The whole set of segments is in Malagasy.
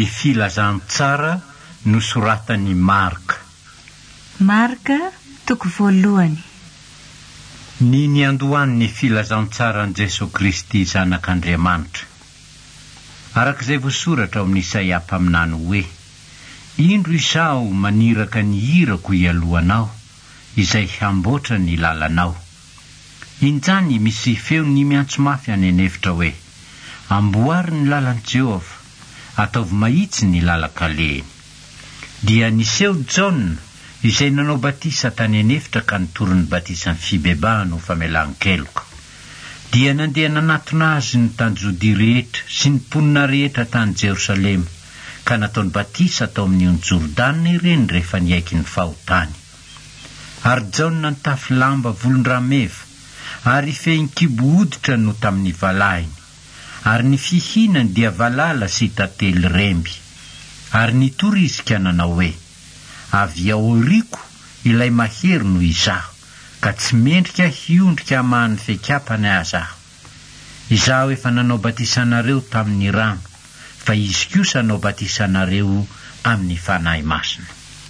filazantsara nosoratan'i Marka. Marka toko voalohany. Ny niandohan'ny filazantsara an' Jesosy Kristy zanak'Andriamanitra. Arak'izay voasoratra ao amin'ny Isaia mpaminany hoe: indro izaho maniraka ny hirako ialohanao, izay hamboatra ny lalanao. Injany misy feo ny miantso mafy any anefitra hoe: amboary ny lalan'i Jehova, ataovy mahitsy ny lalan-kalehiny. Dia niseho Jaona izay nanao batisa tany anefitra ka nitory ny batisan'ny fibebahana ho famelan-keloka. Dia nandeha nanatona azy ny tany Jodia rehetra sy ny mponina rehetra tany Jerosalema, ka nataony batisa tao amin'io Jordana ireny rehefa niaiky ny fahotany. Ary Jaona nitafy lamba volon-drameva, ary fehin'ny kibo hoditra no tamin'ny valahiny, ary ny fihinany dia valala sy tantely remby. Ary nitory izy ka nanao hoe: avy aoriko ilay mahery no izaho, ka tsy mendrika hiondrika haman'ny fekapany azaho. Izaho efa nanao batisanareo tamin'ny rano, fa izy kosa nanao batisanareo amin'ny fanahy masina.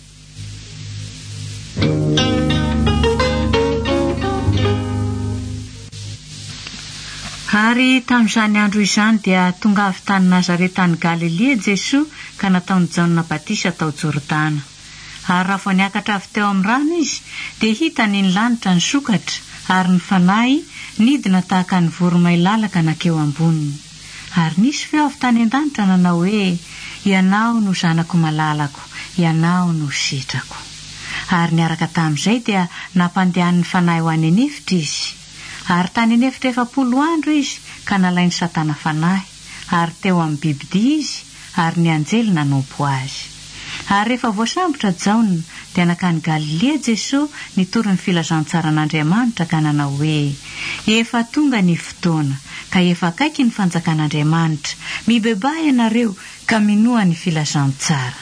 Ary tamin'izany andro izany dia tonga avy tany Nazareta any Galilea Jesosy ka nataony Jaona batisa tao Jordana. Ary raha vao niakatra avy teo amin'ny rano izy, dia hitany ny lanitra ny sokatra, ary ny fanahy nidina tahaka ny voromahilalaka nakeo amboniny. Ary nisy feo avy tany an-danitra nanao hoe: ianao no zanako malalako, ianao no sitrako. Ary niaraka tamin'izay dia nampandehan'ny fanahy ho any anefitra izy. Ary tany anefitra 7 andro izy ka nalainy Satana fanahy, ary teo amin'ny bibidia izy, ary ny anjely nanompo azy. Ary rehefa voasambotra Jaona dia nakany Galilea Jesosy nitory ny filazantsara an'Andriamanitra ka nanao hoe: efa tonga ny fotoana, ka efa akaiky ny fanjakan'Andriamanitra. Mibebay ianareo ka minoa ny filazantsara.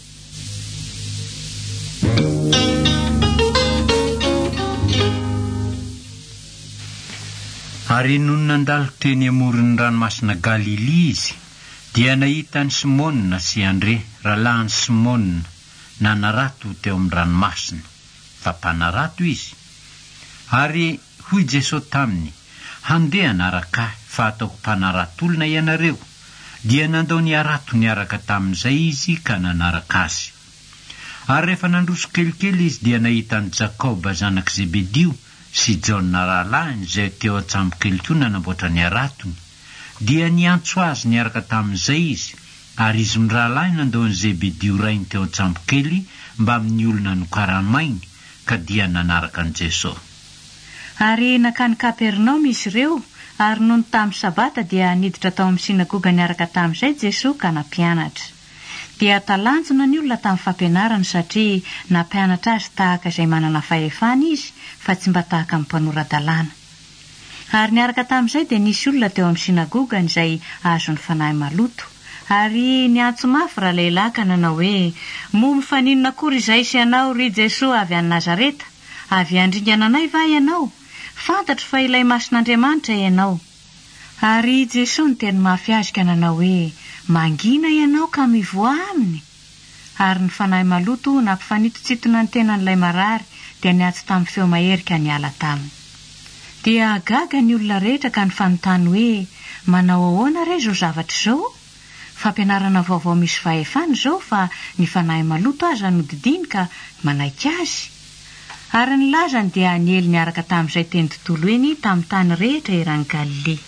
Ary noho nandalo teny amoron'ny ranomasina Galilea izy, dia nahitany Simona sy Andre, rahalahin'ny Simona, nanarato teo amin'ny ranomasina, fa mpanarato izy. Ary hoy Jesosy taminy: handeha anaraka ahy, fa ataoko mpanaratolona ianareo. Dia nandao niarato niaraka tamin'izay izy ka nanaraka azy. Ary rehefa nandroso kelikely izy dia nahitany Jakoba zanak' Zebedio sy Jaona rahalahiny izay teo an-tsambokely teo nanamboatra ny aratony. Dia niantso azy niaraka tamin'izay izy, ary izy rahalahy nandoany Zebedio rainy teo an-tsambokely mba amin'ny olona nokaramainy, ka dia nanaraka an Jesosy. Ary nakany Kapernaum izy ireo, ary noho tamin'ny sabata dia niditra tao amin'ny sinagoga niaraka tamin'izay Jesosy ka nampianatra. Dia talanjona ny olona tamin'ny fampianarana satria nampianatra azy tahaka izay manana fahefana izy, fa tsy mba tahaka amin'ny mpanoran-dalàna. Ary niaraka tamin'izay dia nisy olona teo amin'ny sinagoga izay azony fanahy maloto, ary niantso mafy raha lehilahy ka nanao hoe: momby faninona akory izay sy ianao ry Jesosy avy any Nazareta? Avy andringana anay va ianao? Fantatro fa ilay masin'Andriamanitra ianao. Ary Jesosy niteny mafy azy ka nanao hoe: mangina ianao ka mivoa aminy. Ary ny fanahy maloto nampifanitotsitona ny tenan'ilay marary dia niantso tamin'ny feo mahery ka niala taminy. Dia gaga ny olona rehetra ka nifanontany hoe: manao ahoana re zao zavatra izao? Fampianarana vaovao misy fahefana izao, fa ny fanahy maloto aza nodidiny ka manaiky azy. Ary ny lazany dia niely niaraka tamin'izay teny tontolo eny tamin'ny tany rehetra eran'ny Galilea.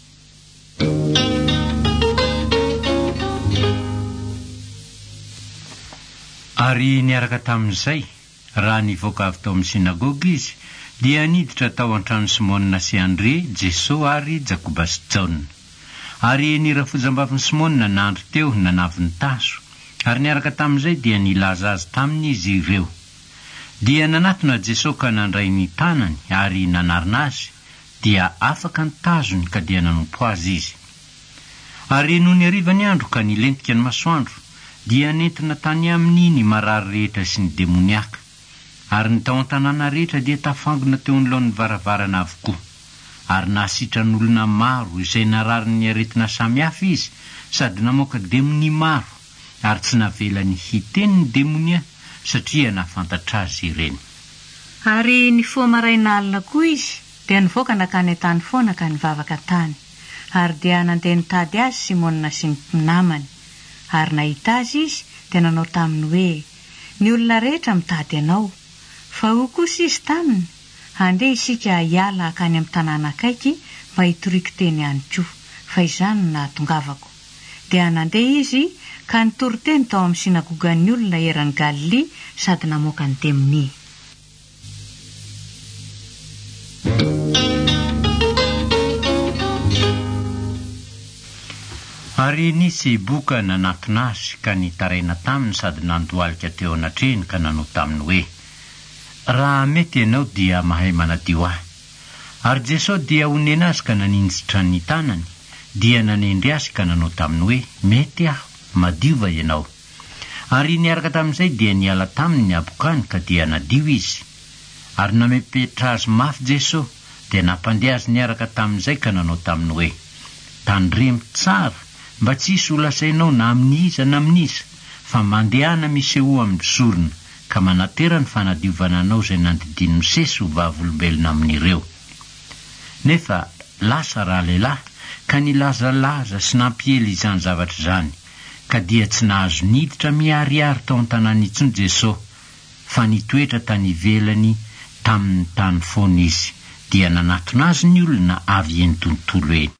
Ary niaraka tamin'izay, raha nivoaka avy tao amin'ny sinagoga izy, dia niditra tao an-trano Simona sy Andre, Jesosy ary Jakoba sy Jaona. Ary nirafojam-bavin'ny Simona nandro teo nanavy ny taso, ary niaraka tamin'izay dia nilaza azy taminy izy ireo. Dia nanatona Jesosy ka nandray ny tanany ary nanarina azy, dia afaka ny tazony ka dia nanompo azy izy. Ary noho ny arivany andro ka nilentika ny masoandro, dia nentina tany amin'iny marary rehetra sy ny demoniaka. Ary ny tao an-tanàna rehetra dia tafangona teo anoloan'ny varavarana avokoa. Ary nahasitra n'olona maro izay narary ny aretina samihafa izy, sady namoaka demoni maro, ary tsy navelany hiteny ny demonia satria nahafantatra azy ireny. Ary ny foa maraina alina koa izy dia nivoaka nakany an-tany foana ka nivavaka tany, ary dia nandeha nitady azy Simonina sy ny namany. Ary nahita azy izy dia nanao taminy hoe, ny olona rehetra mitady anao, fa ho kosa izy taminy, andeha isika hiala akany amin'ny tanàna akaiky mba hitoriky teny ihany koa, fa izany no nahatongavako. Dia nandeha izy ka nitory teny tao amin'ny sinagogan'ny olona eran'ny Galilea sady namoaka ny demonia. Ary nisy boka nanatona azy ka nitaraina taminy sady nandohalika teo anatreny ka nanao taminy hoe, raha mety ianao dia mahay manadio ahy. Ary Jesosy dia onena azy ka naninjitra ny tanany, dia nanendry azy ka nanao taminy hoe, mety aho, madiova ianao. Ary niaraka tamin'izay dia niala taminy ny abokany ka dia nadio izy. Ary namepetra azy mafy Jesosy dia nampandeha azy niaraka tamin'izay ka nanao taminy hoe, tandremo tsara, mba tsisy ho lasainao na amin'ny iza na amin'ny iza, fa mandehana miseho amin'ny sorona, ka manatera ny fanadiovana anao izay nandidiny misesy ho vavolombelona amin'ireo. Nefa lasa raha lehilahy ka nilazalaza sy nampiely izany zavatra izany, ka dia tsy nahazo niditra miariary tao an-tanàna intsony Jesosy, fa nitoetra tany ivelany tamin'ny tany foana izy, dia nanatona azy ny olona avy eny tontolo eny.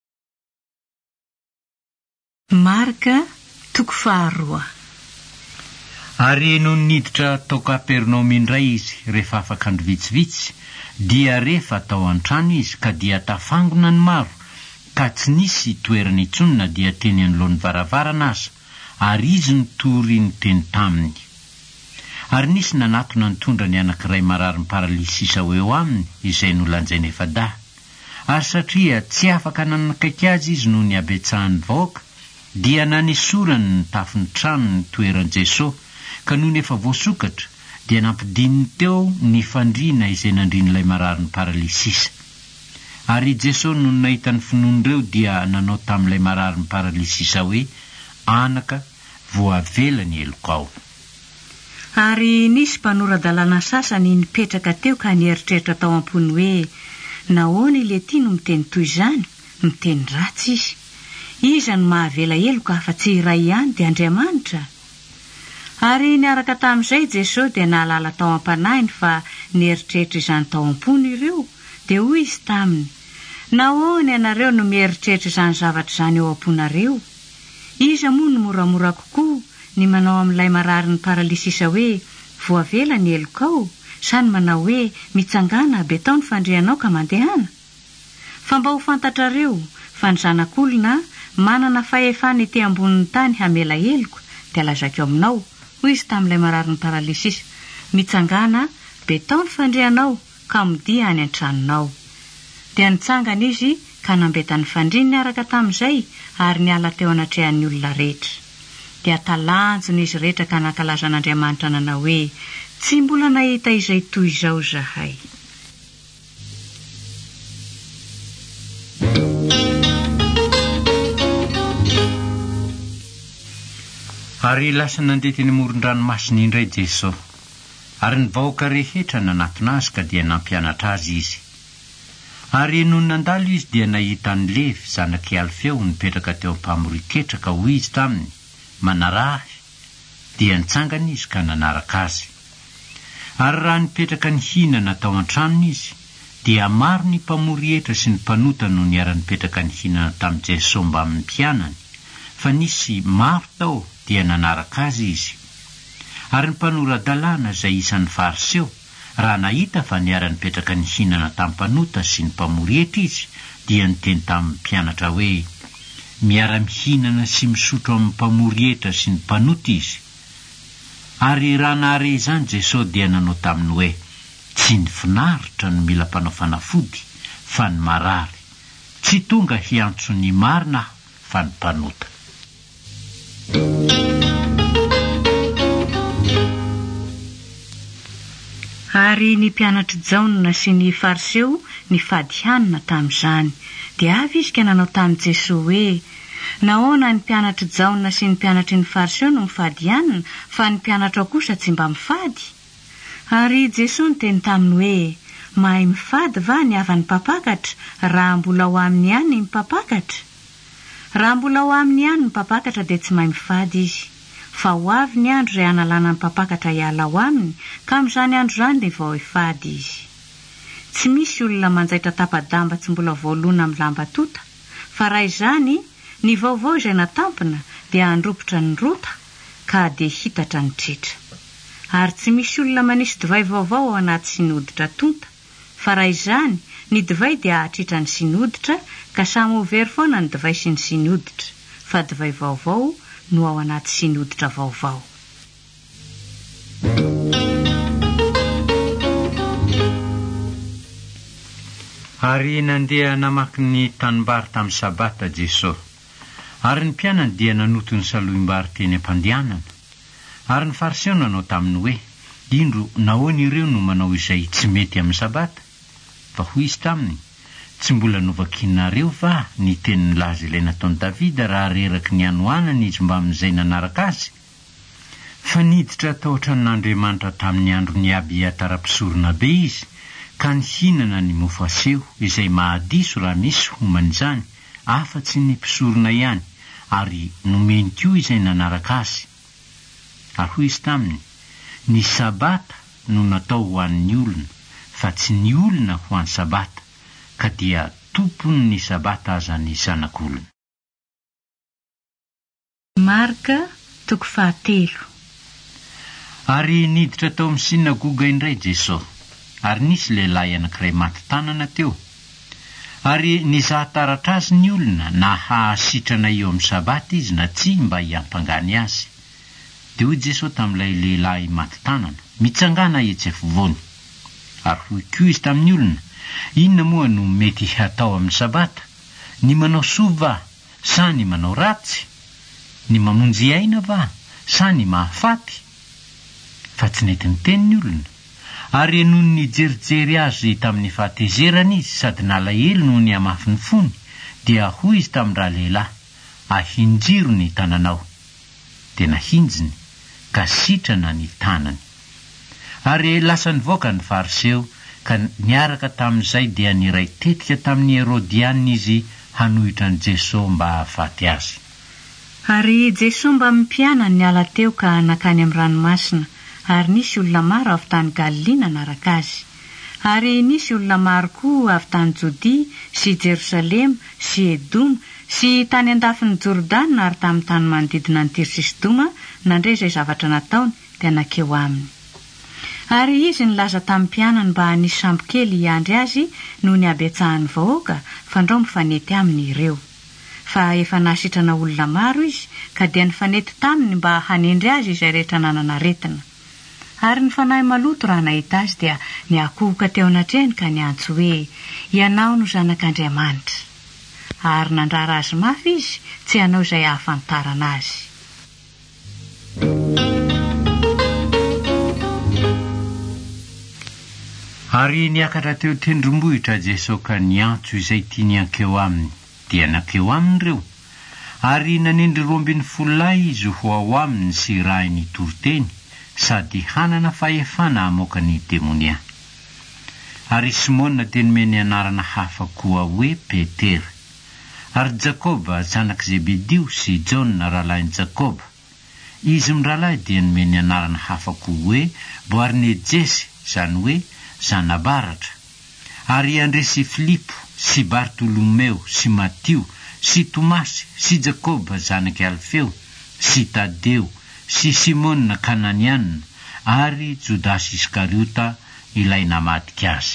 Marka 2. Ary no niditra tao Kapernaoma indray izy, rehefa afaka andro vitsivitsy, dia rehefa tao an-trano izy ka dia tafangona ny maro, ka tsy nisy toerana intsony na dia teny anoloan'ny varavarana aza, ary izy nitory ny teny taminy. Ary nisy nanatona nitondra ny anankiray marary ny paralisisa eo aminy, izay nolanjainy efa daha. Ary satria tsy afaka nanakaiky azy izy noho ny abetsahan'ny vahoaka, dia nanesorany ny tafin'ny trano ny toeran' Jesosy, ka noho ny efa voasokatra, dia nampidininy teo ny fandriana izay nandrin'ilay marary ny paralisisa. Ary Jesosy no nahita ny finoan'ireo dia nanao tamin'ilay marary ny paralisisa hoe, anaka, voavela ny eloko ao. Ary nisy mpanorandalana sasany nipetraka teo ka nieritreritra tao am-pony hoe, nahoana ilay ity no miteny toy izany, miteny ratsy izy. Iza no mahavela eloka fa tsy iray ihany dia Andriamanitra. Ary niaraka tamin'izay Jesosy dia nahalala tao am-panahiny fa nieritreritra izany tao am-pony ireo, dia hoy izy taminy, nahoana ianareo no mieritreritra izany zavatra izany eo am-ponareo? Iza moa no moramora kokoa ny manao amin'ilay marary ny paralisisa hoe, voavela ny elokao, sa ny manao hoe, mitsangana betao ny fandrianao ka mandehana? Fa mba ho fantatrareo fa ny zanak'olona manana fahefana ety ambonin'ny tany hamela eloko, dia lazako aminao, hoy izy tamin'ilay marary ny paralisisa, mitsangana betao ny fandrianao ka midia any an-tranonao. Dia nitsangana izy ka nambeta ny fandriany niaraka tamin'izay, ary niala teo anatrehan'ny olona rehetra. Dia talanjona izy rehetra ka nankalaza an'Andriamanitra nanao hoe, tsy mbola nahita izay toy izao zahay. Ary lasa nandeha teny amoron-dranomasina indray Jesosy, ary ny vahoaka rehetra nanatona azy ka dia nampianatra azy izy. Ary noho nandalo izy dia nahita ny Levi zanaky Alfeo nipetraka teo am-pamoriketraka hoy izy taminy, manarahy, dia nitsangana izy ka nanaraka azy. Ary raha nipetraka ny hinana tao an-tranony izy, dia maro ny mpamorietra sy ny mpanota no niara-nipetraka ny hinana tamin'i Jesosy mba amin'ny mpianany, fa nisy maro tao dia nanaraka azy izy. Ary ny mpanoradalana izay isan'ny fariseo, raha nahita fa niara-nipetraka ny hinana tamin'ny mpanota sy ny mpamorietra izy, dia niteny tamin'ny mpianatra hoe, miara-mihinana sy misotro amin'ny mpamorietra sy ny mpanota izy. Ary raha nahare izany Jesosy dia nanao taminy hoe, tsy ny finaritra no mila mpanao fanafody, fa ny marary. Tsy tonga hiantso ny marina fa ny mpanota. Ary ny mpianatra Jaona sy ny fariseo nifady hanina tamin'izany, dia avy izy ka nanao tamin'i Jesosy hoe, Nahoana ny mpianatra Jaona sy ny mpianatry ny Fariseo no mifady ihany fa ny mpianatra kosa tsy mba mifady? Ary Jesosy niteny taminy hoe, mahay mifady va ny avany mpapakatra raha mbola ao aminy ihany ny mpapakatra? Raha mbola ao aminy ihany ny mpapakatra dia tsy mahay mifady izy. Fa ho avy ny andro izay analana ny mpapakatra hiala ao aminy, ka amin'izany andro izany dia vao hifady izy. Tsy misy olona manjaitra tapa-damba tsy mbola voalona amin'ny lamba tota, fa raha izany, ny vaovao izay natampina dia andropotra ny rota ka dia hitatra ny tritra. Ary tsy misy olona manisy divay vaovao ao anaty sinoditra tonta, fa raha izany, ny divay dia hahatritra ny sinoditra ka samy ho very foana ny divay sy ny sinoditra, fa divay vaovao no ao anaty sinoditra vaovao. Ary nandeha namaky ny tanimbary tamin'ny sabata Jesosy. Ary ny mpianany dia nanoto ny salohim-bary teny am-pandehanana. Ary ny Fariseo nanao taminy hoe, indro nahoana ireo no manao izay tsy mety amin'ny sabata? Fa hoy izy taminy, tsy mbola novakinareo va ny tenin'ny laza ilay nataon'i Davida raha reraky ny anoanany izy mba amin'izay nanaraka azy? Fa niditra tao ohatran'Andriamanitra tamin'ny andro ny Abiatara-pisorona be izy, ka nihinana ny mofo aseho izay mahadiso raha misy homan'izany, afa-tsy ny mpisorona ihany, ary nomeny koa izay nanaraka azy. Ary hoy izy taminy, ny sabata no natao ho an'ny olona, fa tsy ny olona ho an'ny sabata, ka dia tompony ny sabata aza ny zanak'olona. Marka 3. Ary niditra tao amin'ny sinagoga indray Jesosy, ary nisy lehilahy anankiray maty tanana teo. Ary nizahan-taratra azy ny olona na hahasitrana eo amin'ny sabata izy na tsy mba hiampangany azy. Dia hoy Jesosy tamin'ilay lehilahy maty tanana, mitsangana etsy afovoany. Ary hoy koa izy tamin'ny olona, inona moa no mety hatao amin'ny sabata? Ny manao soa va, sa ny manao ratsy? Ny mamonjy aina va, sa ny mahafaty? Fa tsy nety niteny ny olona. Ary noho ny jerijery azy tamin'ny fahatezerana izy, sady nalahelo noho ny amafy ny fony, dia hoy izy tamin'ny rahalehilahy, ahinjiro ny tananao. Dia nahinjiny, ka sitrana ny tanany. Ary lasa nivoaka ny Fariseo, ka niaraka tamin'izay dia niray tetika tamin'ny Herodianina izy hanohitra ny Jesosy mba hahafaty azy. Ary Jesosy mba mipiana niala teo ka nakany amin'ny ranomasina, ary nisy olona maro avy tany Galilea nanaraka azy. Ary nisy olona maro koa avy tany Jodia sy Jerusalema sy Edoma sy tany andafin'ny Jordana ary tamin'ny tany manodidina ny Tiro sy Sidoma nandray izay zavatra nataony dia nakeo aminy. Ary izy nilaza tamin'ny mpianany mba hanisy sambo kely hiandry azy noho ny habetsahan'ny vahoaka fandrao mifanety aminy ireo. Fa efa nasitrana olona maro izy ka dia nifanety taminy mba hanendry azy izay rehetra nanana aretina. Ary ny fanahy maloto raha nahita azy dia niakohoka teo anatrehany ka niantso hoe, ianao no zanak'Andriamanitra. Ary nandrara azy mafy izy, tsy hanao izay hahafantarana azy. Ary niakatra teo tendrombohitra Jesosy ka niantso izay tiany ankeo aminy, dia nankeo aminy ireo. Ary nanendry 12 lahy izy ho ao aminy sy rahiny toroteny, sady hanana fahefana hamoaka ny demonia. Ary Simona tenomeny anarana hafa koa hoe Petera. Ary Jakoba zanak' Zebedio sy Jona rahalainy Jakoba. Izy mirahalahy dia nomeny anarana hafa koa hoe Boanerjesy, zany hoe zanabaratra. Ary Andresy Filipo sy Bartolomeo sy Matio sy Tomasy sy Jakoba zanak' Alfeo sy Tadeo sy Simona Kananiana ary Jodasy Iskariota ilay namadika azy.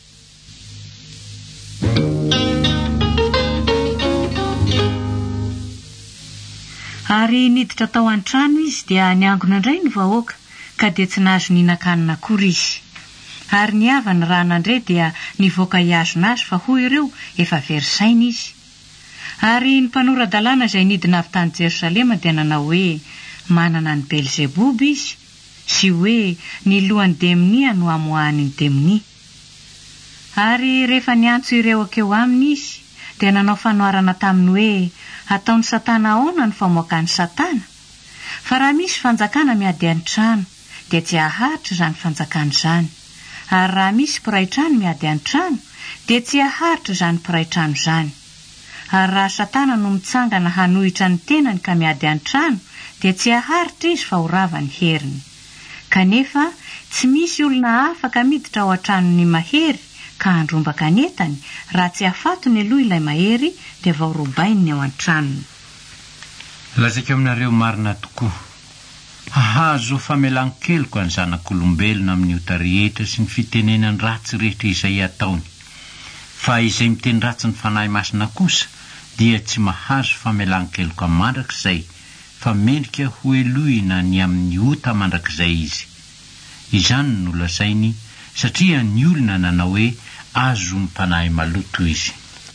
Ary niditra tao an-trano izy dia niangona indray ny vahoaka ka dia tsy nahazo nihinan-kanina akory izy. Ary niavana raha nandray dia nivoaka hiazona azy fa hoy ireo efa verisaina izy. Ary ny mpanorandalàna izay nidina avy tany Jerosalema dia nanao hoe manana ny Belzebuby izy sy hoe ny lohan'ny demonia no amoahany ny demonia. Ary rehefa niantso ireo akeo aminy izy dia nanao fanoarana taminy hoe ataony Satana ahoana ny famoaka ny Satana. Fa raha misy fanjakana miady an-trano dia tsy haharitra izany fanjakana izany, ary raha misy mpiray trano miady an-trano dia tsy haharitra izany mpiray trano izany. Ary raha Satana no mitsangana hanohitra ny tenany ka miady an-trano dia tsy haharitra izy fa horava ny heriny. Kanefa tsy misy olona afaka miditra ao an-tranony mahery ka handrombaka ny entany raha tsy hafatony aloha ilay mahery dia vao robainy ao an-tranony. Lazaiko aminareo marina tokoa. Ahazo famelan-keloko ny zanak'olombelona amin'ny ota rehetra sy ny fitenenany ratsy rehetra izay ataony. Fa izay miteny ratsy ny fanahy masina kosa dia tsy mahazo famelan-keloko mandrakizay, fa mendrika ho elohina ny amin'ny ota mandrakizay izy. Izany no lazainy satria ny olona nanao hoe azo ny mpanahy maloto izy.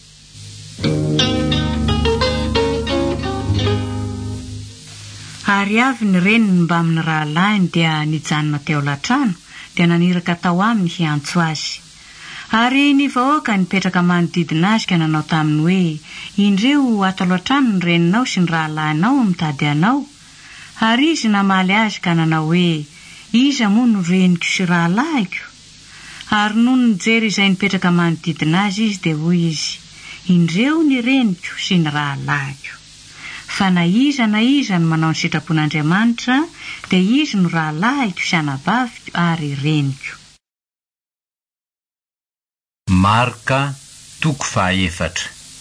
Ary avy ny reniny mba amin'ny rahalahiny dia nijanona teo latrano dia naniraka tao aminy hiantso azy. Ary ny vahoaka nipetraka manodidina azy ka nanao taminy hoe indreo ato latrano ny reninao sy ny rahalahinao mitady anao. Ary izy namaly azy ka nanao hoe iza moa no reniko sy rahalahiko. Ary noho nijery izay nipetraka manodidina azy izy dia hoy izy indreo ny reniko sy ny rahalahiko. Fa na iza no manao ny sitrapon'Andriamanitra dia izy no rahalahiko sy anabaviko ary reniko. Marka 4.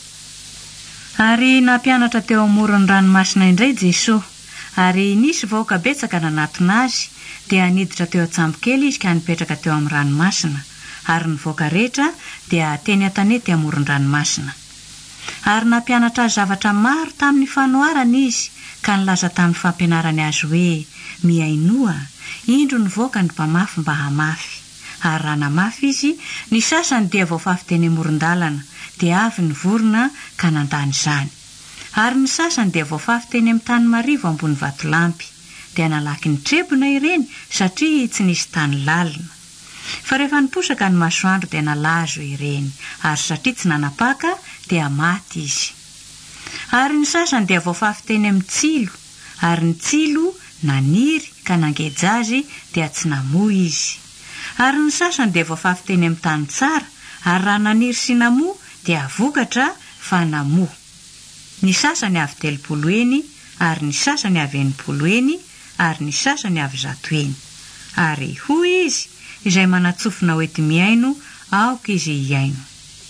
Ary nampianatra teo amoron'ny ranomasina indray Jesosy, ary nisy vahoaka betsaka nanatona azy dia niditra teo an-tsambokely izy ka nipetraka teo amin'ny ranomasina, ary ny vahoaka rehetra dia teny an-tanety amoron'ny ranomasina. Ary nampianatra azy zavatra maro tamin'ny fanoarana izy ka nilaza tamin'ny fampianarany azy hoe miainoa, indro ny vahoaka ny mpamafy mba hamafy. Ary raha namafy izy, ny sasany dia voafafy teny amoron-dalana dia avy ny vorona ka nandany izany. Ary ny sasany dia voafafy teny amin'ny tany marivo ambony vatolampy dia nalaky ny trebona ireny satria tsy nisy tany lalina. Fa rehefa niposaka ny masoandro dia nalazo ireny, ary satria tsy nanapaka dia maty izy. Ary ny sasany dia voafafy teny amin'ny tsilo, ary ny tsilo naniry ka nangeja azy dia tsy namoy izy. Ary ny sasany dia voafafy teny amin'ny tany tsara, ary raha naniry sy namoa dia vokatra fa namoa. Ny sasany avy 30 eny, ary ny sasany avy 80 eny, ary ny sasany avy 100 eny. Ary hoy izy izay manatsofina hoety miaino, aoka izy hiaino.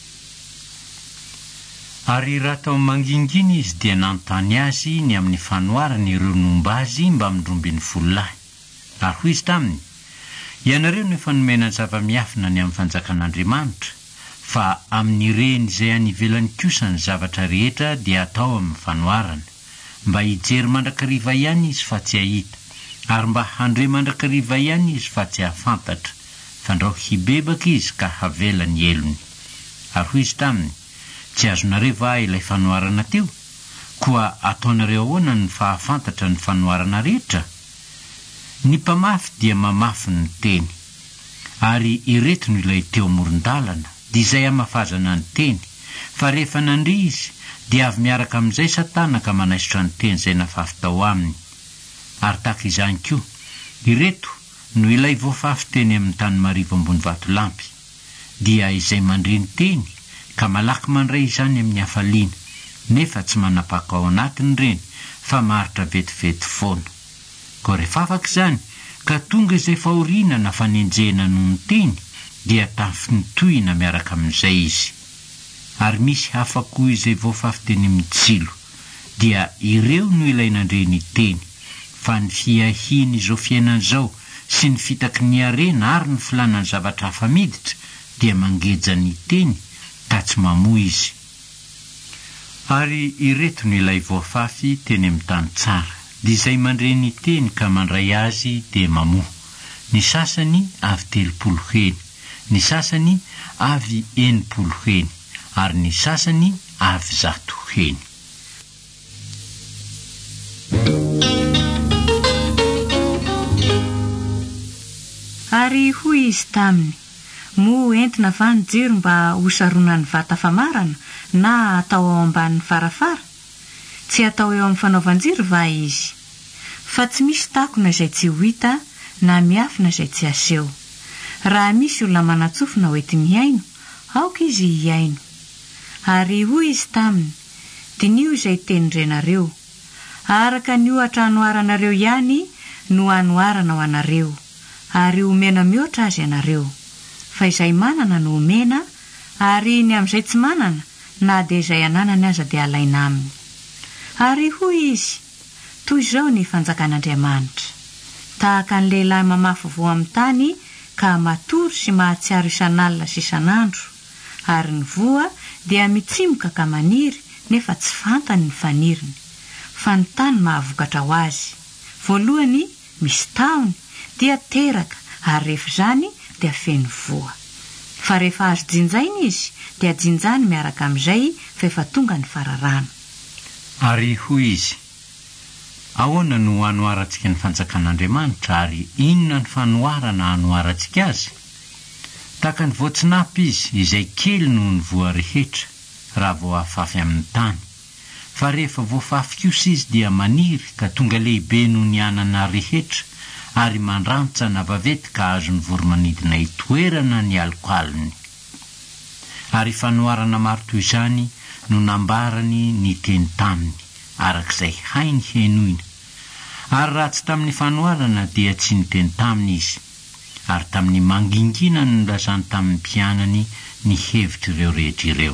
Ary raha tao manginginy izy dia nanontany azy ny amin'ny fanoarany ireo nomba azy mba mindromby ny folahy. Ary hoy izy taminy, ianareo no efa nomena ny zava-miafina ny amin'ny fanjakan'Andriamanitra, fa amin'ny reny izay any ivelany kosa ny zavatra rehetra dia atao amin'ny fanoarana, mba hijery mandrakariva ihany izy fa tsy hahita, ary mba handre mandrakariva ihany izy fa tsy hafantatra, fandrao hibebaka izy ka havela ny elony. Ary hoy izy taminy, tsy azonareo va ilay fanoarana teo? Koa ataonareo ahoana ny fahafantatra ny fanoarana rehetra? Ny mpamafy dia mamafy ny teny, ary ireto no ilay teo amoron-dalana, dia izay hamafazana ny teny, fa rehefa nandry izy, dia avy miaraka amin'izay Satana ka manaisotra ny teny izay nafafy tao aminy. Ary tahaka izany koa, ireto no ilay voafafy teny amin'ny tany marivo ambony vatolampy, dia izay mandre ny teny, ka malaky mandray izany amin'ny hafaliana, nefa tsy manapaka ao anatiny reny, fa maritra vetivety foana. Ko rehefa afaka izany, ka tonga izay fahoriana na fanenjena noho ny teny, dia tafintohina miaraka amin'izay izy. Ary misy hafa koa izay voafafy teny amin'ny tsilo, dia ireo no ilay nandre ny teny, fa ny fiahiany izao fiainana izao sy ny fitaky ny arena ary ny filanany zavatra hafa miditra dia mangeja ny teny ka tsy mamoa izy. Ary ireto no ilay voafafy teny amin'ny tany tsara, dia izay mandre ny teny ka mandray azy dia mamoa. Ny sasany avy 30 heny, ny sasany avy 80 heny, ary ny sasany avy 100 heny. Ary hoy izy taminy, moa entina va ny jiro mba hosaroana ny vata famarana na atao ao ambanin'ny farafara? Tsy atao eo amin'ny fanaovan-jiro va izy? Fa tsy misy takona izay tsy ho hita na miafina izay tsy aseho. Raha misy olona manatsofina hoety miaino, aoka izy hiaino. Ary hoy izy taminy, dinio izay tenindrenareo. Araka ny ohatra anoharanareo ihany no anoharana ho anareo, ary omena mihoatra azy ianareo. Fa izay manana no omena, ary ny amin'izay tsy manana, na dia izay ananany aza dia alaina aminy. Ary hoy izy, toy izao ny fanjakan'Andriamanitra. Tahaka ny lehilahy mamafy voa amin'ny tany, ka matory sy mahatsiaro isan'alina sy isan'andro. Ary ny voa dia mitsimoka ka maniry, nefa tsy fantany ny faniriny. Fa ny tany mahavokatra ho azy. Voalohany misy tahony, dia teraka, ary rehefa izany dia feno voa. Fa rehefa azo jinjaina izy, dia jinjany miaraka amin'izay fa efa tonga ny fararana. Ary hoy izy, ahoana no anoharantsika ny fanjakan'Andriamanitra, ary inona ny fanoharana anoharantsika azy? Tahaka ny voatsinapy izy, izay kely noho ny voa rehetra, raha vao afafy amin'ny tany. Fa rehefa voafafy kosa izy dia maniry ka tonga lehibe noho ny anana rehetra, ary mandrantsana na vavety ka azo ny voromanidina itoerana ny alikoaliny. Ary fanoharana maro toy izany no nambarany ny teny taminy, arak'izay hainy henoina. Ary raha tsy tamin'ny fanoharana dia tsy niteny taminy izy, ary tamin'ny mangingina no nolazany tamin'ny mpianany ny hevitra ireo rehetra ireo.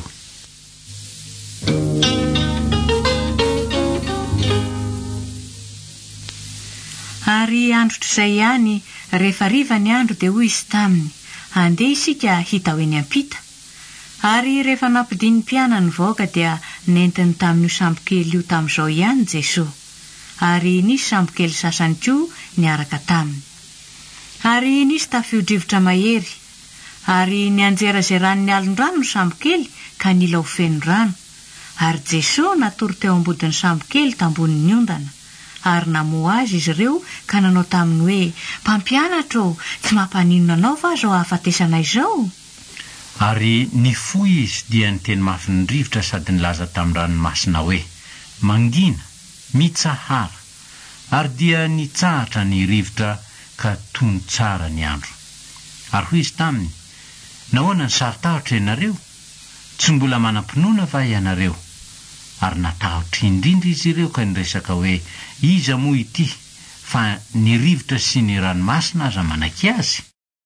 Ary androtr'izay ihany, rehefa riva ny andro dia hoy izy taminy, andeha isika hita ho eny ampita. Ary rehefa nampidiny mpianany vaoaka dia nentiny tamin'io sambokely io tamin'izao ihany Jesosy. Ary nisy sambokely sasany koa niaraka taminy. Ary nisy tafio-drivotra mahery, ary nianjerazeran'ny alon-drano ny sambokely ka nila ho feno rano. Ary Jesosy natory teo ambodin'ny sambokely tambonin'ny ondana. Ary namoa azy izy ireo ka nanao taminy hoe, mpampianatra ô, tsy mampaninona anao fa zao ahafatesanay izao. Ary nifoy izy dia niteny mafy ny rivotra sady nilaza tamin'ny ranomasina hoe, mangina, mitsahara. Ary dia nitsahatra ny rivotra ka tony tsara ny andro. Ary hoy izy taminy, nahoana ny saritahotra ianareo? Tsy mbola manam-pinoana va ianareo? Ary natahotra indrindra izy ireo ka niresaka hoe, iza moa ity, fa ny rivotra sy ny ranomasina aza manaky azy.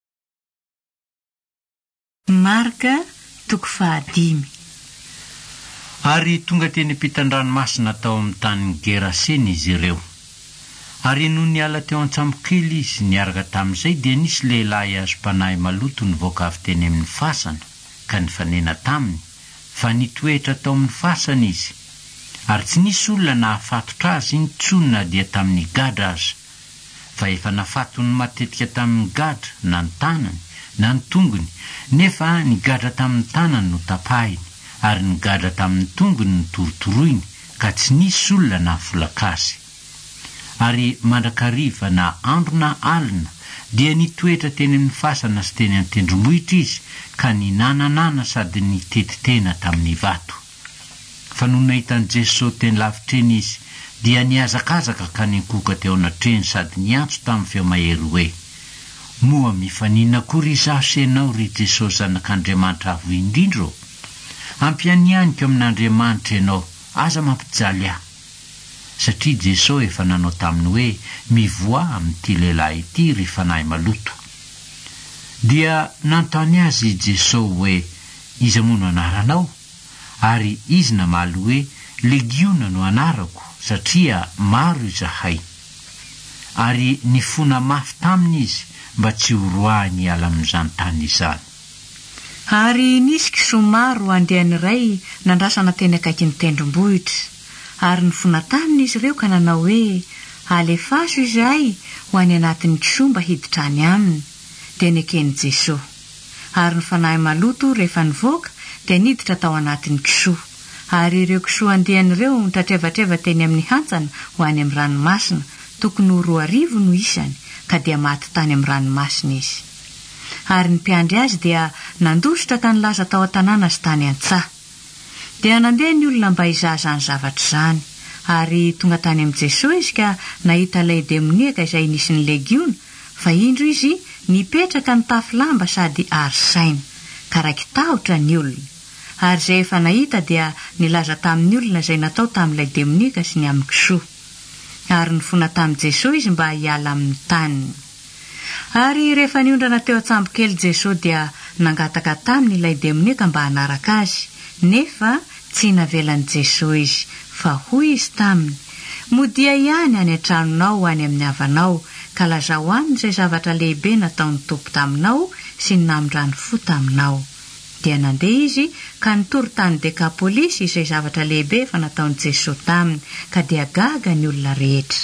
Marka 5. Ary tonga teny ampitan-dranomasina tao amin'ny tanin'ny Geraseny izy ireo. Ary noho niala teo an-tsambokely izy, niaraka tamin'izay dia nisy lehilahy azo mpanahy maloto nivoaka avy teny amin'ny fasana, ka nifanena taminy, fa nitoetra tao amin'ny fasana izy. Ary tsy nisy olona nahafatotra azy intsony dia tamin'ny gadra aza, fa efa nafatony matetika tamin'ny gadra na ny tanany na ny tongony, nefa ny gadra tamin'ny tanany no tapahiny, ary ny gadra tamin'ny tongony no torotoroiny, ka tsy nisy olona nahafolaka azy. Ary mandrakariva na andro na alina dia nitoetra teny amin'ny fasana sy teny amin'ny tendrombohitra izy, ka ninananana sady nitetitena tamin'ny vato. Fa noho nahitany Jesosy teny lavitreny izy, dia niazakazaka ka nikoka teo anatreny sady niantso tamin'ny feo mahery hoe, moa mifanina kory izaho sy ianao ry Jesosy zanak'Andriamanitra avo indrindro? Ampianianiko amin'Andriamanitra ianao, aza mampijaly ahy. Satria Jesosy efa nanao taminy hoe mivoa amin'ity lehilahy ity ry fanahy maloto. Dia nantany azy Jesosy hoe, iza moa no anaranao? Ary izy namaly hoe, legiona no anarako, satria maro izahay. Ary nifona mafy taminy izy, mba tsy horoahany hiala amin'izany tany izany. Ary nisy kisoa maro andehan'ny iray nandrasana teny akaiky ny tendrombohitra. Ary nifona taminy izy ireo ka nanao hoe, alefaso izahay ho any anatin'ny kisoa mba hiditra any aminy. Dia nekeny Jesosy. Ary ny fanahy maloto rehefa nivoaka dia niditra tao anatin'ny kisoa. Ary ireo kisoa andehan'ireo nitratrevatreva teny amin'ny hantsana ho any amin'ny ranomasina, tokony ho 2,000 no isany, ka dia maty tany amin'ny ranomasina izy. ary ny mpiandry azy dia nandositra ka nilaza tao an-tanàna sy tany an-tsaha. Dia nandeha ny olona mba hizaha ny zavatra izany, ary tonga tany amin'i Jesosy izy ka nahita ilay demoniaka izay nisy ny legiona, fa indro izy nipetraka ny tafy lamba sady ary saina, ka raiky tahotra ny olona. Ary izay efa nahita dia nilaza tamin'ny olona izay natao tamin'ilay demoniaka sy ny amin'ny kisoa. Ary nifona tamin'i Jesosy izy mba hiala amin'ny taniny. Ary rehefa niondrana teo an-tsambo kely Jesosy dia nangataka taminy ilay demoniaka mba hanaraka azy, nefa tsy navelan'i Jesosy izy, fa hoy izy taminy: "Modia ihany any an-tranonao any amin'ny havanao, ka lazao aminy izay zavatra lehibe nataon'ny Tompo taminao sy ny namindrany fo taminao." Dia nandeha izy ka nitory tany Dekapolisy izay zavatra lehibe efa nataon'i Jesosy taminy, ka dia gaga ny olona rehetra.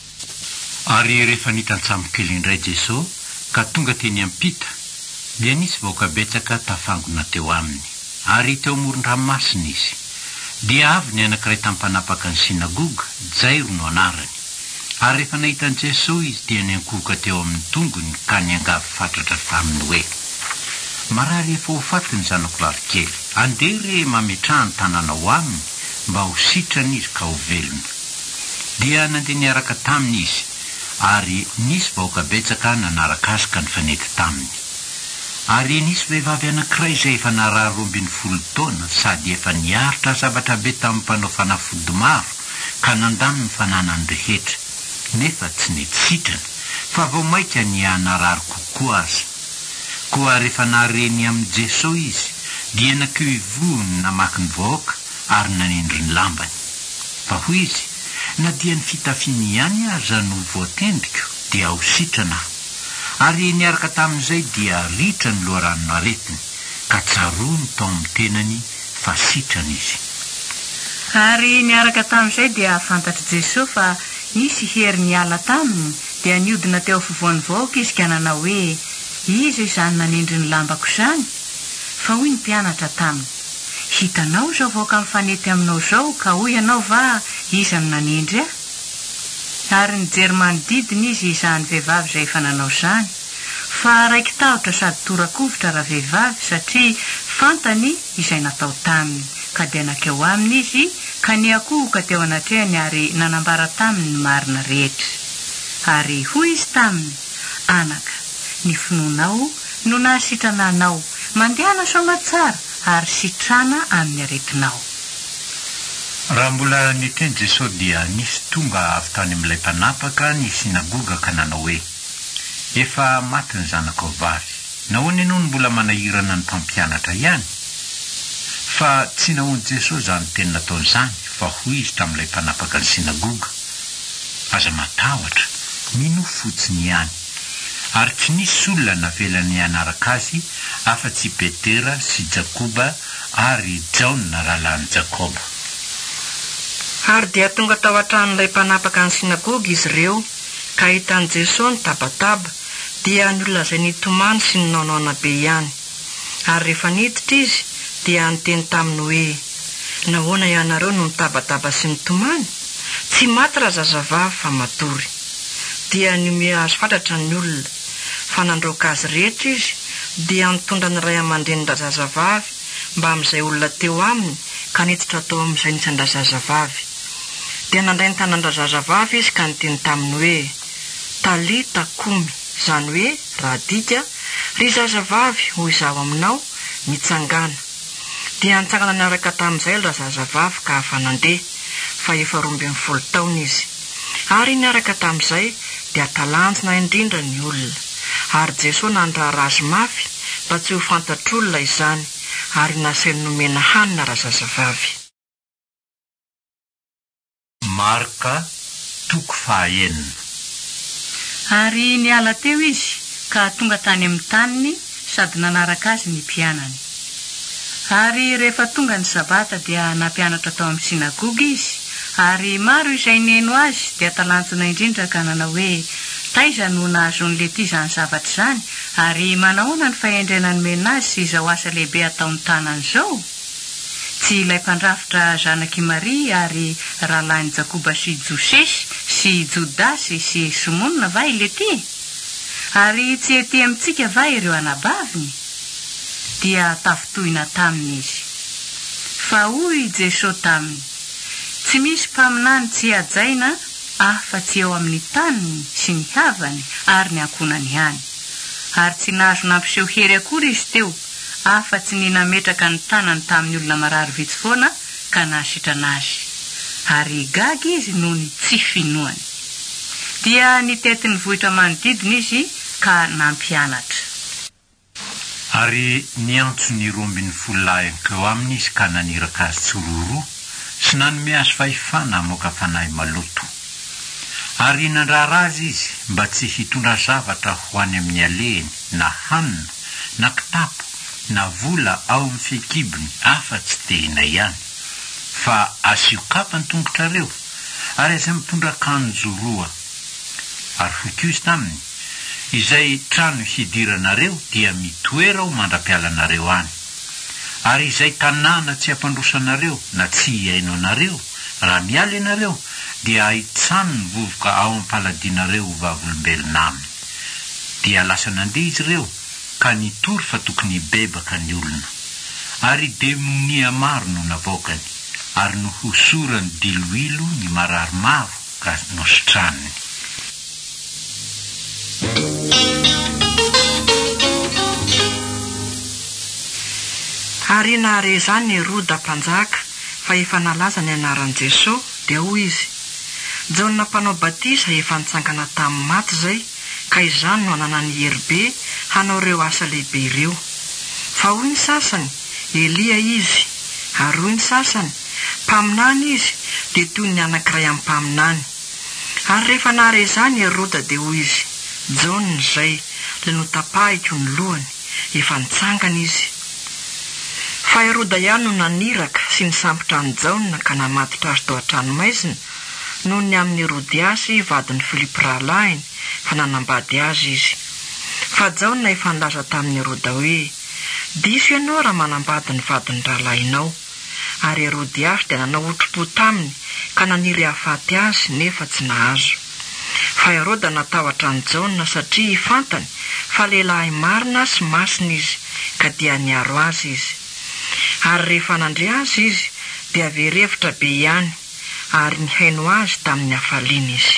Ary rehefa nitantsambo kely indray Jesosy ka tonga teny ampita, dia nisy vahoaka betsaka tafangona teo aminy, ary teo amoron-dranomasina izy. Dia avy ny anankiray tampanapaka ny sinagoga, Jairo no anarany. Ary rehefa nahitan'i Jesosy izy dia niankohoka teo amin'ny tongony ka niangavy fatratra taminy hoe: "Marary efa ho faty ny zanako lavikely, andeha re mametraha ny tanànao aminy mba ho sitrana izy ka ho velona." Dia nandeha niaraka taminy izy, ary nisy vahoaka betsaka nanaraka azy ka nifanety taminy. Ary nisy vehivavy anankiray izay efa narary 12 taona sady efa niaritra zavatra be tamin'ny mpanao fanafody maro, ka nandany ny fananany rehetra, nefa tsy nety sitrana, fa vao maika ny hanarary kokoa azy. Koa rehefa nareny amin'i Jesosy izy, dia nakeo ivony namaky ny vahoaka ary nanendry ny lambany. Fa hoy izy: "Na dia ny fitafiany ihany aza no voatendriko dia ho sitrana." Ary niaraka tamin'izay dia ritra ny loharanony aretiny, ka tsaroany tao amin'ny tenany fa sitrana izy. Ary niaraka tamin'izay dia fantatry Jesosy fa nisy hery niala taminy, dia niodina teo afovoan'ny vahoaka izy ka nanao hoe: "Iza izany nanendry ny lambako izany?" Fa hoy ny mpianatra taminy: "Hitanao izao vahoaka mifanety aminao izao, ka hoy ianao va iza no nanendry ahy?" Ary nijery manodidina izy izany vehivavy izay efa nanao izany, fa raiky tahotra sady tora-kovitra raha vehivavy satria fantany izay natao taminy, ka dia nakeo aminy izy ka niankohoka teo anatrehany ary nanambara taminy ny marina rehetra. Ary hoy izy taminy: "Anaka, ny finoanao no nahasitrana anao, mandehana soa tsara ary sitrana amin'ny aretinao." Raha mbola niteny Jesosy dia nisy tonga avy tany amin'ilay mpanapaka ny sinagoga ka nanao hoe: "Efa maty ny zanako vavy, nahoana ianao no mbola manahirana ny mpampianatra ihany?" Fa tsy nahoany Jesosy izany teny nataony izany, fa hoy izy tamin'ilay mpanapaka ny sinagoga: "Aza matahotra, mino fotsiny ihany." Ary tsy nisy olona navelany hanaraka azy afa-tsy Petera sy Jakoba ary Jaona rahalan'i Jakoba. Ary dia tonga tao an-tranon'ilay mpanapaka ny sinagoga izy ireo, ka hitan'i Jesosy nitabataba, dia ny olona izay nitomany sy ny naonaona be ihany. Ary rehefa niditra izy dia niteny taminy hoe: "Nahoana ianareo no nitabataba sy nitomany? Tsy maty raha zazavavy fa matory." Dia niome azy fantatra ny olona, fa nandroaka azy rehetra izy, dia nitondra ny ray aman-drenin-drazazavavy mba amin'izay olona teo aminy, ka niditra tao amin'izay nitsan-drazazavavy. Dia nandray ny tanan-drazazavavy izy ka niteny taminy hoe: "Talita kumi", izany hoe rahadika: "Ry zazavavy, hoy izaho aminao, mitsangana." Dia nitsangana niaraka tamin'izay ry zazavavy ka afa nandeha, fa efa 12 taona izy. Ary niaraka tamin'izay dia talanjona indrindra ny olona. Ary Jesosy nandrara azy mafy mba tsy ho fantatr'olona izany, ary nasainy nomena hanina razazavavy. Marka 4. Ary niala teo izy ka tonga tany amin'ny taniny sady nanaraka azy ny mpianany. Ary rehefa tonga ny sabata dia nampianatra tao amin'ny sinagoga izy, ary maro izay neno azy dia talanjona indrindra ka nanao hoe: "Taiza no nahazon'le ty izany zavatra izany, ary manahoana ny fahendrena nomena azy sy izao asa lehibe ataon'ny tanany izao? Tsy ilay mpandrafitra zanaky Maria ary rahalahin'i Jakoba sy Josesy sy Jodasy sy Simonina va ile ty?" Ary tsy ety amintsika va ireo anabaviny? Dia tafitohina taminy izy. Fa hoy Jesosy taminy, tsy misy mpaminany tsy ajaina afa-tsy eo amin'ny taniny sy ny havany ary ny ankonany ihany. Ary tsy nahazo nampiseho hery akory izy teo, afa-tsy ny nametraka ny tanany tamin'ny olona marary vitsy foana ka nahasitrana azy. Ary gaga izy noho ny tsy finoany. Dia nitetin'ny vohitra manodidina izy ka nampianatra. Ary niantso ny 12 lahy keo aminy izy ka naniraka azy tsororo sy nanome azy fahefana hamoaka fanahy maloto. Ary nandrara azy izy mba tsy hitondra zavatra ho any amin'ny alehany na hanina na kitapo na vola ao amin'ny fekibony afa-tsy tehina ihany, fa asio kapa ny tongotrareo ary aza mitondra akanjo roa. Ary hoy koa izy taminy, izay trano hidiranareo dia mitoera ho mandra-pialanareo any. Ary izay tanàna tsy ampandrosanareo na tsy hiaino anareo, raha miala ianareo dia ahitsano ny vovoka ao am-paladinareo ho vavolombelona aminy. Dia lasa nandeha izy ireo ka nitory fa tokony bebaka ny olona. Ary demonia maro no navoakany, ary no hosorany diloilo ny marary maro ka nosotraniny. Ary nahare izany Heroda mpanjaka fa efa nalaza ny anaran'i Jesosy, dia hoy izy, Jaona mpanao batisa efa nitsangana tamin'ny maty izay, ka izany no ananany heribe hanao ireo asa lehibe ireo. Fa hoy ny sasany, Elia izy, ary hoy ny sasany, mpaminany izy, dia toy ny anankiray amin'ny mpaminany. Ary rehefa nahare izany Heroda dia hoy izy, Jaona izay, le notapahiko ny lohany, efa nitsangana izy. Fa Heroda ihany no naniraka sy nisambotra ny Jaona ka namatotra azy tao an-tranomaizina, noho ny amin'ny Herodiasy vadin'ny Filipo rahalahiny fa nanambady azy izy. Fa Jaona efa nilaza tamin'ny Heroda hoe, diso ianao raha manambady ny vadin'ny rahalahinao. Ary Herodiasy dia nanao otro-po taminy ka naniry hahafaty azy nefa tsy nahazo. Fa Heroda natahotra ny Jaona satria fantany fa lehilahy marina sy masina izy, ka dia niaro azy izy. Ary rehefa nandre azy izy dia verevitra be ihany, ary nihaino azy tamin'ny hafaliana izy.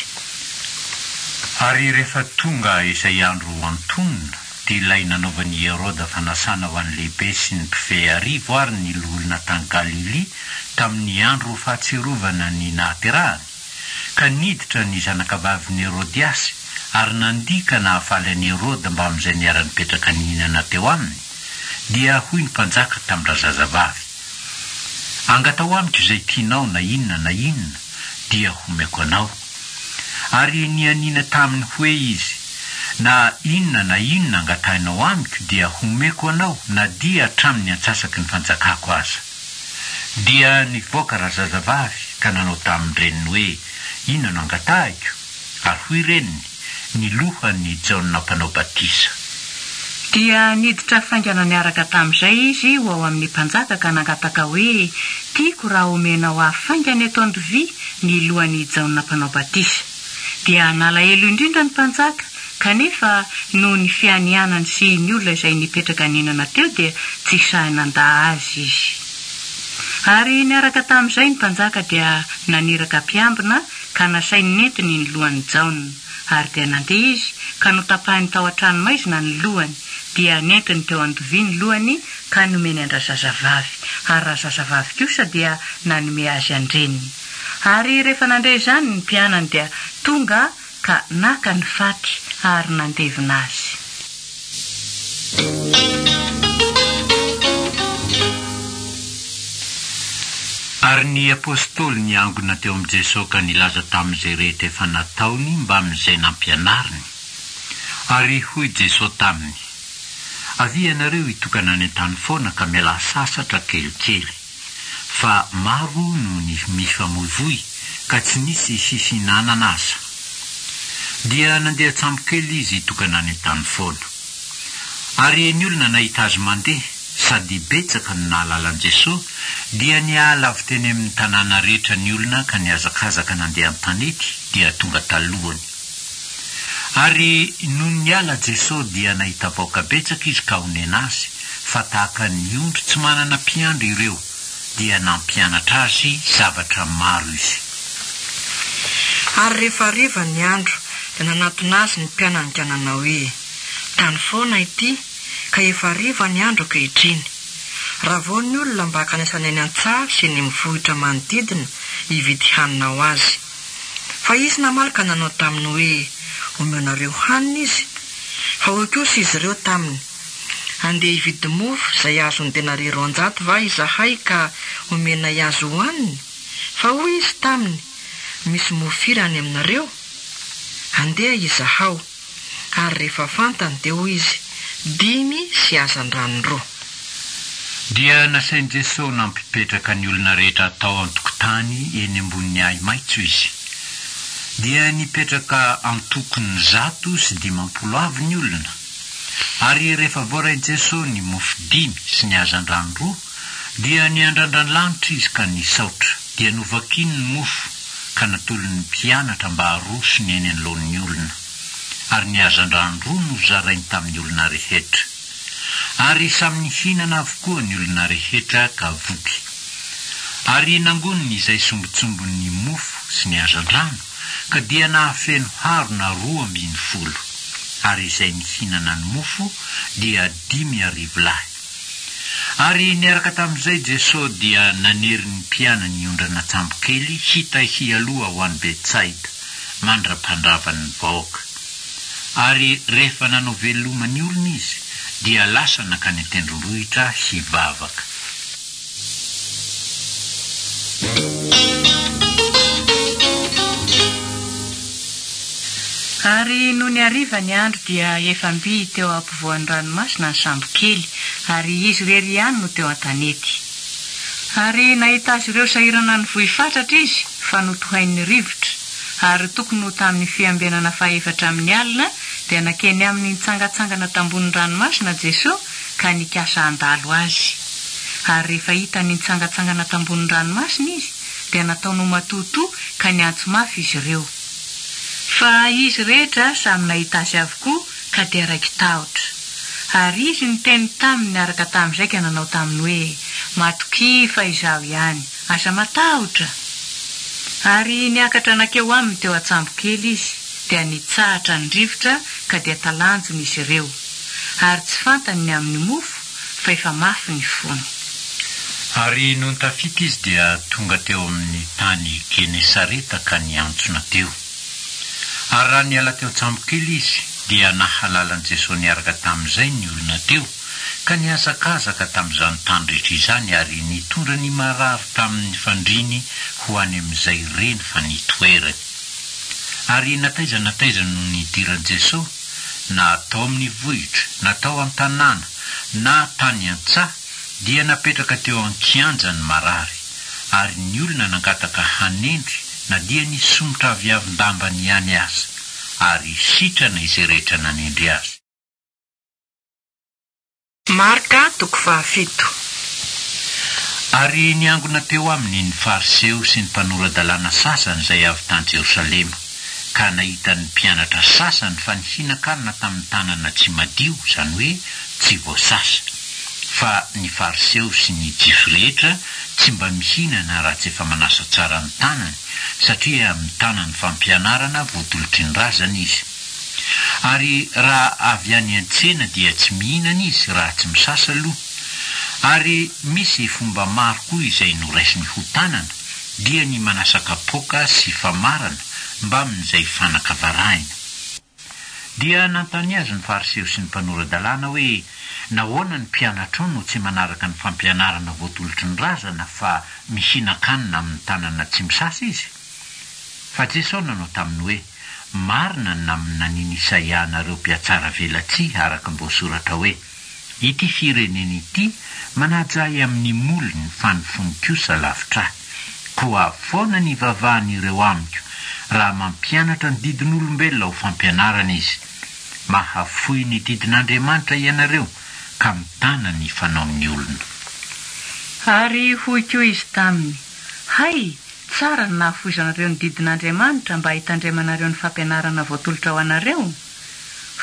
Ary rehefa tonga izay andro antonona, dia ilay nanaovan'i Heroda fanasana ho an'ny lehibe sy ny mpifehy arivo ary ny olona tany Galili tamin'ny andro fahatsiarovana ny nahaterahany, ka niditra ny zanakavavin'i Herodiasy ary nandika nahafaly an'i Heroda mba amin'izay niara-nipetraka nihinana teo aminy. Dia hoy ny mpanjaka tamin'ny zazavavy, angatao amiko izay tianao na inona, dia homeko anao. Ary nianina taminy hoe izy, na inona angatainao amiko dia homeko anao na dia hatramin'ny antsasaky ny fanjakako aza. Dia nivoaka razazavavy ka nanao tamin'ny reniny hoe, inona no angatahiko? Ary hoy reniny, ny lohany Jaona mpanao batisa. Dia niditra faingana niaraka tamin'izay izy ho ao amin'ny mpanjaka ka nangataka hoe, tiako raha omenao hafaingana eto Andovy ny lohan'ny Jaona mpanao batisa. Dia nalahelo indrindra ny mpanjaka, kanefa noho ny fianianany sy ny olona izay nipetraka ninana teo dia tsy sahinanda azy izy. Ary niaraka tamin'izay ny mpanjaka dia naniraka mpiambina ka nasainy nentiny ny lohan'ny Jaona. Ary dia nandeha izy ka notapahiny tao an-tranomaizina ny lohany, dia nentiny teo Andovy ny lohany ka nomeny an-drazazavavy, ary razazavavy kosa dia nanome azy andreniny. Ary rehefa nandray izany ny mpianany dia tonga ka naka ny faty ary nandevina azy. Ary ny apôstôly niangona teo amin'i Jesosy ka nilaza tamin'izay rehetra efa nataony mba amin'izay nampianariny. Ary hoy Jesosy taminy, avy ianareo hitokana any an-tany foana ka miala sasatra kelikely, fa maro no ny mifamoivoy ka tsy nisy fifinanana aza. Dia nandeha tsambokely izy hitokana any an-tany foana. Ary ny olona nahita azy mandeha sady betsaka no nahalalan'i Jesosy, dia niala avy teny amin'ny tanàna rehetra ny olona ka niazakazaka nandeha amin'ny tanety dia tonga talohany. Ary noho niala Jesosy dia nahita vahoaka betsaka izy ka onena azy fa tahaka ny ondry tsy manana mpiandry ireo dia nampianatra azy zavatra maro izy. Ary rehefa hariva ny andro dia nanatona azy ny mpiananganana hoe, tany foana ity ka efa hariva ny andro ankehitriny. Raha vao ny olona mba hakanasana eny an-tsaha sy ny mivohitra manodidina hividy hanina ho azy. Fa izy namalaka nanao taminy hoe omenareo hanina izy. Fa hoy kosa izy ireo taminy, andeha hividy mofo izay azony denari 200 va izahay ka omena azy hohaniny? Fa hoy izy taminy, misy mofo any aminareo? Andeha izahao. Ary rehefa fantany dia hoy izy, 5 sy azan-drano 2. Dia nasain'i Jesosy nampipetraka ny olona rehetra tao an-tokotany eny ambony ahi maitso izy. Dia nipetraka antokony 100 sy 50 avy ny olona. Ary rehefa voarainy Jesosy ny mofo 5 sy ny azan-drano 2, dia niandrandran-lanitra izy ka nisaotra, dia novakiny ny mofo ka natolony mpianatra mba harosony eny anoloan'ny olona. Ary ny azan-drano 2 nozarainy tamin'ny olona rehetra. Ary samy nihinana avokoa ny olona rehetra ka voky. Ary nangoniny izay sombitsombon'ny mofo sy ny azan-drano ka dia nahafeno harona 210. Ary izay nihinana ny mofo dia 5,000 lahy. Ary niaraka tamin'izay Jesosy dia naneri ny mpianany niondrana tsambokely hitahy aloha ho an'i Betsaida, mandra-pandravan'ny vahoaka. Ary rehefa nanao velomany olona izy, dia lasa nakany an-tendrombohitra hivavaka. Ary noho ny hariva ny andro dia efa mby teo ampovoan'ny ranomasina ny sambokely, ary izy rery ihany no teo an-tanety. Ary nahita azy ireo sahirana ny vohy fatratra izy fa notohain'ny rivotra, ary tokony ho tamin'ny fiambenana faha-4 amin'ny alina dia nakeny amin'ny nitsangatsangana tambonin'ny ranomasina Jesosy ka nikasa andalo azy. Ary rehefa hita ny nitsangatsangana tambonin'ny ranomasina izy dia nataony matoto ka niantso mafy izy ireo. Fa izy rehetra samy nahita azy avokoa ka dia raiky tahotra. Ary izy niteny taminy niaraka tamin'izay ka nanao taminy hoe, matoki fa izaho ihany, asa matahotra. Ary niakatra nakeo aminy teo an-tsambokely izy, dia nitsahatra ny rivotra ka dia talanjony izy ireo. Ary tsy fantany amin'ny mofo fa efa mafy ny fony. Ary noho nitafika izy dia tonga teo amin'ny tany Genesareta ka niantsona teo. Ary raha niala teo an-tsambokely izy dia nahalalan'i Jesosy niaraka tamin'izay ny olona teo ka niazakazaka tamin'izany tany rehetra izany ary nitondra ny marary tamin'ny fandriny ho any amin'izay reny fa nitoerany. Ary nataiza noho ny idiran'i Jesosy na atao amin'ny vohitra, na atao an-tanàna, na tany an-tsaha dia napetraka teo an-kianja ny marary. Ary ny olona nangataka hanendry na dia nisomotra aviavin-dambany ihany aza, ary sitrana izay rehetra nanendry azy. Marka 7. Ary niangona teo aminy ny fariseo sy ny mpanoradalàna sasany izay avy tany Jerosalema, ka nahita ny mpianatra sasany fa nihinan-kanina tamin'ny tanana tsy madio, izany hoe tsy voasasa. Fa ny fariseo sy ny jiofo rehetra tsy mba mihinana raha tsy efa manasa tsara ny tanany, satria amin'ny tanany fampianarana voatolotry ny razana izy. Ary raha avy any an-tsena dia tsy mihinana izy raha tsy misasa aloha. Ary misy fomba maro koa izay noraisiny ho tanana, dia ny manasa kapoaka sy famarana mba amin'izay fanakavarahina. Dia nantany azy ny fariseo sy ny mpanoradalàna hoe, nahoana ny mpianatra no tsy manaraka ny fampianarana voatolotry ny razana fa mihinan-kanina amin'ny tanana tsy misasa izy? Fa Jesosy nanao taminy hoe, marina na naniny Isaia nareo mpiatsara velatsia araka ny voasoratra hoe, ity firenena ity manajahy amin'ny molony fanifonin-kosa lavitra. Koa foana ny vavahan'ireo amiko raha mampianatra ny didin'olombelona ho fampianarana izy. Mahafoy ny didin'Andriamanitra ianareo ka mitana ny fanaon'ny olona. Ary hoy koa izy taminy, hay, tsara ny nahafoizanareo ny didin'Andriamanitra mba hitandremanareo ny fampianarana voatolotra ho anareo.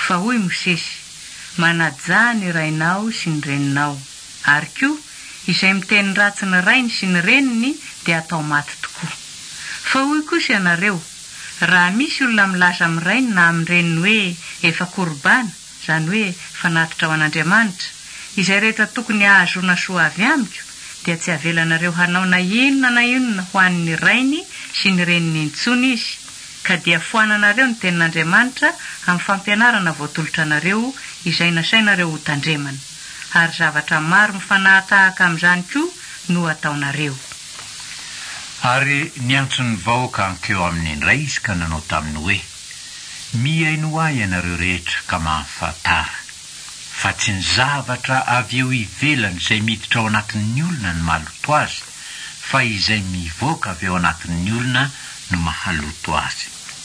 fa hoy Mosesy, manaja ny rainao sy ny reninao, ary koa izay miteny ratsy ny rainy sy ny reniny dia atao maty tokoa. Fa hoy kosa ianareo, raha misy olona milaza amin'ny rainy na amin'ny reniny hoe efa korbana, izany hoe fanatitra ao an'Andriamanitra, izay rehetra tokony ahazona soa avy amiko, dia tsy avelanareo hanao na inona ho an'ny rainy sy ny reniny intsony izy, ka dia foananareo ny tenin'Andriamanitra amin'ny fampianarana voatolotra anareo izay nasainareo ho tandremana, ary zavatra maro mifanahitahaka amin'izany koa no ataonareo. Ary niantsony vahoaka ankeo amin'ny indray izy ka nanao taminy hoe, miaino ahy ianareo rehetra ka mahafantara, fa tsy ny zavatra avy eo ivelany izay miditra ao anatin'ny olona no mahaloto azy, fa izay mivoaka avy eo anatin'ny olona no mahaloto azy.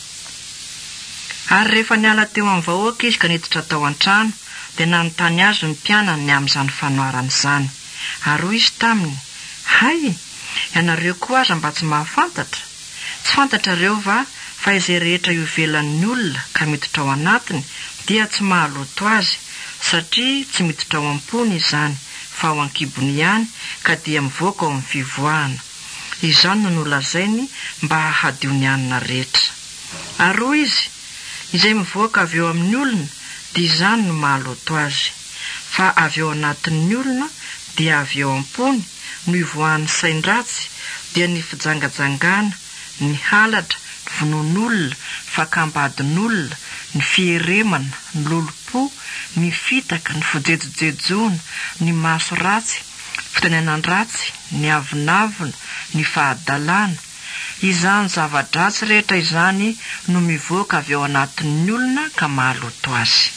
Ary rehefa niala teo amin'ny vahoaka izy ka niditra tao an-trano, dia nanontany azy ny mpianany amin'izany fanoarana izany. Ary hoy izy taminy, hay, ianareo koa aza mba tsy mahafantatra? Tsy fantatrareo va fa izay rehetra io ivelan'ny olona ka miditra ao anatiny dia tsy mahaloto azy, satria tsy miditra ao am-pony izany, fa ao an-kibony ihany, ka dia mivoaka ao amin'ny fivoahana. Izany no nolazainy mba hahadio ny anina rehetra. Ary hoy izy, izay mivoaka avy eo amin'ny olona dia izany no mahaloto azy, fa avy eo anatin'ny olona dia avy eo am-pony no ivoahan'ny sain-dratsy, dia ny fijangajangana, ny halatra, ny vonon'olona, fakambadin'olona, ny fieremana, ny lolo-po, ny fitaka, ny fijejojejoana, ny maso ratsy, fitenenan-dratsy, ny avinavina, ny fahadalana. Izany zava-dratsy rehetra izany no mivoaka avy eo anatin'ny olona ka mahaloto azy.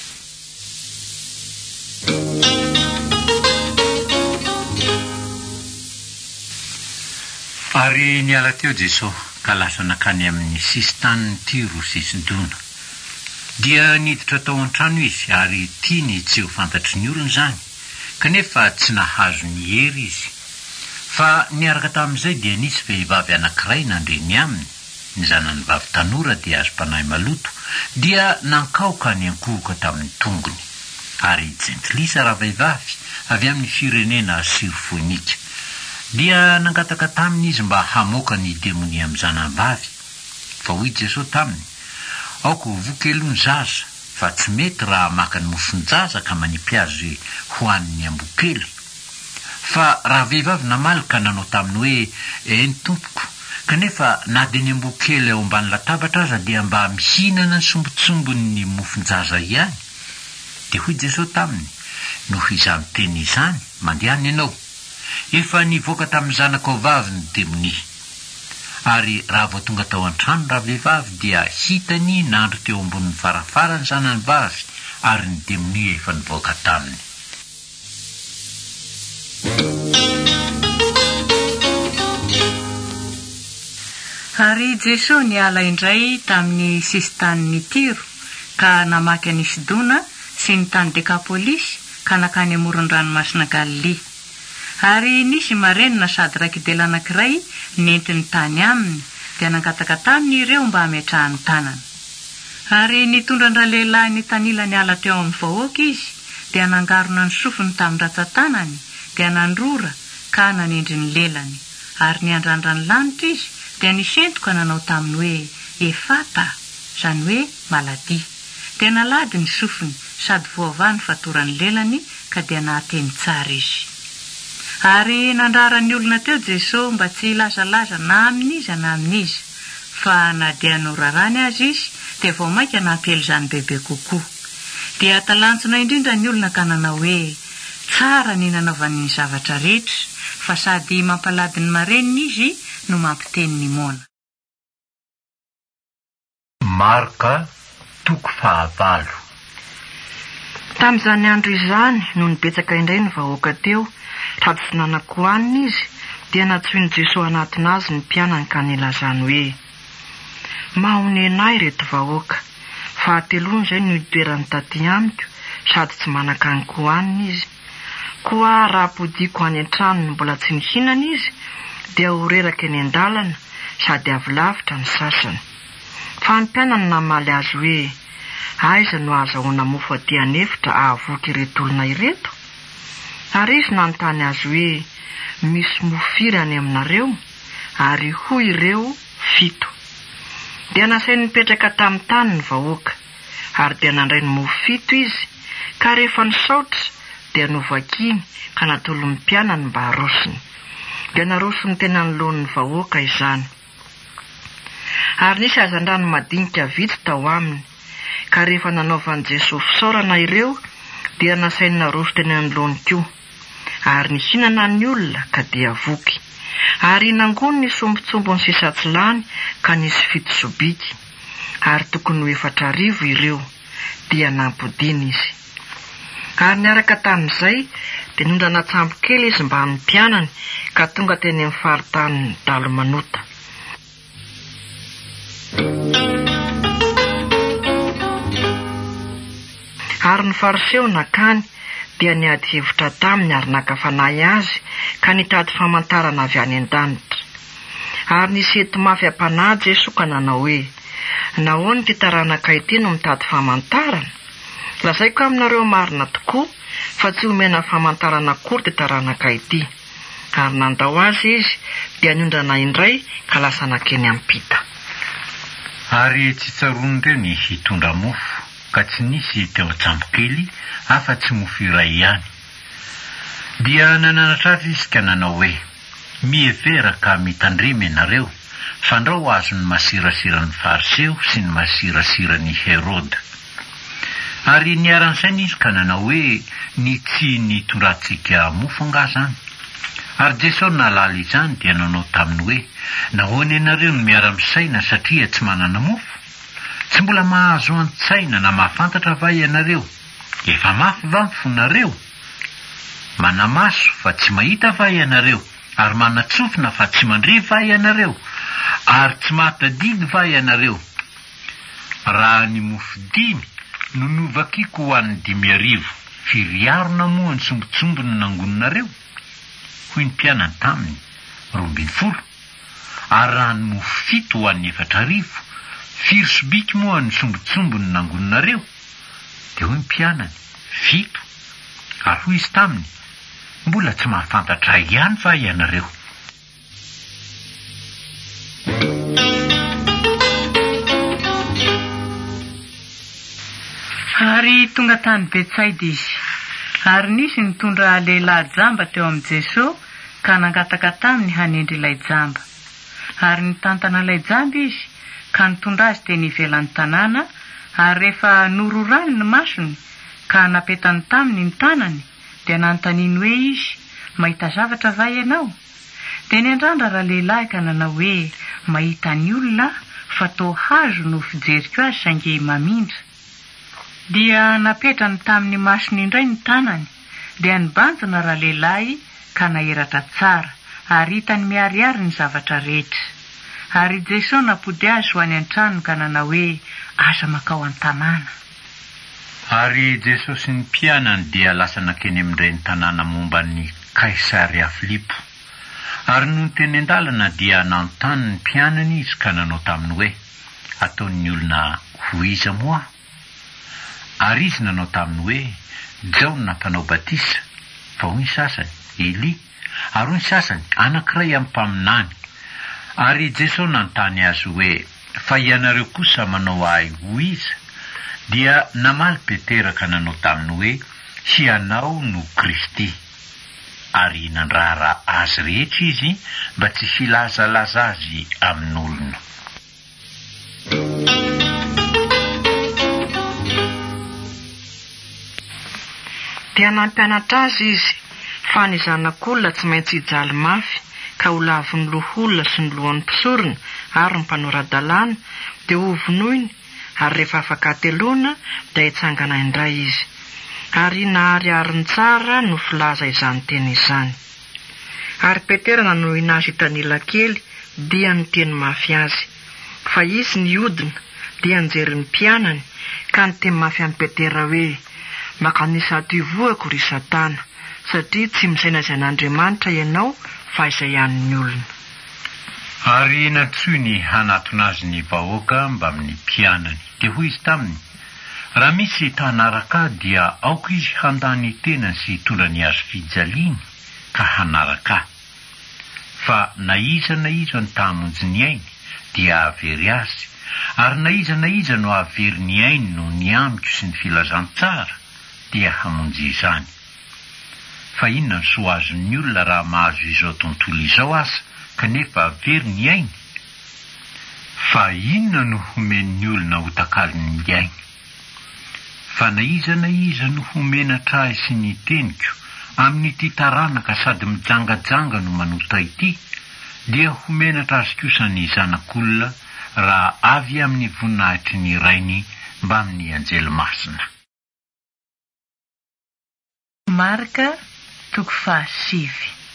Ary niala teo Jesosy ka lasa nakany amin'ny sisin-tanin'ny Tiro sy Sidona. Dia niditra tao an-trano izy ary tiany tsy ho fantatry ny olona izany, kanefa tsy nahazo ny hery izy. Fa niaraka tamin'izay dia nisy vehivavy anankiray nandreny aminy, ny zanany vavy tanora dia azo mpanahy maloto, dia nankaoka ny ankohoka tamin'ny tongony. Ary jentilisa raha vehivavy avy amin'ny firenena Sirofonika. Dia nangataka taminy izy mba hamoaka ny demoni amin'ny zanam-bavy. Fa hoy Jesosy taminy, aoko vokelony zaza, fa tsy mety raha maka ny mofon-jaza ka manipy azy hoan'ny ambokely. Fa raha vehivavy namalika nanao taminy hoe, eny tompoko, kanefa na dia ny ambokely ao ambany latabatra aza dia mba mihinana ny sombotsombony ny mofon-jaza ihany. Dia hoy Jesosy taminy, noho izany teny izany, mandehany ianao, efa nivoaka tamin'ny zanako vavy ny demoni. Ary raha vao tonga tao an-trano raha vehivavy dia hitany nandro teo ambonin'ny farafara ny zanany vavy, ary ny demoni efa nivoaka taminy. Ary Jesosy niala indray tamin'ny sisin-tanin'ny Tiro ka namaky an'i Sidona sy ny tany Dekapolisy ka nakany amoron-dranomasina Galilea. Ary nisy marenina sady raikidely anankiray nentiny tany aminy, dia nangataka taminy ireo mba hametrahany tanana. Ary nitondran-dra lehilahy ny tanila niala teo amin'ny vahoaka izy, dia nangarona ny sofiny tamin'ny ratsan-tanany, dia nandrora ka nanendry ny lelany. Ary niandrandra ny lanitra izy, dia nisentoka nanao taminy hoe efata, izany hoe maladi. Dia nalady ny sofiny, sady voavany fatorany lelany, ka dia nahateny tsara izy. Ary nandrara ny olona teo Jesosy mba tsy ilazalaza na amin'iza na amin'iza, fa na dia norarany azy izy, dia vao maika nampelo izany bebe kokoa. Dia talantsona indrindra ny olona ka nanao hoe tsara ny nanaovany ny zavatra rehetra, fa sady mampalady ny mareniny izy no mampiteny ny mona. Marka 9. Tamin'izany andro izany no nibetsaka indray ny vahoaka teo, sady tsy nanan-kohaniny izy, dia natsoiny Jesosy anatiny azy ny mpianany ka nilazany hoe, mahony anay reto vahoaka, fahatelony izay no itoerany taty amiko, sady tsy manan-kohaniny izy. Koa raha podiko any an-trano no mbola tsy nihinana izy, dia ho reraka eny an-dalana, sady avy lavitra ny sasany. Fa ny mpianany namaly azy hoe, aiza no azahoana mofo aty anefitra ahavoky ireto olona ireto? Ary izy nanontany azy hoe misy mofiry any aminareo, ary hoy ireo 7. Dia nasainy nipetraka tamin'ny tany ny vahoaka, ary dia nandray ny mofo 7 izy, ka rehefa nisaotra dia novakiny ka natolo ny mpianany mba harosiny. Dia narosony tena nolon'ny vahoaka izany. Ary nisy hazandrano madinika vitsy tao aminy, ka rehefa nanaovan'i Jesosy fisaorana ireo dia nasainy naroso teny anoloany koa. Ary nihinana ny olona ka dia voky. Ary nangony ny sombotsombony sisatsilany ka nisy 7 sobiky. Ary tokony ho 4,000 ireo, dia nampodiny izy. Ary niaraka tamin'izay dia nondrana tsambo kely izy mba amin'ny mpianany ka tonga teny amin'ny faritany Dalomanota. Ary ny fariseo nakany dia niady hevitra taminy ary nakafanahy azy ka nitady famantarana avy any an-danitra. Ary nisy hety mafy ampanahy Jesosy ka nanao hoe, nahoana ity taranaka ity no mitady famantarana? Lazaiko aminareo marina tokoa fa tsy omena famantarana akory ity taranaka ity. Ary nandao azy izy dia niondrana indray ka lasa nakeny ampita. Ary tsy tsarony ireo ny hitondra mofo, ka tsy nisy teo an-tsambokely afa-tsy mofo iray ihany. Dia nananatra azy izy ka nanao hoe, mihevera ka mitandremy ianareo, fandrao azo ny masirasiran'ny fariseo sy ny masirasiran'ny Herode. Ary niaran'sainy izy ka nanao hoe ny tsy nitondrantsika mofo nga zany. Ary Jesosy nalala izany dia nanao taminy hoe, nahoana ianareo no miara-misaina satria tsy manana mofo? Tsy mbola mahazo an-tsaina na mahafantatra va ianareo? Efa mafy va fonareo? Manamaso fa tsy mahita va ianareo? Ary manatsofina fa tsy mandre va ianareo? Ary tsy mahatadidy va ianareo? Raha ny mofo 5 no novakiko ho an'ny 5,000, firy arona moa ny sombotsombony nangononareo? Hoy ny mpianany taminy, 12. Ary raha ny mofo 7 ho an'ny 4,000, firy sobiky moa ny sombotsombony nangononareo? Dia hoy ny mpianany, 7. Ary hoy izy taminy, mbola tsy mahafantatra ihany va ianareo? Ary tonga tany Betsaida izy. Ary nisy nitondra lehilahy jamba teo amin'ny Jesosy ka nangataka taminy hanendry ilay jamba. Ary nitantana ilay jamba izy ka nitondra azy teny ivelan'ny tanàna, ary rehefa nororany ny masony ka napetany taminy ny tanany dia nanontaniany hoe izy, mahita zavatra va ianao? Dia niandrandra raha lehilahy ka nanao hoe, mahita ny olona fa tao hazo no fijeriko azy saingy mamindra. Dia napetrany tamin'ny masony indray ny tanany, dia nibanjina raha lehilahy ka naheratra tsara, ary hitany miariary ny zavatra rehetra. Ary Jesosy napody azy ho any an-trano ka nanao hoe, aza makao an-tanàna. Ary Jesosy sy ny mpianany dia lasa nakeny amin'ireny tanàna momba ny Kaisaria Filipo. Ary no teny an-dalana dia nanontany ny mpianany izy ka nanao taminy hoe, ataon'ny olona ho iza moa? Ary izy nanao taminy hoe, Jaona mpanao batisa, fa hoy ny sasany, Eli, ary hoy ny sasany, anankiray amin'ny mpaminany. Ary Jesosy nanontany azy hoe, fa ianareo kosa manao ahy ho iza? Dia namaly Petera ka nanao taminy hoe, ianao no Kristy. Ary nandrara azy rehetra izy mba tsy filazalaza azy amin'olona. Dia nampianatra azy izy fa ny zanak'olona tsy maintsy hijaly mafy ka ho lavon'ny loholona sy ny lohan'ny mpisorona ary ny mpanorad-dalàna dia ho vonoiny, ary rehefa afaka atelona dia hitsangana indray izy. Ary nahariary tsara no filaza izany teny izany. Ary Petera nanohina azy hitanila kely dia niteny mafy azy, fa izy niodina dia nijery ny mpianany ka niteny mafy amin'ny Petera hoe, makanisy ato ivoako ry Satana, satria tsy misaina izay n'Andriamanitra ianao fa izay ihany olona. Ary natsoiny hanatona azy ny vahoaka mba amin'ny mpianany. Dia hoy izy taminy, Raha misy tanaraka dia aoka izy handany tena sy hitondra ny azo fijaliany ka hanaraka. Fa na iza ny tamonjy ny ainy dia avery azy, ary na iza no avery ny ainy no ny amiko sy ny filazantsara dia hamonjy izany. Fa inona ny soa azon'ny olona raha mahazo izao tontolo izao asa kanefa avery ny ainy? Fa inona no homen'ny olona ho takaliny ny ainy? Fa na iza no homenatra ahy sy ny teniko amin'ity taranaka sady mijangajanga no manota ity, dia homenatra azy kosa ny zanak'olona raha avy amin'ny voninahitry ny rainy mba amin'ny anjely masina. Marka 7.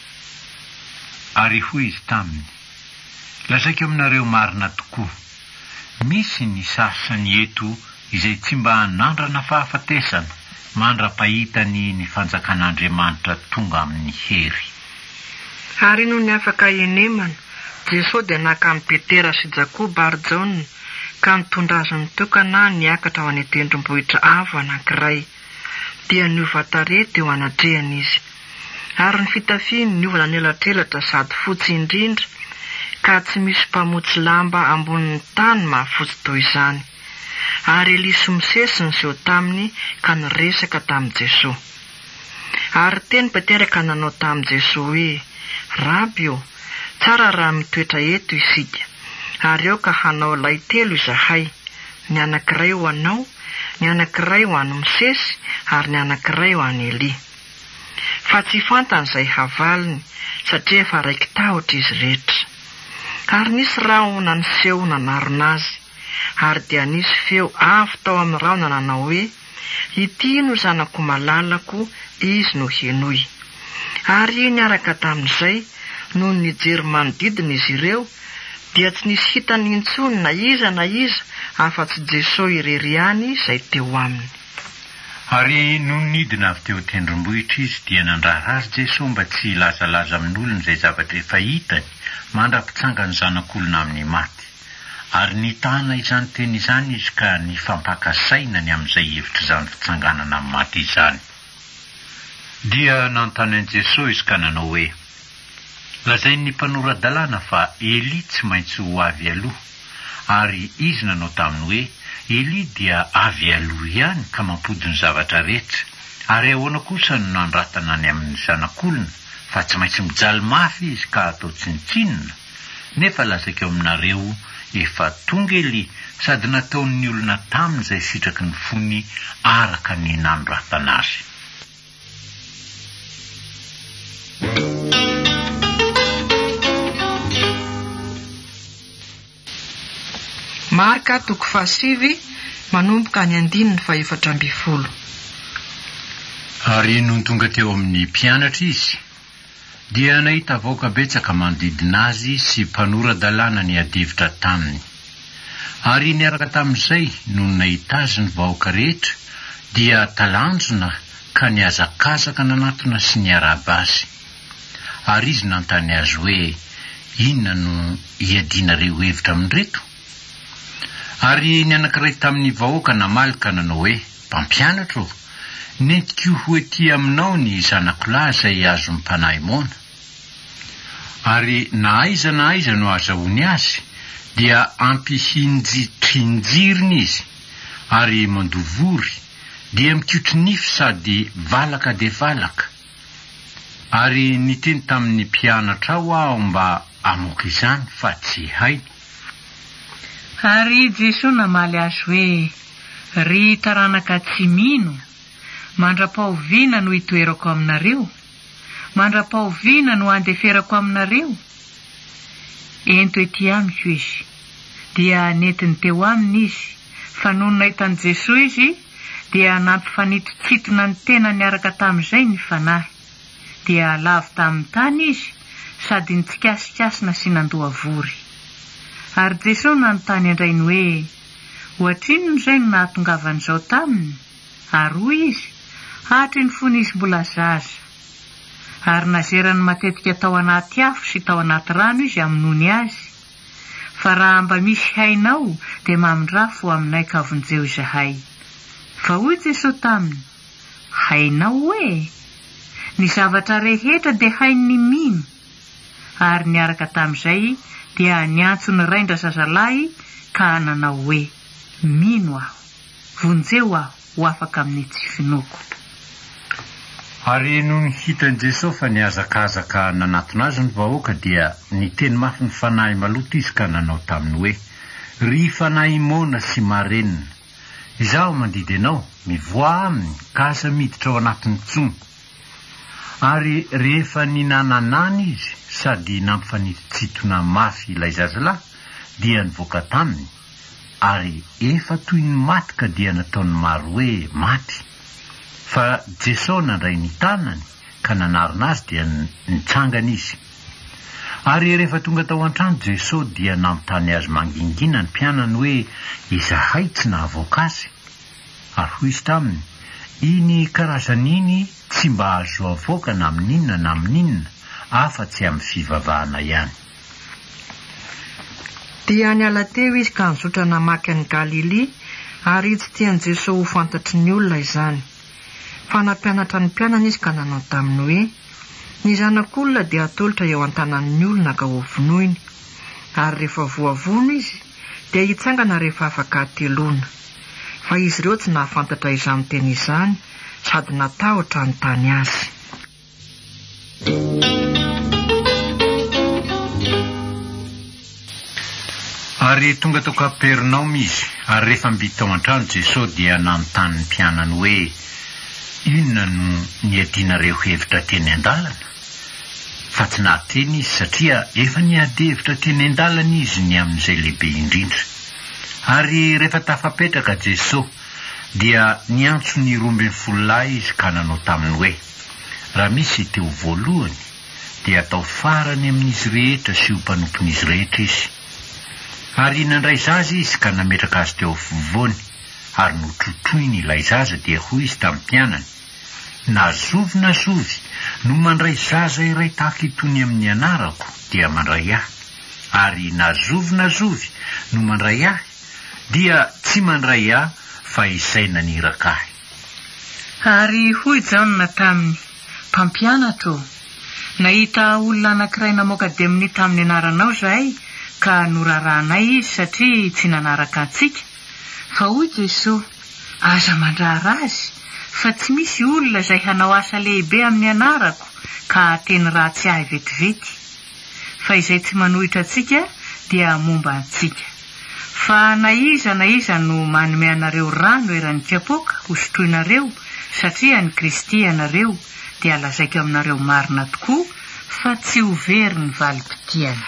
Ary hoy izy taminy, lazaiko aminareo marina tokoa, misy ny sasany eto izay tsy mba nandrana fahafatesana mandra-pahitany ny fanjakan'Andriamanitra tonga amin'ny hery. Ary no ny afaka enemana, Jesosy dia naka amin'ny Petera sy Jakoba ary Jaona ka nitondra azy nitokana niakatra ao any tendrombohitra avo anankiray, dia niova tarehy teo anatrehany izy. Ary ny fitafiany niova nelatrelatra sady fotsy indrindra, ka tsy misy mpamotsy lamba ambonin'ny tany mahafotsy toy izany. Ary Elisy misesy ny seho taminy ka niresaka tamin'i Jesosy. Ary teny Petera ka nanao tamin'i Jesosy hoe, Rabi, tsara raha mitoetra eto isika, ary eo ka hanao lay telo izahay, ny anankiray ho anao, ny anankiray ho an'ny misesy, ary ny anankiray ho an'ny Eli. Fa tsy fantany izay havaliny, satria efa raiky tahotra izy rehetra. Ary nisy rahona niseho nanarona azy, ary dia nisy feo avo tao amin'ny rahona nanao hoe, ity no zanako malalako, izy no henoy. Ary niaraka tamin'izay, noho nijery manodidina izy ireo, dia tsy nisy hitany intsony na iza afa-tsy Jesosy irery ihany izay teo aminy. Ary no nidina avy teo tendrombohitra izy dia nandrara azy Jesosy mba tsy lazalaza amin'olona izay zavatra efa hitany mandra-pitsanga ny zanak'olona amin'ny maty. Ary nitana izany teny izany izy ka nifampakasainany amin'izay hevitra izany fitsanganana amin'ny maty izany. Dia nanontany an'i Jesosy izy ka nanao hoe, lazain'ny mpanoradalàna fa Eli tsy maintsy ho avy aloha, ary izy nanao taminy hoe, Eli dia avy aloha ihany ka mampody ny zavatra rehetra, ary ahoana kosa no nandratana any amin'ny zanak'olona, fa tsy maintsy mijaly mafy izy ka atao tsinitsinina. Nefa lazaiko aminareo, efa tonga Eli, sady nataon'ny olona taminy izay sitraky ny fony araka ny nandratana azy. Marka 7 manomboka ny 14. Ary no tonga teo amin'ny mpianatra izy, dia nahita vahoaka betsaka manodidina azy sy mpanoradalàna ny adivitra taminy. Ary niaraka tamin'izay no nahita azy ny vahoaka rehetra, dia talanjona ka niazakazaka nanatona sy niaraba azy. Ary izy nanontany azy hoe, inona no iadinareo hevitra amin'reto? Ary ny anankiray tamin'ny vahoaka namalika nanao hoe, mpampianatra, nentiko ho ety aminao ny zanakolahy izay azo mipanahy mona. Ary na aiza no azahoany azy, dia ampihinjitrinjiriny izy, ary mandovory, dia mikotry nify sady valaka de valaka. Ary niteny tamin'ny mpianatra aho mba amoaka izany fa tsy hainy. Ary Jesosy namaly azy hoe, ry taranaka tsy mino, mandra-pahoviana no hitoerako aminareo, mandra-pahoviana no andeferako aminareo. Ento ety amiko izy, dia netiny teo aminy izy, fa noho nahitany Jesosy izy, dia nampifanititsitona ny tena niaraka tamin'izay ny fanahy, dia lavo tamin'ny tany izy, sady nitsikasakasina sy nandoa vory. Ary Jesosy nanontany andrainy hoe, ohatrino izay no nahatongavan'izao taminy? Ary hoy izy, hatry ny fony izy mbola zaza. Ary nazerany matetika tao anaty afo sy tao anaty rano izy aminony azy. Fa raha mba misy hainao, dia mamindrafo aminay ka vonjeo izahay. Fa hoy Jesosy taminy, hainao hoe ny zavatra rehetra dia hainy mino. Ary niaraka tamin'izay dia niantso ny raindra zazalahy ka nanao hoe, mino aho, vonjeo aho ho afaka amin'ny tsy finoko. Ary noho ny hitan'i Jesosy fa niazakazaka nanatona azy ny vahoaka dia niteny mafy ny fanahy maloto izy ka nanao taminy hoe, ry fanahy mona sy marenina, izaho mandidy anao mivoa aminy ka aza miditra ao anatin'ny tsony. Ary rehefa ninananany izy sady nampifanitsitona mafy ilay zazalahy dia nivoaka taminy, ary efa toy ny maty ka dia nataony maro hoe maty. Fa Jesosy nandray ny tanany ka nanarina azy dia nitsangana izy. Ary rehefa tonga tao an-trano Jesosy dia nampitany azy mangingina ny mpianany hoe izahay tsy nahavoaka azy. Ary hoy izy taminy, iny karazan'iny tsy mba azo avoaka na amin'inona na amin'inona, afa-tsy amin'ny fivavahana ihany. Dia niala teo izy ka nizotra namaky any Galili, ary tsy tian'i Jesosy ho fantatry ny olona izany. Fa nampianatra ny mpianany izy ka nanao taminy hoe, ny zanak'olona dia atolotra eo an-tanan'ny olona ka ho vonoiny. Ary rehefa voavono izy dia hitsangana rehefa afaka atelona. Fa izy ireo tsy nahafantatra izany teny izany, sady natahotra ny tany azy. Ary tonga tao Kapernaum izy, ary rehefa mby tao an-trano Jesosy dia nanontany ny mpianany hoe, inona no niadinareo hevitra teny an-dalana? Fa tsy nahateny izy satria efa niady hevitra teny an-dalana izy ny amin'izay lehibe indrindra. Ary rehefa tafapetraka Jesosy dia niantso ny 12 lahy izy ka nanao taminy hoe, raha misy teo voalohany dia atao farany amin'izy rehetra sy ho mpanompon'izy rehetra izy. Ary nandray zaza izy ka nametraka azy teo afovoany, ary notrotroiny ilay zaza dia hoy izy tamin'ny mpianany, nazovy no mandray zaza iray tahaka itony amin'ny anarako dia mandray ahy, ary nazovy no mandray ahy dia tsy mandray ahy fa izay naniraka ahy. Ary hoy Jaona taminy, mpampianatra, nahita olona anankiray namoaka demony tamin'ny anaranao zahay ka norarahanay izy satria tsy nanaraka antsika. Fa hoy Jesosy, aza mandrara azy, fa tsy misy olona izay hanao asa lehibe amin'ny anarako ka teny ratsy ahy vetivety. Fa izay tsy manohitra antsika dia momba antsika. Fa na iza no manome anareo rano eran'ny kapoaka hosotroinareo satria ny Kristy anareo, dia lazaiko aminareo marina tokoa fa tsy ho very ny valim-pitiana.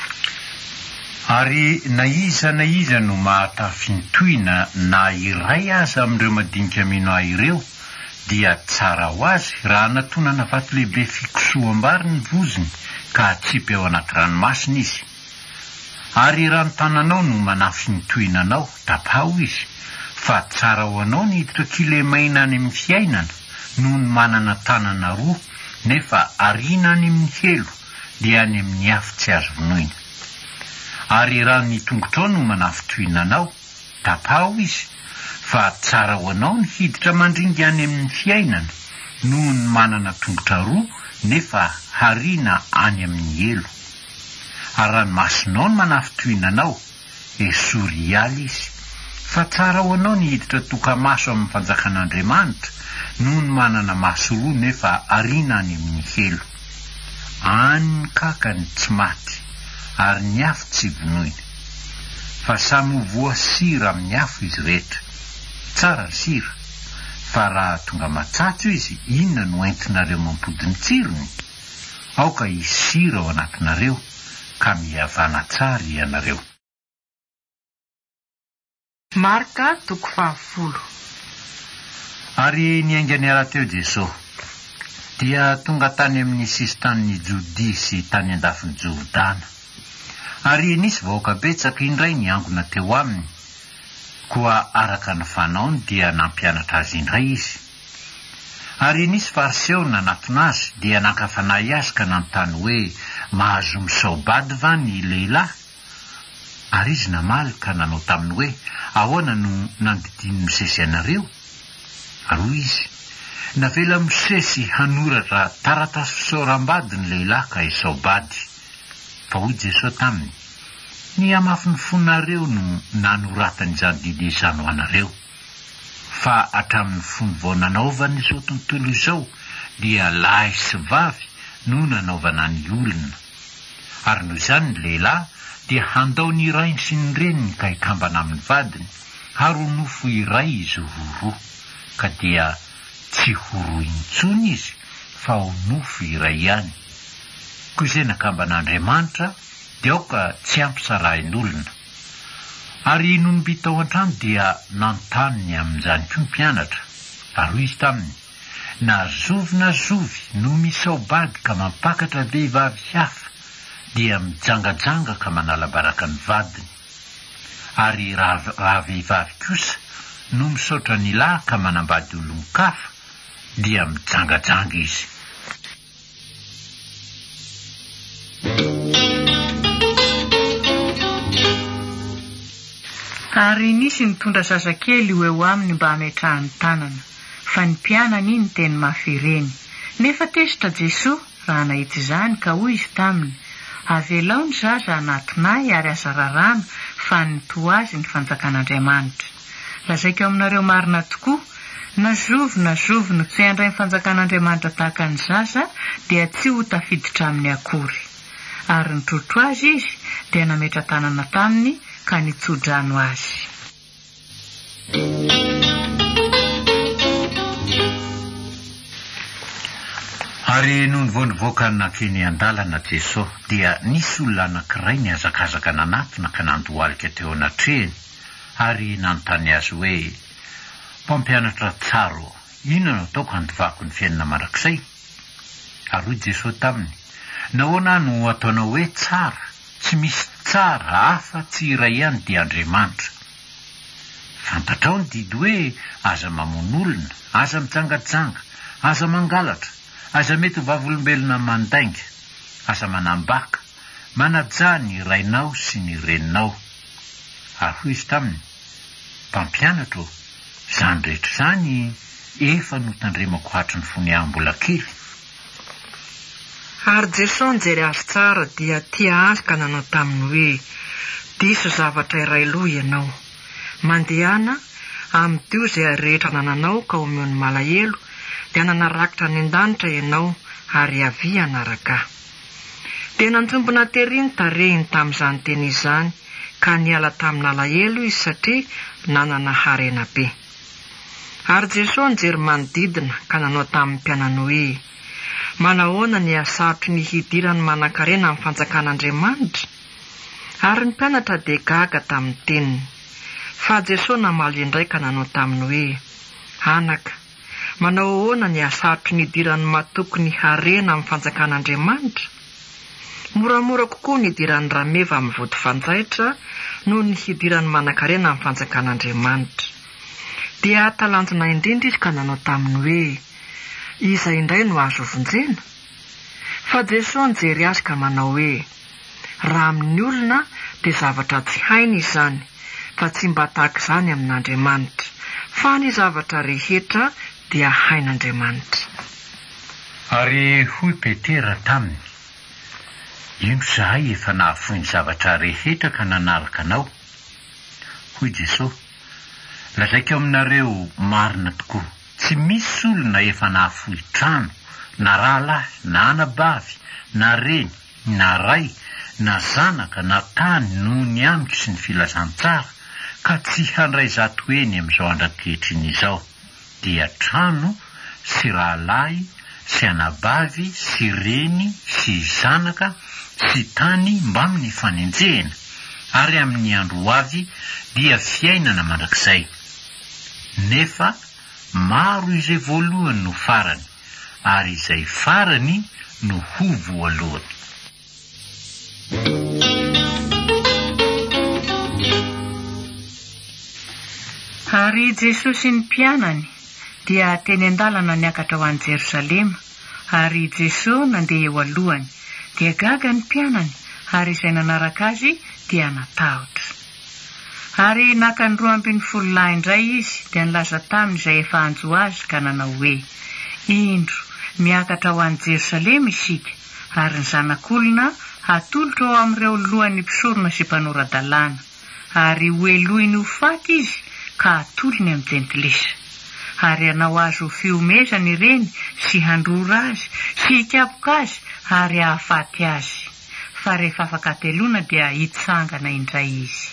Ary na iza no mahatafintoina na iray aza amin'ireo madinika mino ahy ireo dia tsara ho azy raha natonana vato lehibe fikosoam-bary ny voziny ka atsipy ao anaty ranomasina izy. Ary raha ny tananao no manafintoina anao, tapao izy, fa tsara ho anao ny hiditra kilemaina any amin'ny fiainana noho ny manana tanana roa nefa arina any amin'ny helo dia any amin'ny afo tsy azo vonoina. Ary raha ny tongotrao no manafitoina anao, tapao izy, fa tsara ho anao ny hiditra mandringa any amin'ny fiainana noho ny manana tongotra roa nefa harina any amin'ny elo. Ary raha ny masonao no manafitoina anao, esory ialy izy, fa tsara ho anao ny hiditra toka-maso amin'ny fanjakan'Andriamanitra noho ny manana maso roa nefa harina any amin'ny elo. Any ny kakany tsy maty, ary ny afo tsy vonoina, fa samy voa sira amin'ny afo izy rehetra. Tsara ny sira, fa raha tonga matsatso izy, inona no entinareo mampody ny tsirony? Aoka hisira ao anatinareo ka mihavana tsara ianareo. Marka 10. Ary niaingany rahateo Jesosy dia tonga tany amin'ny sisin-tanin'ny Jodia sy tany andafin'ny Jordana. Ary nisy vahoaka betsaka indray niangona teo aminy, koa araka ny fanaony dia nampianatra azy indray izy. Ary nisy fariseo nanatona azy dia nankafanahy azy ka nanontany hoe mahazo misaobady va ny lehilahy? Ary izy namaly ka nanao taminy hoe ahoana no nandidiny misesy anareo? Ary izy navela misesy hanoratra taratasy fisaorambady ny lehilahy ka Esau bady. Fa hoy Jesosy taminy, ny amafiny fonareo no nanoratany izany didy izany ho anareo. Fa hatramin'ny fony vao nanaovany izao tontolo izao dia lahy sy vavy no nanaovana ny olona. Ary noho izany ny lehilahy dia handao ny rainy sy ny reniny ka hikambana amin'ny vadiny, ary ho nofo iray izy horoa, ka dia tsy horoa intsony izy fa ho nofo iray ihany. Koa izay nakamban'Andriamanitra dia aoka tsy ampysarahin'olona. Ary noho ny bitao an-trano dia nanontaniny amin'izany koa ny mpianatra. Ary hoy izy taminy, na zovy no misao bady ka mampakatra vehivavy hafa dia mijangajanga ka manala baraka ny vadiny. Ary raha vehivavy kosa no misaotra ny lahy ka manambady olon-kafa dia mijangajanga izy. Ary nisy nitondra zazakely ho eo aminy mba hametrahany tanana, fa ny mpianany iny teny mafy ireny. Nefa tezitra Jesosy raha nahita izany ka hoy izy taminy, avelao ny zaza anatinay ary aza rarana fa ny toa azy ny fanjakan'Andriamanitra. Lazaiko aminareo marina tokoa, na zovy no tsy handray ny fanjakan'Andriamanitra tahaka ny zaza dia tsy ho tafiditra amin'ny akory. Ary nitrotro azy izy dia nametra tanana taminy ka nitsodrano azy. Ary noho nivonivoaka nakeny an-dalana Jesosy dia nisy olona anankiray niazakazaka nanatona ka nandohalika teo anatrehany, ary nanontany azy hoe, mpampianatra tsara, inona no ataoko handovako ny fiainana mandrakizay? Ary hoy Jesosy taminy, nahoana no ataonao hoe tsara? Tsy misy tsara hafa tsy iray ihany dia Andriamanitra. Fantatrao ny didy hoe aza mamono olona, aza mijangajanga, aza mangalatra, aza mety vavolombelona mandainga, aza manambaka, manaja ny rainao sy ny reninao. Ary hoy izy taminy, mpampianatra, izany rehetra izany efa notandremako hatry ny fony ahy mbola kely. Ary Jesosy nijery azy tsara dia tia azy ka nanao taminy hoe, diso zavatra iray loha ianao, mandehana amin'io izay rehetra nananao ka omeo ny malahelo dia nanarakitra ny an-danitra ianao ary avy anaraka. Dia nanjombona teriny tarehiny tamin'izany teny izany ka niala tamin'ny alahelo izy satria nanana harena be. Ary Jesosy nijery manodidina ka nanao tamin'ny mpianany hoe, manahoana ny asarotry ny hidirany manan-karena amin'ny fanjakan'Andriamanitra? Ary ny mpianatra dia gaga tamin'ny teniny. Fa Jesosy namaly indray ka nanao taminy hoe, anaka, manao ahoana ny asarotry ny hidirany mahatoky ny harena amin'ny fanjakan'Andriamanitra? Moramora kokoa ny hidirany rameva amin'ny vody fanjaitra noho ny hidirany manan-karena amin'ny fanjakan'Andriamanitra. Dia atalanjona indrindra izy ka nanao taminy hoe, iza indray no azo vonjena? Fa Jesosy nijery azy ka manao hoe, raha amin'ny olona dia zavatra tsy hainy izany, fa tsy mba tahaka izany amin'Andriamanitra, fa ny zavatra rehetra dia hain'Andriamanitra. Ary hoy Petera taminy, ino zahay efa nahafoy ny zavatra rehetra ka nanaraka anao? Hoy Jesosy, lazaiko aminareo marina tokoa, tsy misy olona efa nahafoy trano, na rahalahy, na anabavy, na reny, na ray, na zanaka, na tany noho ny amiko sy ny filazantsara, ka tsy handray zato eny amin'izao andran-kehitriny izao, dia trano sy rahalahy, sy anabavy, sy reny, sy zanaka, sy tany mba amin'ny fanenjehana, ary amin'ny andro avy dia fiainana mandrakizay. Nefa maro izay voalohany no farany, ary izay farany no ho voalohany. Ary Jesosy sy ny mpianany dia teny an-dalana niakatra ho any Jerosalema, ary Jesosy nandeha eo alohany, dia gaga ny mpianany, ary izay nanaraka azy dia natahotra. Ary naka ny 12 lahy indray izy dia nilaza taminy izay efa anjo azy ka nanao hoe: indro miakatra ho any Jerosalema isika, ary ny zanak'olona hatolotra ao amin'ireo lohan'ny mpisorona sy mpanoradalàna, ary hoelohiny ho faty izy ka hatolony amin'ny jentilesa. Ary hanao azy ho fiomezana ireny sy handrora azy sy hikapoka azy ary hahafaty azy. Fa rehefa afaka teloana dia hitsangana indray izy.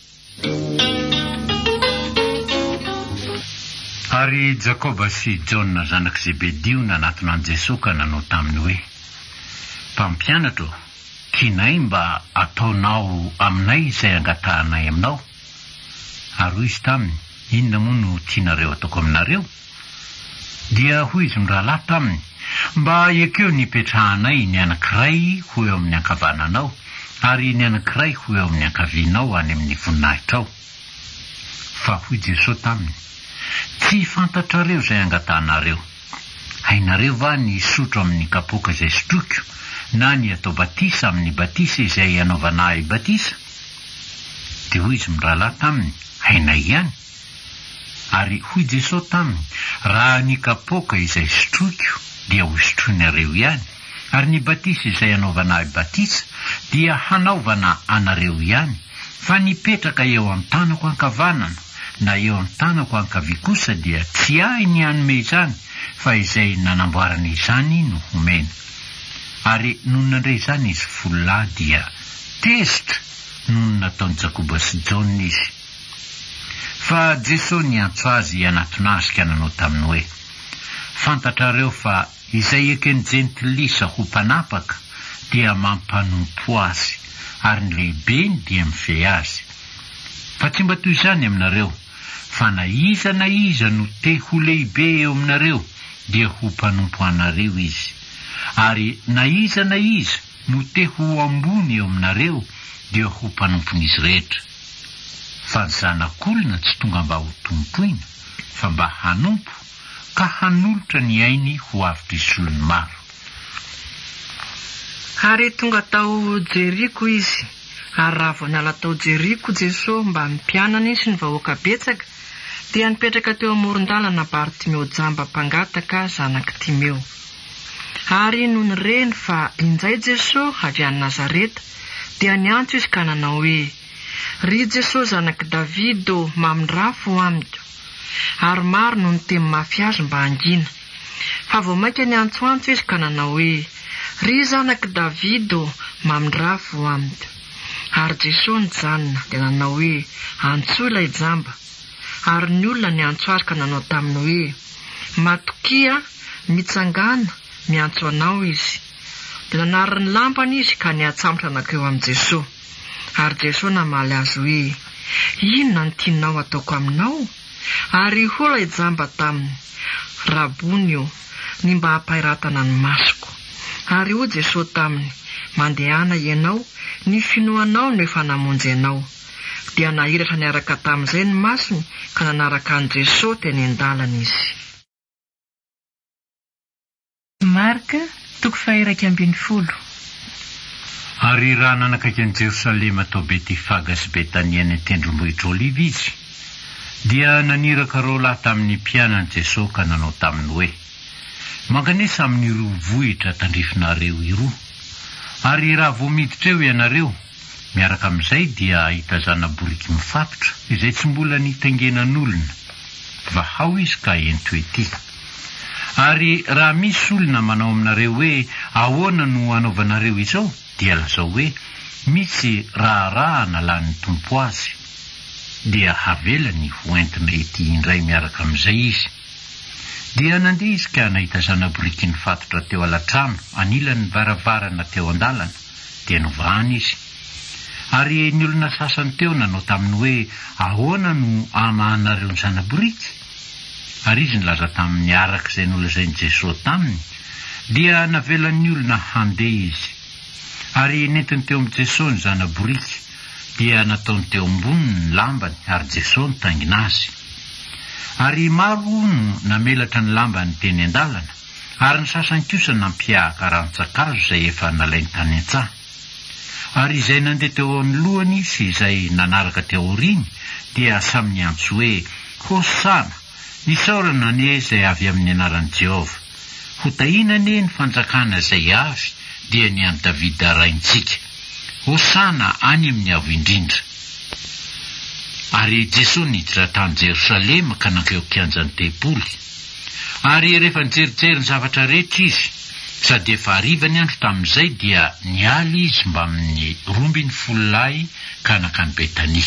Ary Jakoba sy Jona zanak' Zebedio nanatona an Jesosy ka nanao taminy hoe: mpampianatra, kinay mba ataonao aminay izay angatahanay aminao. Ary izy taminy: inona moa no tianareo ataoko aminareo? Dia hoy izy mirahalahy taminy: mba ekeo nipetrahanay ny anankiray ho eo amin'ny ankavananao, ary ny anankiray ho eo amin'ny ankavianao any amin'ny voninahitra ao. Fa hoy Jesosy taminy: tsy fantatrareo izay angatahanareo. Hainareo va ny sotro amin'ny kapoka izay sotroko, na ny atao batisa amin'ny batisa izay anaovana ahy batisa? Dia hoy izy mirahalahy taminy: hainay ihany. Ary hoy Jesosy taminy: raha ny kapoka izay sotroko dia ho sotroinareo ihany, ary ny batisa izay anaovana ahy batisa dia hanaovana anareo ihany. Fa nipetraka eo amin'ny tanako ankavanana na eo amin'ny tanako ankavia kosa dia tsy ahy ny hanome izany, fa izay nanamboarana izany no homena. Ary noho nandray izany izy 10 lahy dia tezitra noho nataon'i Jakoba sy Jona izy. Fa Jesosy niantso azy anatona azy ka nanao taminy hoe: fantatrareo fa izay ekeny jentilisa ho mpanapaka dia mampanompo azy, ary ny lehibeny dia mifehy azy. Fa tsy mba toy izany aminareo, fa na iza no te ho lehibe eo aminareo dia ho mpanompo anareo izy, ary na iza no te ho ambony eo aminareo dia ho mpanompon'izy rehetra. Fa ny zanak'olona tsy tonga mba ho tompoina, fa mba hanompo ka hanolotra ny ainy ho avy isolony maro. Ary tonga tao Jeriko izy, ary raha vao niala tao Jeriko Jesosy mba nipianany sy ny vahoaka betsaka, dia nipetraka teo amoron-dalana Bartimeo jamba mpangataka zanak' Timeo. Ary no nireny fa injay Jesosy avy any Nazareta, dia niantso izy ka nanao hoe: ry Jesosy zanak' Davido, mamindrafo amiko. Ary maro no niteny mafy azy mba hangina. Fa vao maika niantsoantso izy ka nanao hoe: ry zanak' Davido, mamindrafo amiko. Ary Jesosy nijanona dia nanao hoe: antsoa ilay jamba. Ary ny olona niantso azy ka nanao taminy hoe: matokia, mitsangana, miantso anao izy. Dia nanary ny lampany izy ka niatsambotra anak'eo amin'i Jesosy. Ary Jesosy namaly azy hoe: inona no tianao ataoko aminao? Ary hola ijamba taminy: rabony io, ny mba hampairatana ny masoko. Ary hoy Jesosy taminy: mandehana ianao, ny finoanao no efa namonjy anao. Dia nahiratra niaraka tamin'izay ny masony ka nanaraka an Jesosy teny an-dalana izy. Marka 12. Ary raha nanakaiky an Jerosalema tao Betifaga sy Betania ny tendrombohitra Oliva izy, dia naniraka reo lahy tamin'ny mpianany Jesosy ka nanao taminy hoe: manganesa amin'ny 2 vohitra tandrifinareo iroa. Ary raha vao miditra eo ianareo, miaraka amin'izay dia ahitazana boriky mifatotra izay tsy mbola nitengenan'olona, vahao izy ka ento ety. Ary raha misy olona manao aminareo hoe ahoana no anaovanareo izao, dia lazao hoe misy raharaha nalan'ny tompo azy, dia havelany ho entiny ety indray miaraka amin'izay izy. Dia nandeha izy ka nahitazana boriky nifatotra teo alatrano anilan'ny varavarana teo an-dalana, dia novahany izy. Ary ny olona sasany teo nanao taminy hoe ahoana no amahanareo ny zanaboriky. Ary izy nilaza tamin'ny araka izay nolazainy Jesosy taminy, dia navelan'ny olona handeha izy. Ary nentiny teo amin'ny Jesosy ny zanaboriky, dia nataony teo amboniny ny lambany, ary Jesosy nitangina azy. Ary maro no namelatra ny lambany teny an-dalana, ary ny sasany kosa nampiahaka ranon-tsakazo izay efa nalainy tany an-tsaha. Ary izay nandeha teo anoloany sy izay nanaraka teo aoriny dia samy niantso hoe Hosana, nisaorana anie izay avy amin'ny anaran'i Jehova. Hotahinane ny fanjakana izay avy dia ny an'i Davida raintsika. Hosana any amin'ny avo indrindra. Ary Jesosy niditra tany Jerosalema ka nankeo kianjan'ny tempoly. Ary rehefa nijerijery ny zavatra rehetra izy, sady efa hariva ny andro tamin'izay dia nialy izy mba amin'ny 12 lahy ka nakany Betania.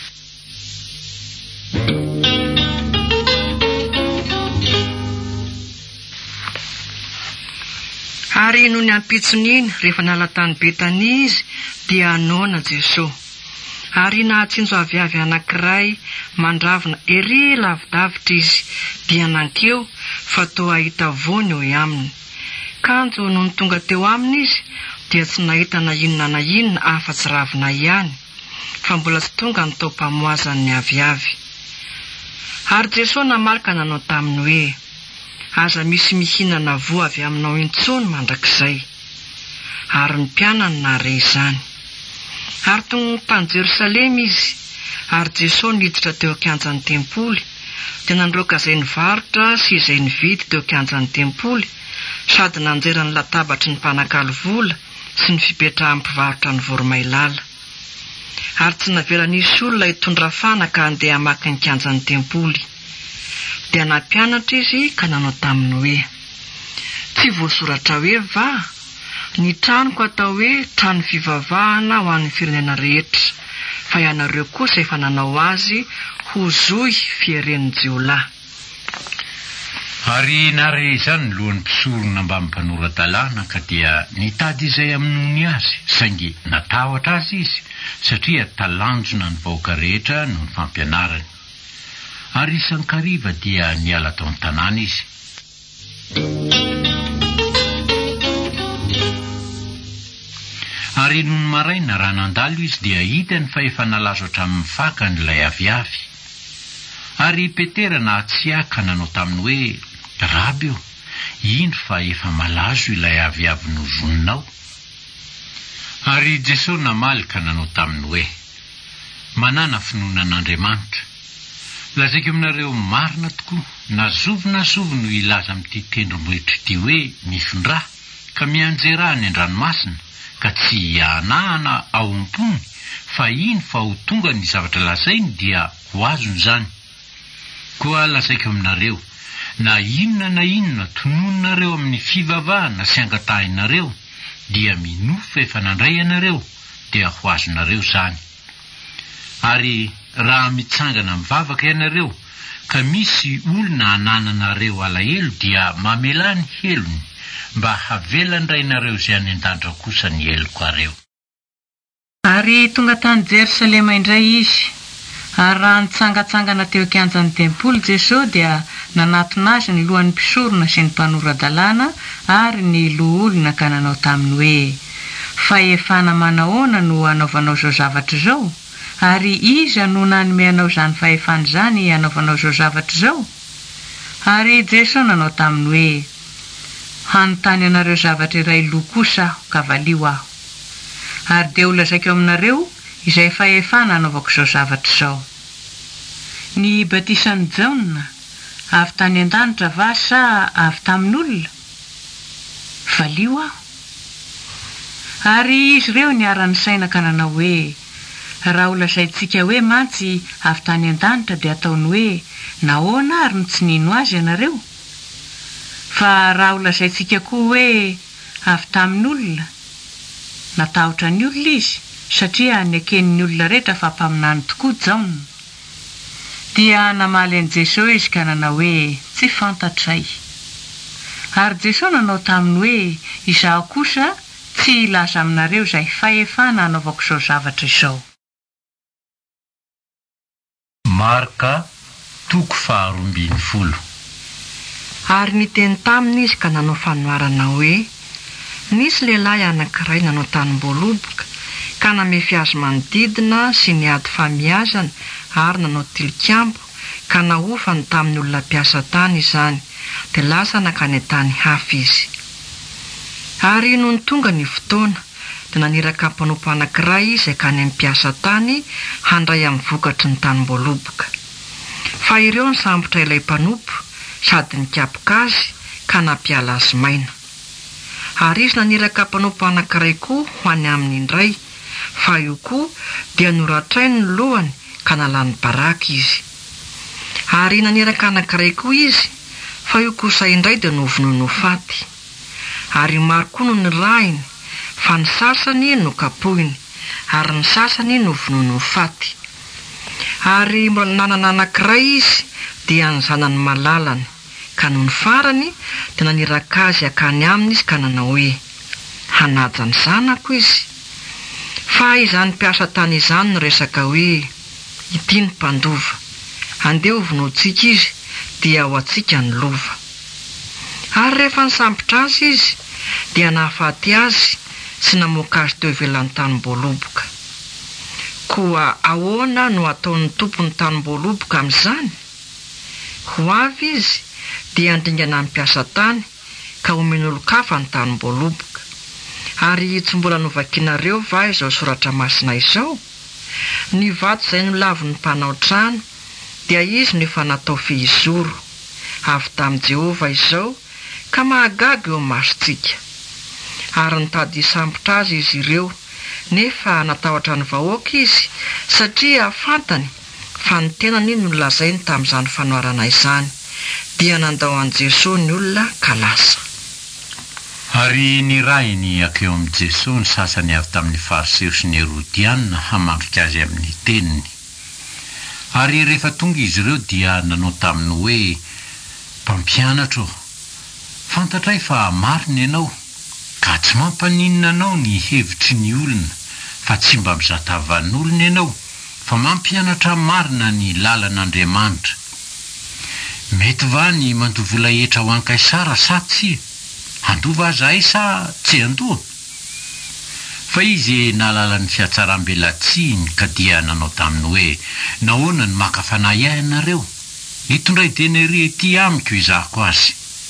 Ary noho ny ampitson'iny rehefa nala tany Betania izy dia noana Jesosy. Ary nahatsinjo aviavy anankiray mandravona ery lavidavitra izy dia nankeo fa toa ahita vony eo aminy. Kanjo noho ny tonga teo aminy izy dia tsy nahita na inona afa-tsy ravina ihany, fa mbola tsy tonga ny tao mpamoazan'ny aviavy. Ary Jesosy namalaka nanao taminy hoe aza misy mihinana voa avy aminao intsony mandrakizay. Ary ny mpianany nare izany. Ary tonga tany Jerosalema izy, ary Jesosy niditra teo kianjan'ny tempoly, dia nandroaka izay nivarotra sy izay nividy teo kianjan'ny tempoly, sady nanjera ny latabatry ny mpanakalo vola sy ny fipetrahan'ny mpivarotra ny voromailala. Ary tsy navela nisy olona hitondra fanaka andeha hamaky ny kianjan'ny tempoly. Dia nampianatra izy ka nanao taminy hoe tsy voasoratra hoe va, ny tranoko atao hoe trano fivavahana ho an'ny firenena rehetra, fa ianareo kosa efa nanao azy ho zohy fieren'ny jiolahy. Ary nare izany lohan'ny mpisorona mba mpanora-dalàna ka dia nitady izay aminony azy, saingy natahotra azy izy satria talanjona ny vahoaka rehetra no ny fampianarany. Ary isan-kariva dia niala tao an-tanàna izy. Ary noho ny maraina raha nandalo izy dia hitany fa efa nalazo hatramin'ny fakan'ilay aviavy. Ary Petera nahatsiaka nanao taminy hoe Rabi, indro fa efa malazo ilay aviavy nozoninao. Ary Jesosy namalaka nanao taminy hoe manana finoanan'Andriamanitra. Lazaiko aminareo marina tokoa, nazovi no ilaza amin'ity tendrombohitra ity hoe mifindra ka mianjera ny an-dranomasina ka tsy anahana ao am-pony, fa iny fa ho tonga ny zavatra lazainy dia ho azony izany. Koa lazaiko aminareo, na inona tonononareo amin'ny fivavahana sy angatahinareo dia minofa efa nandray ianareo dia ho azonareo izany. Ary raha mitsangana mivavaka ianareo ka misy olona anananareo alahelo dia mamela ny helony mba havelany rainareo izay any an-dandra kosa ny heloko areo. Ary tonga tany Jerosalema indray izy. Ary raha nitsangatsangana teo kianjan'ny tempoly Jesosy dia nanatona azy ny lohan'ny mpisorona sy ny mpanora-dalàna ary ny loholona ka nanao taminy hoe fa efa namanahoana no anaovanao izao zavatra izao, ary iza no nanome anao izany fahefana izany anaovanao izao zavatra izao? Ary Jesosy nanao taminy hoe hanontany anareo zavatra iray lo kosa aho ka valio aho. Ary dia ho lazaiko aminareo izay fahefana anaovako izao zavatra izao. Ny batisan'i Jaona avy tany an-danitra va sa avy tamin'olona? Valio aho. Ary izy ireo niara-ny saina ka nanao hoe raha ho lazaintsika hoe mantsy avy tany an-danitra dia ataony hoe nahoana ary no tsy nino azy ianareo? Fa raha ho lazaintsika koa hoe avy tamin'olona, natahotra ny olona izy satria neken'ny olona rehetra fa mpaminany tokoa Jaona. Dia namaly an'i Jesosy izy ka nanao hoe tsy fantatray. Ary Jesosy nanao taminy hoe izaho kosa tsy ilaza aminareo izay fahefana anaovako izao zavatra izao. Marka 12. Ary niteny taminy izy ka nanao fanoharana hoe nisy lehilahy anankiray nanao tanim-boaloboka ka namefy azy manodidina sy niady famihazana ary nanao tilikambo ka nahofany tamin'ny olona mpiasa tany izany dia lasa nakany tany hafa izy. Ary noho ny tonga ny fotoana dia naniraka mpanompo anankiray izay ka any amin'ny mpiasa tany handray amin'ny vokatry ny tanim-boaloboka. Fa ireo ny sambotra ilay mpanompo sady nikapoka azy ka nampiala azy maina. Ary izy naniraka mpanompo anankiray koa ho any aminy indray, fa io koa dia noratrainy ny lohany ka nalany baraka izy. Ary naniraka anankiray koa izy, fa io kosa indray dia novonono faty. Ary maro koa no nirahiny, fa ny sasany no kapohiny, ary ny sasany no vonono faty. Ary nanana anankiray izy dia ny zanany malalany, ka noho ny farany dia naniraka azy akany aminy izy ka nanao hoe, hanaja ny zanako izy. Fa izany mpiasa tany izany no resaka hoe, ity ny mpandova, andeha ho vonoantsika izy dia ho antsika ny lova. Ary rehefa nisambotra azy izy dia nahafaty azy sy namoaka azy teo ivelan'ny tanim-boaloboka. Koa ahoana no ataon'ny tompony tanim-boaloboka amin'izany? Ho avy izy dia andringana ny mpiasa tany ka omeny olon-kafa ny tanim-boaloboka. Ary tsy mbola novakinareo va izao soratra masina izao? Ny vato izay nolavy ny mpanao trano dia izy no efa natao fehizoro avy tamin'i Jehova izao ka mahagaga eo masontsika. Ary nitady hisambotra azy izy ireo, nefa natahotra ny vahoaka izy satria fantany fa ny tenany no lazainy tamin'izany fanoarana izany, dia nandao an' Jesosy ny olona ka lasa. Ary nirahiny akeo amin'i Jesosy ny sasany avy tamin'ny Fariseo sy ny Herodiana hamandrika azy amin'ny teniny. Ary rehefa tonga izy ireo dia nanao taminy hoe, mpampianatra, fantatray fa marina ianao, ka tsy mampaninona anao ny hevitry ny olona, fa tsy mba mizatavan'olona ianao, fa mampianatra marina ny lalan'Andriamanitra. Mety va ny mandovola hetra ho an Kaisara sa tsy? Andova zahay sa tsy andoha? Fa izy nalala ny fiatsaram-belatsiny ka dia nanao taminy hoe, nahoana ny maka fanahy ianareo? Nitondray denaria ety amiko izahako azy.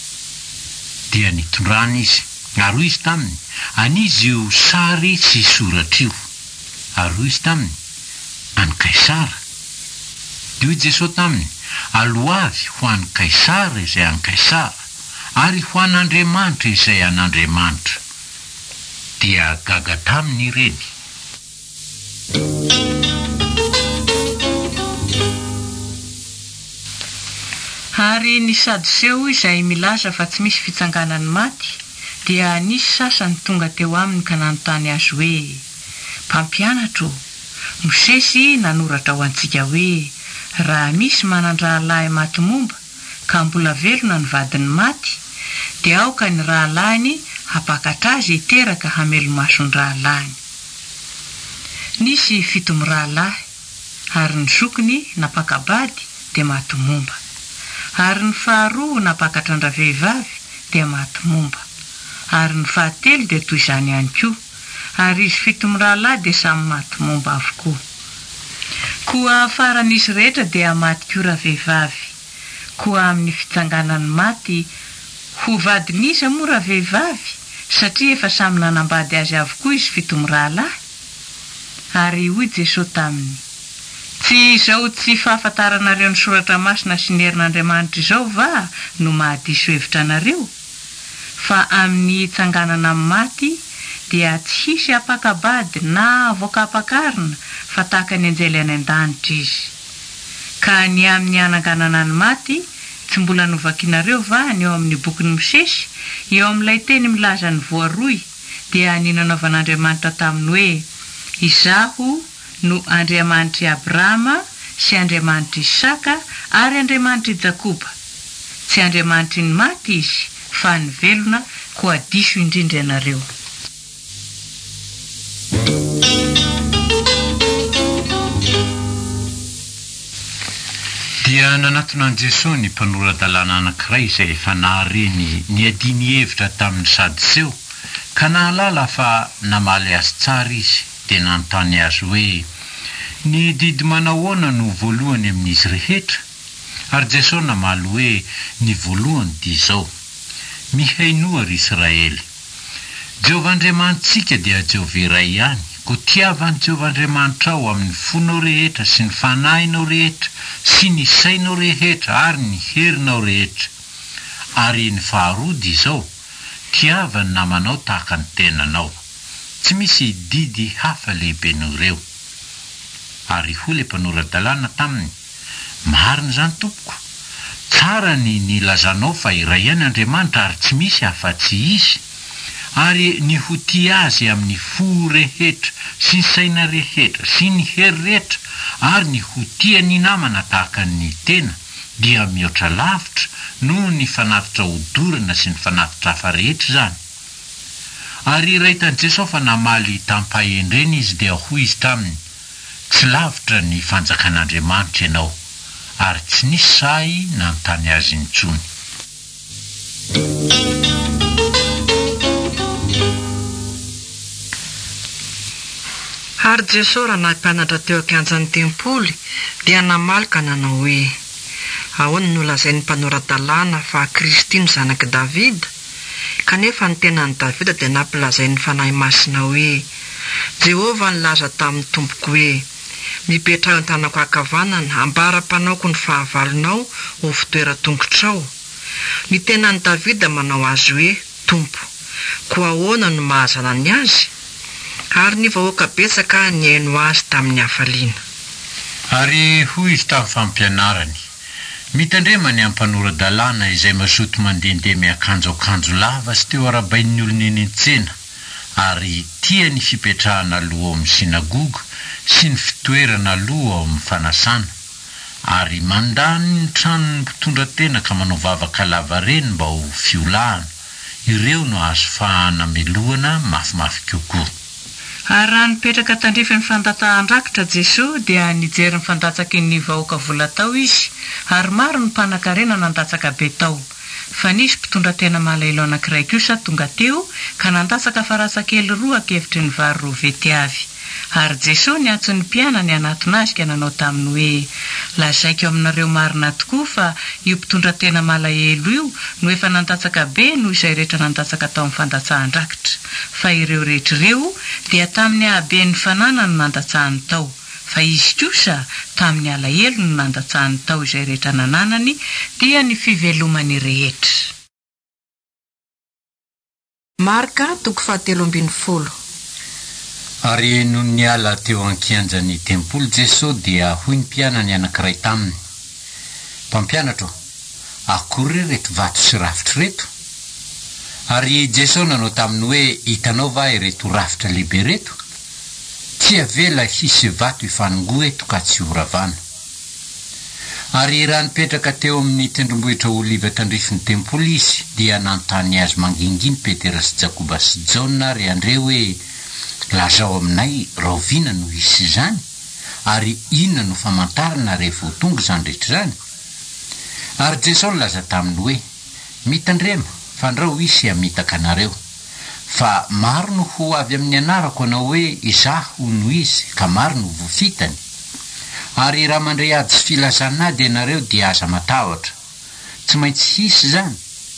Dia nitondrany izy, ary izy taminy, anizy io sary sy soratra io. Ary izy taminy, any Kaisara. Dia hoy Jesosy taminy, aloavy ho an'ny Kaisara izay any Kaisara, ary ho an'Andriamanitra izay an'Andriamanitra. Dia gaga taminy ireny. Ary ny Sadoseo izay milaza fa tsy misy fitsanganany maty, dia nisy sasany tonga teo aminy ka nanontany azy hoe, mpampianatro, Mosesy nanoratra ho antsika hoe, raha misy manan-drahalahy maty momba ka mbola velona ny vadiny maty, dia aoka ny rahalahiny hapakatra azy hiteraka hamelomaso ny rahalahiny. Nisy 7 rahalahy, ary ny zokiny napakabady dia maty momba. Ary ny faharoa napakatra andra-vehivavy dia maty momba. Ary ny fahatelo dia toy izany ihany koa. Ary izy 7 rahalahy dia samy maty momba avokoa. Koa faran'izy rehetra dia maty koa vehivavy. Koa amin'ny fitsanganany maty ho vadin'izy moa vehivavy, satria efa samy nanambady azy avokoa izy 7 rahalahy. Ary hoy Jesosy taminy, tsy izao tsy fahafantaranareo ny soratra masina sy ny herin'Andriamanitra izao va no mahadiso hevitra anareo? Fa amin'ny tsanganana amin'ny maty dia tsy hisy apakabady na voaka-pakarina fa tahaka ny anjely any an-danitra izy. Ka ny amin'ny ananganana ny maty tsy mbola novakinareo va ny eo amin'ny bokin'ny Mosesy, eo amin'ilay teny milaza ny voaroy dia ny nanaovan'Andriamanitra taminy hoe, izaho no Andriamanitry Abrahama sy Andriamanitry Isaka ary Andriamanitry Jakoba. Tsy Andriamanitry ny maty izy, fa ny velona koa diso indrindra ianareo. Dia nanatona an Jesosy ny mpanorandalàna anankiray izay efa nahareny ny adiny hevitra tamin'ny Sadoseo, ka nahalala fa namaly azy tsara izy, dia nanontany azy hoe, ny didy manahoana no voalohany amin'izy rehetra? Ary Jesosy namaly hoe, ny voalohany dia izao, mihainoa ry Israely, Jehovahandriamanitsika dia Jehovah iray ihany. Kotiavan'i Jehovahandriamanitra ao amin'ny fonao rehetra sy ny fanahinao rehetra sy ny sainao rehetra ary ny herinao rehetra. Ary ny faharody izao, tiavany namanao tahaka ny tenanao. Tsy misy didy hafa lehibe noho ireo. Ary hoy ilay mpanoradalàna taminy, marina izany tompoko. Tsara ny nilazanao fa iray ihany Andriamanitra ary tsy misy afa-tsy izy. Ary ny ho tia azy amin'ny fo rehetra sy ny saina rehetra sy ny hery rehetra ary ny ho tia ny namana tahaka ny tena dia mihoatra lavitra noho ny fanatitra hodorana sy ny fanatitra hafa rehetra izany. Ary rahitan' Jesosy fa namaly tampahendreny izy dia hoy izy taminy, tsy lavitra ny fanjakan'Andriamanitra ianao, ary tsy nisy say nanontany azy intsony. Ary Jesosy raha nampianatra teo ankianjan'ny tempoly dia namaly ka nanao hoe, ahoana no lazain'ny mpanoradalàna fa Kristy ny zanaky Davida? Kanefa ny tenan'i Davida dia nampilazain'ny fanahy masina hoe, Jehovah nilaza tamin'ny tompoko hoe, mipetraha eo an-tanako ankavanana, ambara-panaoko ny fahavalonao ho fitoeran-tongotrao. Ny tenan'i Davida manao azy hoe, Tompo, koa ahoana no mahazanany azy? Ary ny vahoaka betsaka ny haino azy tamin'ny hafaliana. Ary hoy izy tamin'ny fampianarany, mitandremany amin'ny mpanoradalàna izay mazoto mandehandeha miakanjo lava sy teo arabain'ny olona eny an-tsena, ary tia ny fipetrahana aloha ao amin'ny sinagoga sy ny fitoerana aloha ao amin'ny fanasana, ary mandany ny tranony mpitondra tena ka manao vavaka lava reny mba ho fiolahana. Ireo no azo fahanamelohana mafimafy kokoa. Ary raha nipetraka tandrify ny fandatahana-drakitra Jesosy dia nijery ny fandatsaka ny vahoaka vola tao izy, ary maro ny mpanan-karena nandatsaka be tao. Fa nisy mpitondra tena malahelo anankiray kosa tonga teo ka nandatsaka farasakely 2 ankevitry ny vary 2 vetiavy. Ary Jesosy niantso ny mpianany anatony azy ka nanao taminy hoe, lazaiko aminareo marina tokoa fa io mpitondra tena malahelo io no efa nandatsaka be noho izay rehetra nandatsaka tao amin'ny fandatsahan-drakitra. Fa ireo rehetr'ireo dia tamin'ny haben'ny fanana no nandatsahany tao, fa izy kosa tamin'ny alahelo no nandatsahany tao izay rehetra nananany dia ny fivelomany rehetra. Marka 7:10. Ary no niala teo ankianjan'ny tempoly Jesosy dia hoy ny mpianany anankiray taminy, mpampianatra, akory reto vato sy rafitra reto? Ary Jesosy nanao taminy hoe, hitanao va ireto rafitra lehibe reto? Tsy avela hisy vato ifanongoa eto ka tsy horavana. Ary raha nipetraka teo amin'ny tendrombohitra oliva tandrifin'ny tempoly izy dia nanontany azy manginginy Petera sy Jakoba sy Jona ry Andre hoe, lazao aminay rahovina no hisy izany, ary inona no famantarana rehefa ho tonga izany rehetra izany? Ary Jesosy laza taminy hoe, mitandrema fa andrao isy hamitaka anareo, fa maro no ho avy amin'ny anarako anao hoe izaho no izy, ka maro no vofitany. Ary raha mandray ady sy filazanady ianareo dia aza matahotra, tsy maintsy hisy izany.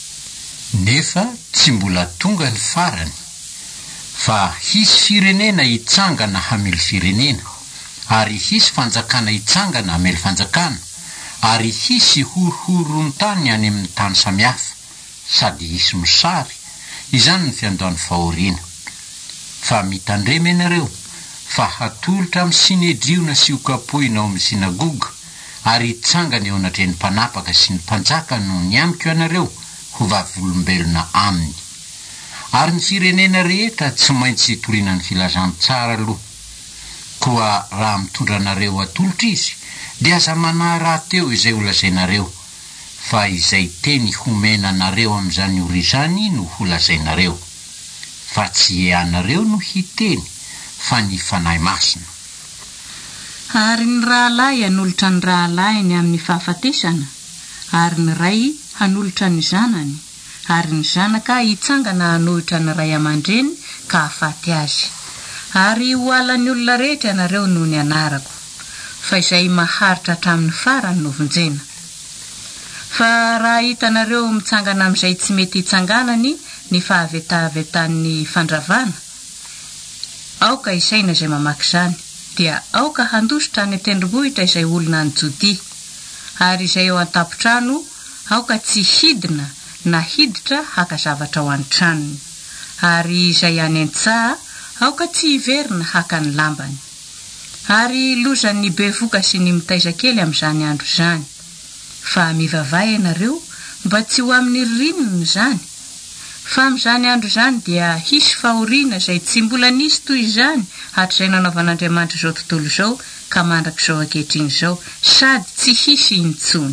Nefa tsy mbola tonga ny farany, fa hisy firenena hitsangana hamely firenena, ary hisy fanjakana hitsangana hamely fanjakana, ary hisy horohorontany any amin'ny tany samihafa, sady hisy mosary. Izany ny fiandohan'ny fahoriana. Fa mitandrema ianareo fa hatolotra amin'ny sinedriona sy okapoina ao amin'ny sinagoga, ary hitsangana eo anatreny mpanapaka sy ny mpanjaka no niamiko ianareo ho vavolombelona aminy. Ary ny firenena rehetra tsy maintsy toriana ny filazany tsara aloha. Koa raha mitondra anareo atolotra izy, dia aza manara teo izay ho lazainareo, fa izay teny homena anareo amin'izany ora izany no ho lazainareo. Fa tsy ianareo no hiteny, fa ny fanahy masina. Ary ny rahalahy hanolotra ny rahalahiny amin'ny fahafatesana, ary ny ray hanolotra ny zanany, ary ny zanaka hitsangana hanolotra ny ray aman-dreny ka hafaty azy. Ary ho alan'ny olona rehetra ianareo noho ny anarako, fa izay maharitra hatramin'ny farany no vonjena. fa raha hitanareo mitsangana amin'izay tsy mety hitsanganany ny fahavetavetan'ny fandravana, aoka isaina izay mamaky izany, dia aoka handositra any tendrombohitra izay olona ny jody, ary izay eo an-tapotrano aoka tsy hidina na hiditra haka zavatra ao an-tranony, ary izay any an-tsaha aoka tsy hiverina haka ny lambany, ary lozan'ny bevoka sy ny mitaizakely amin'izany andro izany. Fa mivavaha ianareo mba tsy ho amin'ny ririnina izany, fa amin'izany andro izany dia hisy fahoriana izay tsy mbola nisy toy izany hatr'izay nanaovan'Andriamanitra izao tontolo izao ka mandrak'izao ankehitriny izao, sady tsy hisy intsony.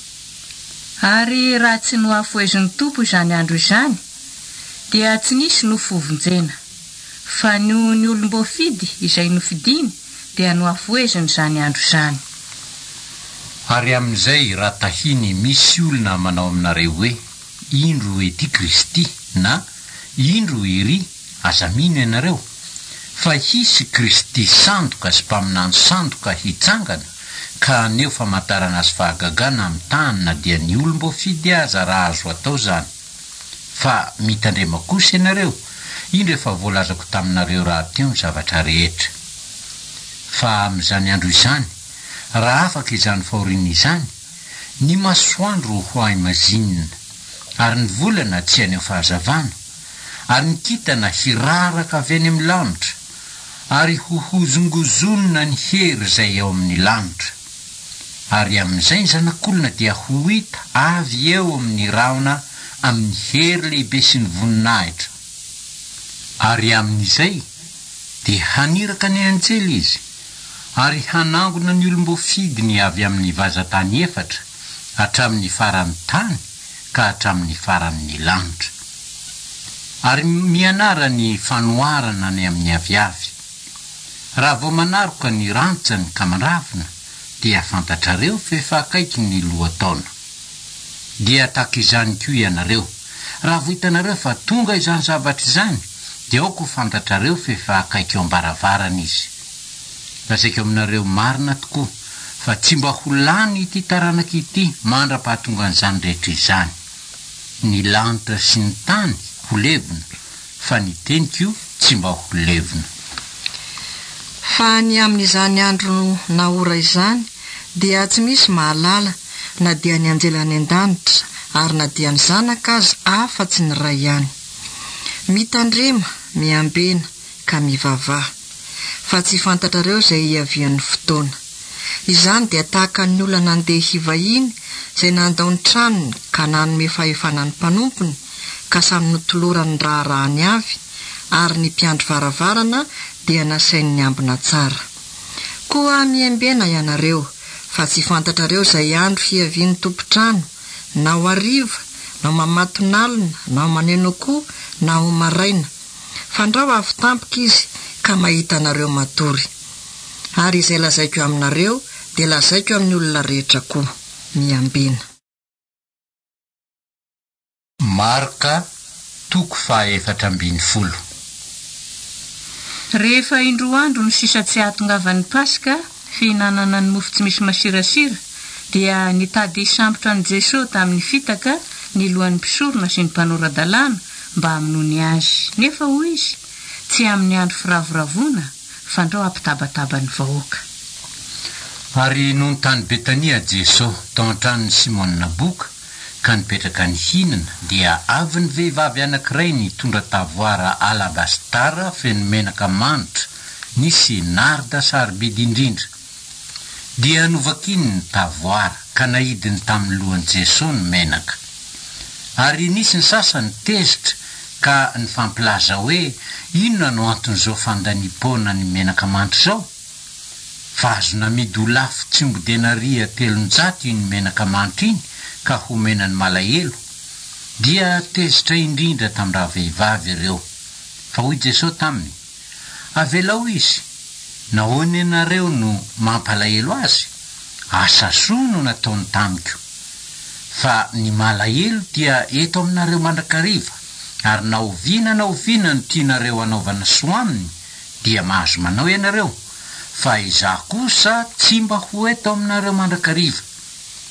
Ary raha tsy noafoezin'ny Tompo izany andro izany, dia tsy nisy nofovonjena, fa ny olom-boafidy izay nofidiny dia noafoeziny izany andro izany. Ary amin'izay raha tahiny misy olona manao aminareo hoe indro ety Kristy na indro ery, aza mino ianareo fa hisy Kristy sandoka sy mpaminany sandoka hitsangana, ka aneo famantarana azy fahagagana amin'ny tany na dia ny olom-boafidy aza raha azo atao izany. Fa mitandrema kosa ianareo, indro efa voalazako taminareo raha teo ny zavatra rehetra. Fa amin'izany andro izany, raha afaka izany fahoriana izany, ny masoandro ho ay mazinina, ary ny volana tsy aneo fahazavana, ary ny kitana hiraraka avy any amin'ny lanitra, ary hohozongozonina ny hery izay ao amin'ny lanitra. Ary amin'izay ny zanak'olona dia ho hita avy eo amin'ny rahona amin'ny hery lehibe sy ny voninahitra. Ary amin'izay dia haniraka ny anjely izy, ary hanangona ny olom-boafidiny avy amin'ny vazatany efatra hatramin'ny faran'ny tany ka hatramin'ny faran'ny lanitra. Ary mianara ny fanoarana ny amin'ny aviavy. Raha vao manaroka ny rantsany ka manravina, dia fantatrareo fa efa akaiky ny lohataona. Dia tahaka izany koa ianareo, raha vao hitanareo fa tonga izany zavatra izany, dia aoko fantatrareo fa efa akaiky eo ambaravarana izy. Lazaiko aminareo marina tokoa fa tsy mba ho lany ity taranaka ity mandra-pahatonga an'izany rehetra izany. Ny lanitra sy ny tany ho levona, fa ny teniko tsy mba ho levona. Fa ny amin'izany andro naora izany dia tsy misy mahalala, na dia ny anjely any an-danitra ary na dia ny zanaka azy afa-tsy ny ray ihany. Mitandrema, miambena ka mivavaha, fa tsy fantatrareo izay iavian'ny fotoana. Izany dia tahaka ny olona nandeha hivahiny izay nandao ny tranony ka nanome fahefanany mpanompony, ka samy notolorany raharahany avy, ary ny mpiandry varavarana dia nasainy ny ambina tsara. Koa miembena ianareo, fa tsy fantatrareo izay andro hiavian'ny tompo-trano, na ho hariva, na ho mamatonalina, na ho maneno koa, na ho maraina. Fandrao avy tampoka izy ka mahita anareo matory. Ary izay lazaiko aminareo dia lazaiko amin'ny olona rehetra koa, miambena. Marka 4:40. Rehefa indroandro ny sisa tsy ahatongavan'ny Paska, fihinanana ny mofo tsy misy masirasira, dia nitady hisambotra ny Jesosy tamin'ny fitaka ny lohan'ny mpisorona sy ny mpanora-dalàna mba hamonoany azy. Nefa hoy izy, tsy amin'ny andro firavoravona, fa andao ampitabataba ny vahoaka. Ary noho ny tany Betania Jesosy tao an-tranon'ny Simona Boka, ka nipetraka ny hinana, dia avy ny vehivavy anankiray nitondra tavoara alabastara feno menaka manitra, nisy narda sarobidy indrindra. Dia novakiny ny tavoara, ka nahidiny tamin'ny lohan'i Jesosy ny menaka. Ary nisy ny sasany tezitra, ka nifampilaza hoe inona no anton'izao fandanimpona ny menaka manitra izao? Fa azo namidy ho lafo tsimbo-denaria 300 iny menaka manitra iny, ka homenany malahelo. Dia tezitra indrindra tamin'ny vehivavy ireo. Fa hoy Jesosy taminy, avelao izy, nahoana ianareo no mampalahelo azy? Asa soa no nataony tamiko. Fa ny malahelo dia eto aminareo mandrakariva, ary na oviana no tianareo anaovana soa aminy, dia mahazo manao ianareo, fa izaho kosa tsy mba ho eto aminareo mandrakariva.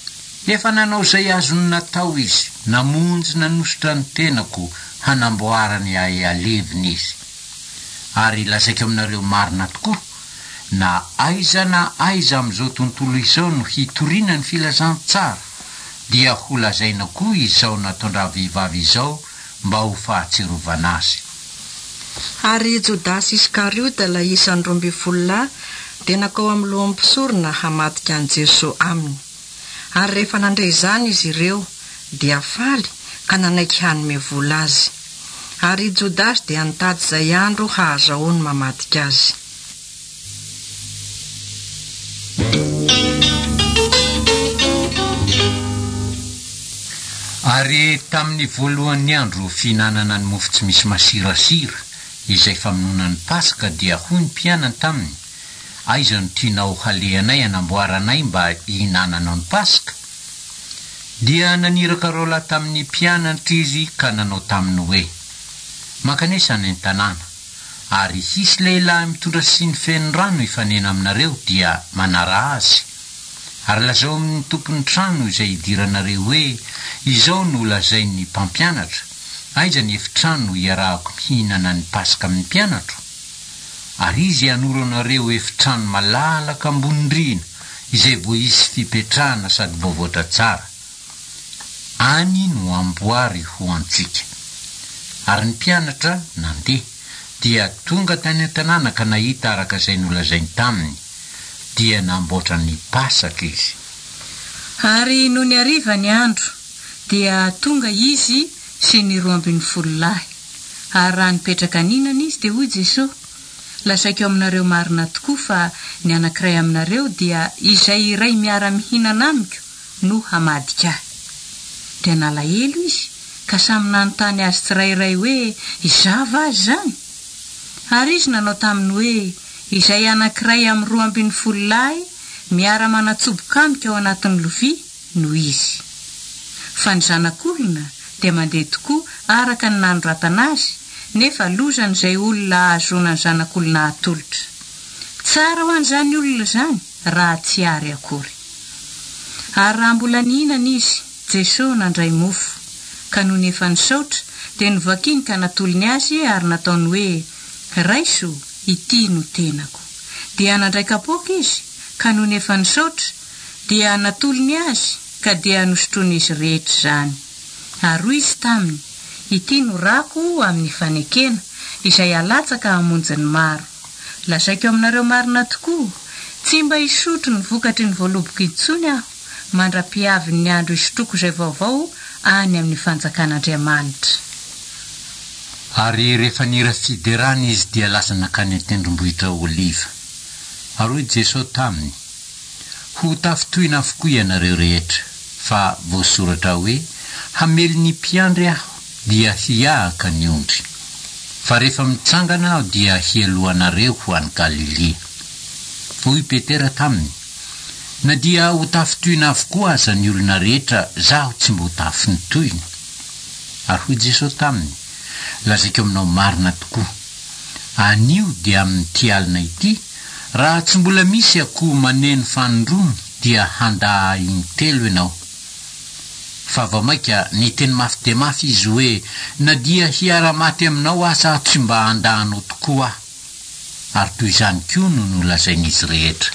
efa nanao izay azony natao izy, namonjy nanositra ny tenako hanamboarany aleviny izy. Ary lazaiko aminareo marina tokoa, na aiza amin'izao tontolo izao no hitoriana ny filazantsara, dia ho lazaina koa izao nataondra vehivavy izao mba ho fahatsirovana azy. Ary Jodasy Iskariota ilay isany 12 dia nakao amin'ny loham-pisorona hamadika an' Jesosy aminy. Ary rehefa nandray izany izy ireo dia faly ka nanaiky hanome vola azy. Ary Jodasy dia nitady izay andro hahazahoany mamadika azy. Ary tamin'ny voalohan'ny andro fihinanana ny mofo tsy misy masirasira izay famononan'ny Paska dia hoy ny mpianany taminy, aiza no tianao halehanay hanamboaranay mba hihinanana ny Paska? Dia naniraka rola tamin'ny mpianatra izy ka nanao taminy hoe, makanesana ny tanàna, ary hisy lehilahy mitondra siny feno rano ifanena aminareo dia manara azy. Ary lazao amin'ny tompon'ny trano izay idiranareo hoe, izao no lazain'ny mpampianatra, aiza ny efitrano iarahako mihinana ny Paska amin'ny mpianatro? Ary izy anoro anareo efitrano malalaka ambony rihana izay vo isy fipetrahana sady voavoatra tsara. Any no amboary ho antsika. Ary ny mpianatra nandeha, dia tonga tany an-tanàna ka nahita araka izay nolazainy taminy, dia namboatra ny Pasaka izy. Ary no ny hariva ny andro, dia tonga izy sy ny 12 lahy. Ary raha nipetraka ninana izy dia hoy Jesosy, lasaiko aminareo marina tokoa fa ny anankiray aminareo dia izay iray miara mihinana amiko no hamadika ahy. Dia nalahelo izy ka samy nanontany azy tsirairay hoe izava azy zany. Ary izy nanao taminy hoe izay anankiray amin'ny 12 lahy miara manatsoboka amiko ao anatin'ny lovia no izy. Fa ny zanak'olona dia mandeha tokoa araka ny nanoratana azy, nefa lozany izay olona ahazoana ny zanak'olona atolotra. Tsara ho an'izany olona zany raha tsy ary akory. Ary raha mbola nihinana izy, Jesosy nandray mofo, ka no nefa nisaotra dia nivakiny ka natolony azy ary nataony hoe, raiso, ity no tenako. Dia nandray kapoaka izy, ka no nefa nisaotra dia natolony azy, ka dia nosotrony izy rehetra zany. Ary izy taminy, ity no rako amin'ny fanekena izay alatsaka hamonjy ny maro. Lasaiko aminareo marina tokoa, tsy mba hisotro ny vokatry ny voaloboka intsony aho, mandra-piaviny ny andro isotroko izay vaovao any amin'ny fanjakan'Andriamanitra. Ary rehefa nirafiderany izy dia lasa nakany an-tendrombohitra Oliva. Ary hoy Jesosy taminy, ho tafitoina avokoa ianareo rehetra, fa voasoratra hoe, hamely ny mpiandry aho dia hiahaka ny ondry. Fa rehefa mitsangana aho dia hialohanareo ho any Galilea. Hoy Petera taminy, na dia ho tafitoina avokoa aza ny olona rehetra, zaho tsy mbo tafitoina. Ary hoy Jesosy taminy, lazaiko aminao marina tokoa, anio dia amin'ny tialina ity, raha tsy mbola misy akoho maneno fanondroana dia handa intelo ianao. Fa vamaika ny teny mafy dia mafy izy hoe, na dia hiara-maty aminao asa tsy mba handahanao tokoa aho. Ary toy izany koa no nolazain'izy rehetra.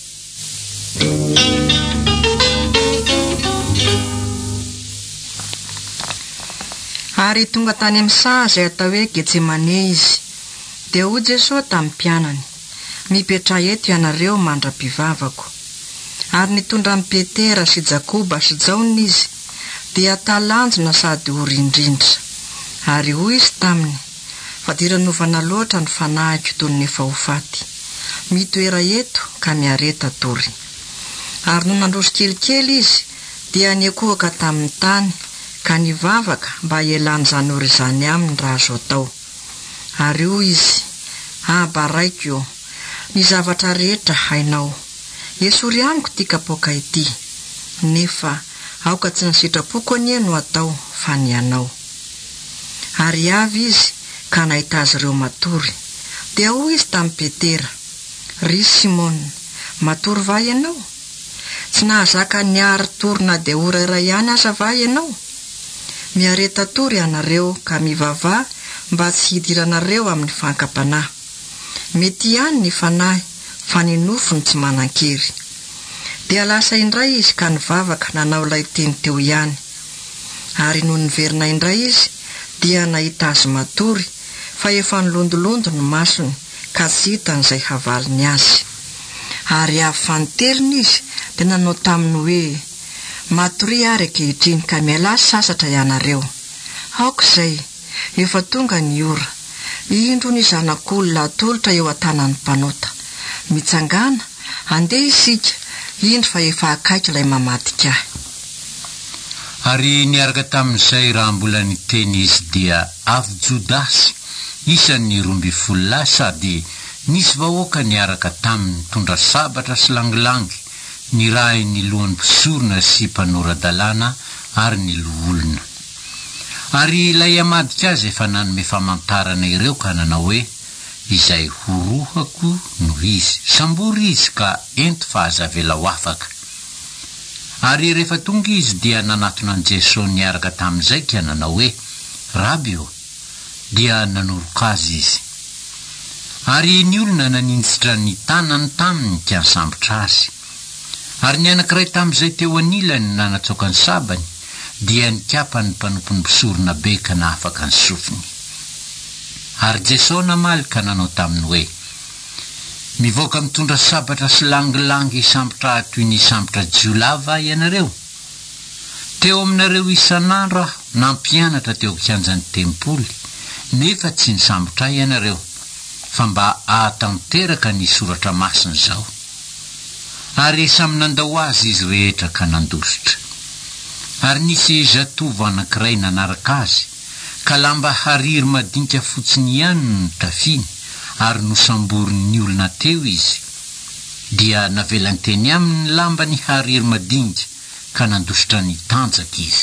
Ary tonga tany amin'ny saha izay atao hoe Getsemane izy, dia hoy Jesosy tamin'ny mpianany, mipetra eto ianareo mandra-pivavako. Ary nitondra amin'ny Petera sy Jakoba sy Jaona izy, dia talanjona sady orindrindra. Ary hoy izy taminy, fa diranovana loatra ny fanahiko toy ny efa ho faty. Mitoera eto ka miareta tory. Ary no nandroso kelikely izy, dia niekohaka tamin'ny tany, ka nivavaka mba ialany zany ory zany aminy raha azo atao. Ary hoy izy, baraiko, ny zavatra rehetra hainao. Esory amiko ty kapoaka ity, nefa aoka tsy ny sitrapoko anie no atao fa ny anao. Ary avy izy ka nahita azy ireo matory, dia hoy izy tamin'ny Petera, ry Simona, matory va ianao? tsy nahazaka niary torina de ora iray ihany aza va ianao? Miareta tory ianareo ka mivavah mba tsy hidiranareo amin'ny fankapanahy. Mety ihany ny fanahy fa ny nofony tsy manan-kery. Dia lasa indray izy ka nivavaka nanao ilay teny teo ihany. Ary no niverina indray izy dia nahita azy matory fa efa nilondolondo ny masony ka tsy hitan'izay havaliny azy. Ary avy fanoteriny izy dia nanao taminy hoe, matory ary ankehitriny ka miala sasatra ianareo. Aoka izay, efa tonga ny ora. Indro ny zanak'olona atolotra eo an-tanan'ny mpanota. Mitsangana, andeha isika, indro fa efa akaiky ilay mamadika. Ary niaraka tamin'izay raha mbola niteny izy dia avy Jodasy, isan'ny 12 sady nisy vahoaka niaraka taminy tondra sabatra sy langilangy, nirahy ny lohan'ny mpisorona sy mpanorandalàna ary ny loholona. Ary ilay amadika azy efa nanome famantarana ireo ka nanao hoe, izay horohako no izy, sambory izy ka ento fa aza vela ho afaka. Ary rehefa tonga izy dia nanatona an Jesosy niaraka tamin'izay ka nanao hoe, Rabi o, dia nanoroka azy izy. Ary ny olona nanintsitra ny tanany taminy ka nisambotra azy. Ary ny anankiray tamin'izay teo anilany nanatsoaka ny sabany, dia nikapa ny mpanompon'ny mpisorona be ka nahafaka ny sofiny. Ary Jesosy namaly ka nanao taminy hoe, mivoaka mitondra sabatra sy langilangy sambotra toy ny sambotra jiolava ianareo. Teo aminareo isan'andro aho nampianatra teo kianjan'ny tempoly, nefa tsy nisambotra ianareo, fa mba ahatanteraka ny soratra masina zao. Ary samy nandao azy izy rehetra ka nandositra. Ary nisy zatovo anankiray nanaraka azy, ka lamba hariry madinika fotsiny ihany no tafiny, ary nosamborin'ny olona teo izy. Dia navelany teny aminy lamba ny hariry madinika, ka nandositra ny tanjaka izy.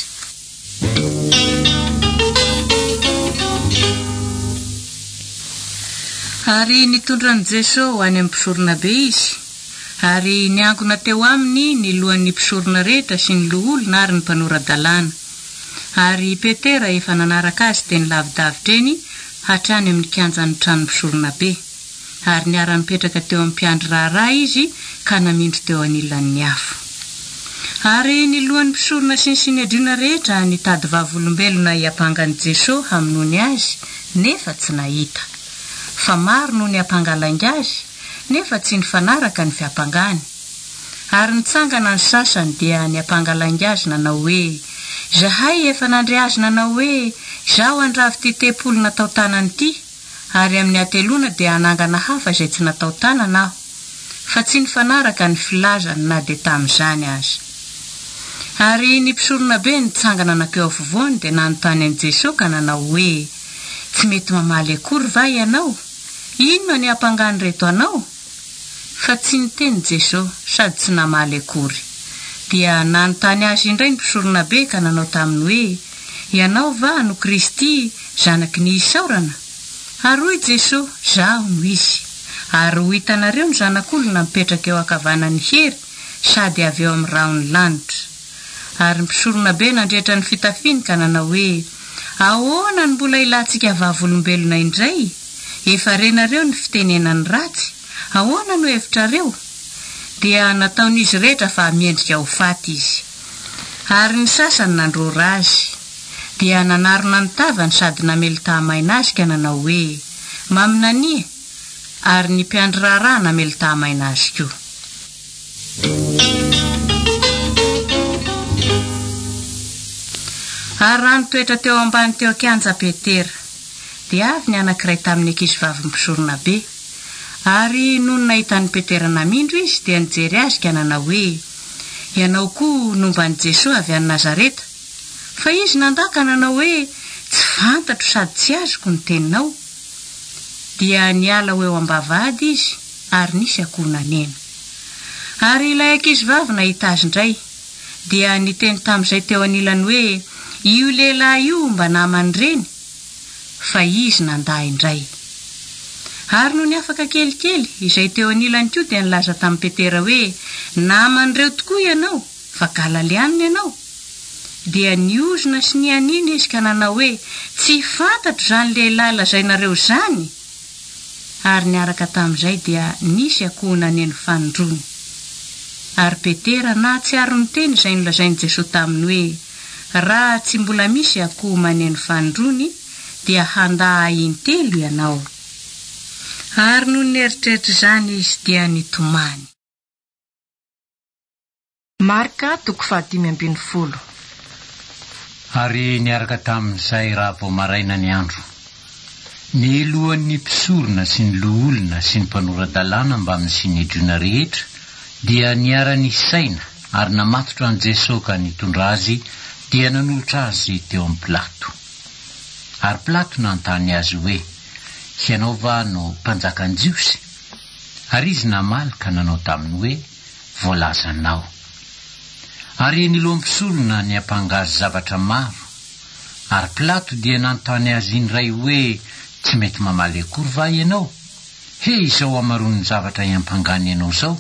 Ary nitondran'i Jesosy any amin'ny mpisorona be izy. Ary niankona teo aminy ny lohan'ny mpisorona rehetra sy ny loholona ary ny mpanorandalàna. Ary Petera efa nanaraka azy teny lavidavitra eny hatrany amin'ny kianjan'ny trano mpisorona be. Ary niara-nipetraka teo amin'ny mpiandry raharaha izy ka namindro teo anilan'ny afo. Ary ny lohan'ny mpisorona sy ny Sinedriana rehetra nitady vavolombelona hiapangan'i Jesosy hamonoany azy, nefa tsy nahita. Fa maro no ny ampangalangy azy, nefa tsy nifanaraka ny fiampangany. Ary nitsangana ny sasany dia ny ampangalangy azy nanao hoe, zahay efa nandre azy nanao hoe, zaho andravy ty tempolo natao tanany ty, ary amin'ny atelona dia anangana hafa izay tsy natao tanana aho. Fa tsy nifanaraka ny filazany na de tamin'izany azy. Ary ny mpisorona be nitsangana nakeo afovoany dia nanontany an'i Jesosy ka nanao hoe, tsy mety mamaly akory va ianao? Inona ny ampangany reto anao? Fa tsy niteny Jesosy sady tsy namaly akory. Dia nanontany azy indray ny mpisorona be ka nanao taminy hoe, ianao va no Kristy, zanaky ny isaorana? Ary hoy Jesosy, zaho no izy. Ary ho hitanareo ny zanak'olona mipetraka eo ankavanan'ny hery, sady avy eo amin'ny rahon'ny lanitra. Ary ny mpisorona be nandretra ny fitafiny ka nanao hoe, ahoana ny mbola ilantsika vavolombelona indray? Efa renareo ny fitenenany ratsy, ahoana no hevitrareo? Dia nataon'izy rehetra fa miendrika ho faty izy. Ary ny sasany nandrora azy, dia nanarona ny tavany sady namely tahamaina azy ka nanao hoe, maminanie, ary ny mpiandry raharaha namely tahamaina azy koa. Ary raha nitoetra teo ambany teo kianja Petera, dia avy ny anankiray tamin'ny ankizivavy mpisorona be. Ary noho nahitany Petera namindro izy dia nijery azy ka nanao hoe, ianao koa nomban'i Jesosy avy any Nazareta. Fa izy nandaka nanao hoe, tsy fantatro sady tsy azoko ny teninao. Dia niala ho eo am-bavahady izy, ary nisy akoho nanena. Ary ilay ankizivavy nahita azy indray, dia niteny tamin'izay teo anilany hoe, io lehilahy io mba namany reny, fa izy nandahy indray. Ary no ny afaka kelikely izay teo anilany koa dia nilaza tamin'ny Petera hoe naman'ireo tokoa ianao fa galalianina ianao. Dia niozona sy nianina izy ka nanao hoe tsy fantatro zany lehilahy lazainareo zany. Ary niaraka tamin'izay dia nisy akoho naneno fanondrony. Ary Petera na tsy ary miteny izay nolazain'i Jesosy taminy hoe raha tsy mbola misy akoho maneno fanondrony dia handaa intelo ianao. Ary no nieritreritra izany izy dia nitomany. Marka 5:10. Ary niaraka tamin'izay raha vao maraina ny andro. Ny lohan'ny mpisorona sy ny loholona sy ny mpanoradalàna mba amin'ny sinedrona rehetra dia niara-nisaina ary namatotra an' Jesosy ka nitondra azy dia nanolotra azy teo amin'ny Pilato. Ary Pilato nanontany azy hoe ianao va no mpanjakan Jiosy? Ary izy namaly ka nanao taminy hoe voalazanao. Ary ny lohampisorona ny ampangazy zavatra maro. Ary Pilato dia nanontany azy indray hoe tsy mety mamaly akory va ianao? Izao amaron'ny zavatra iampangany ianao zao.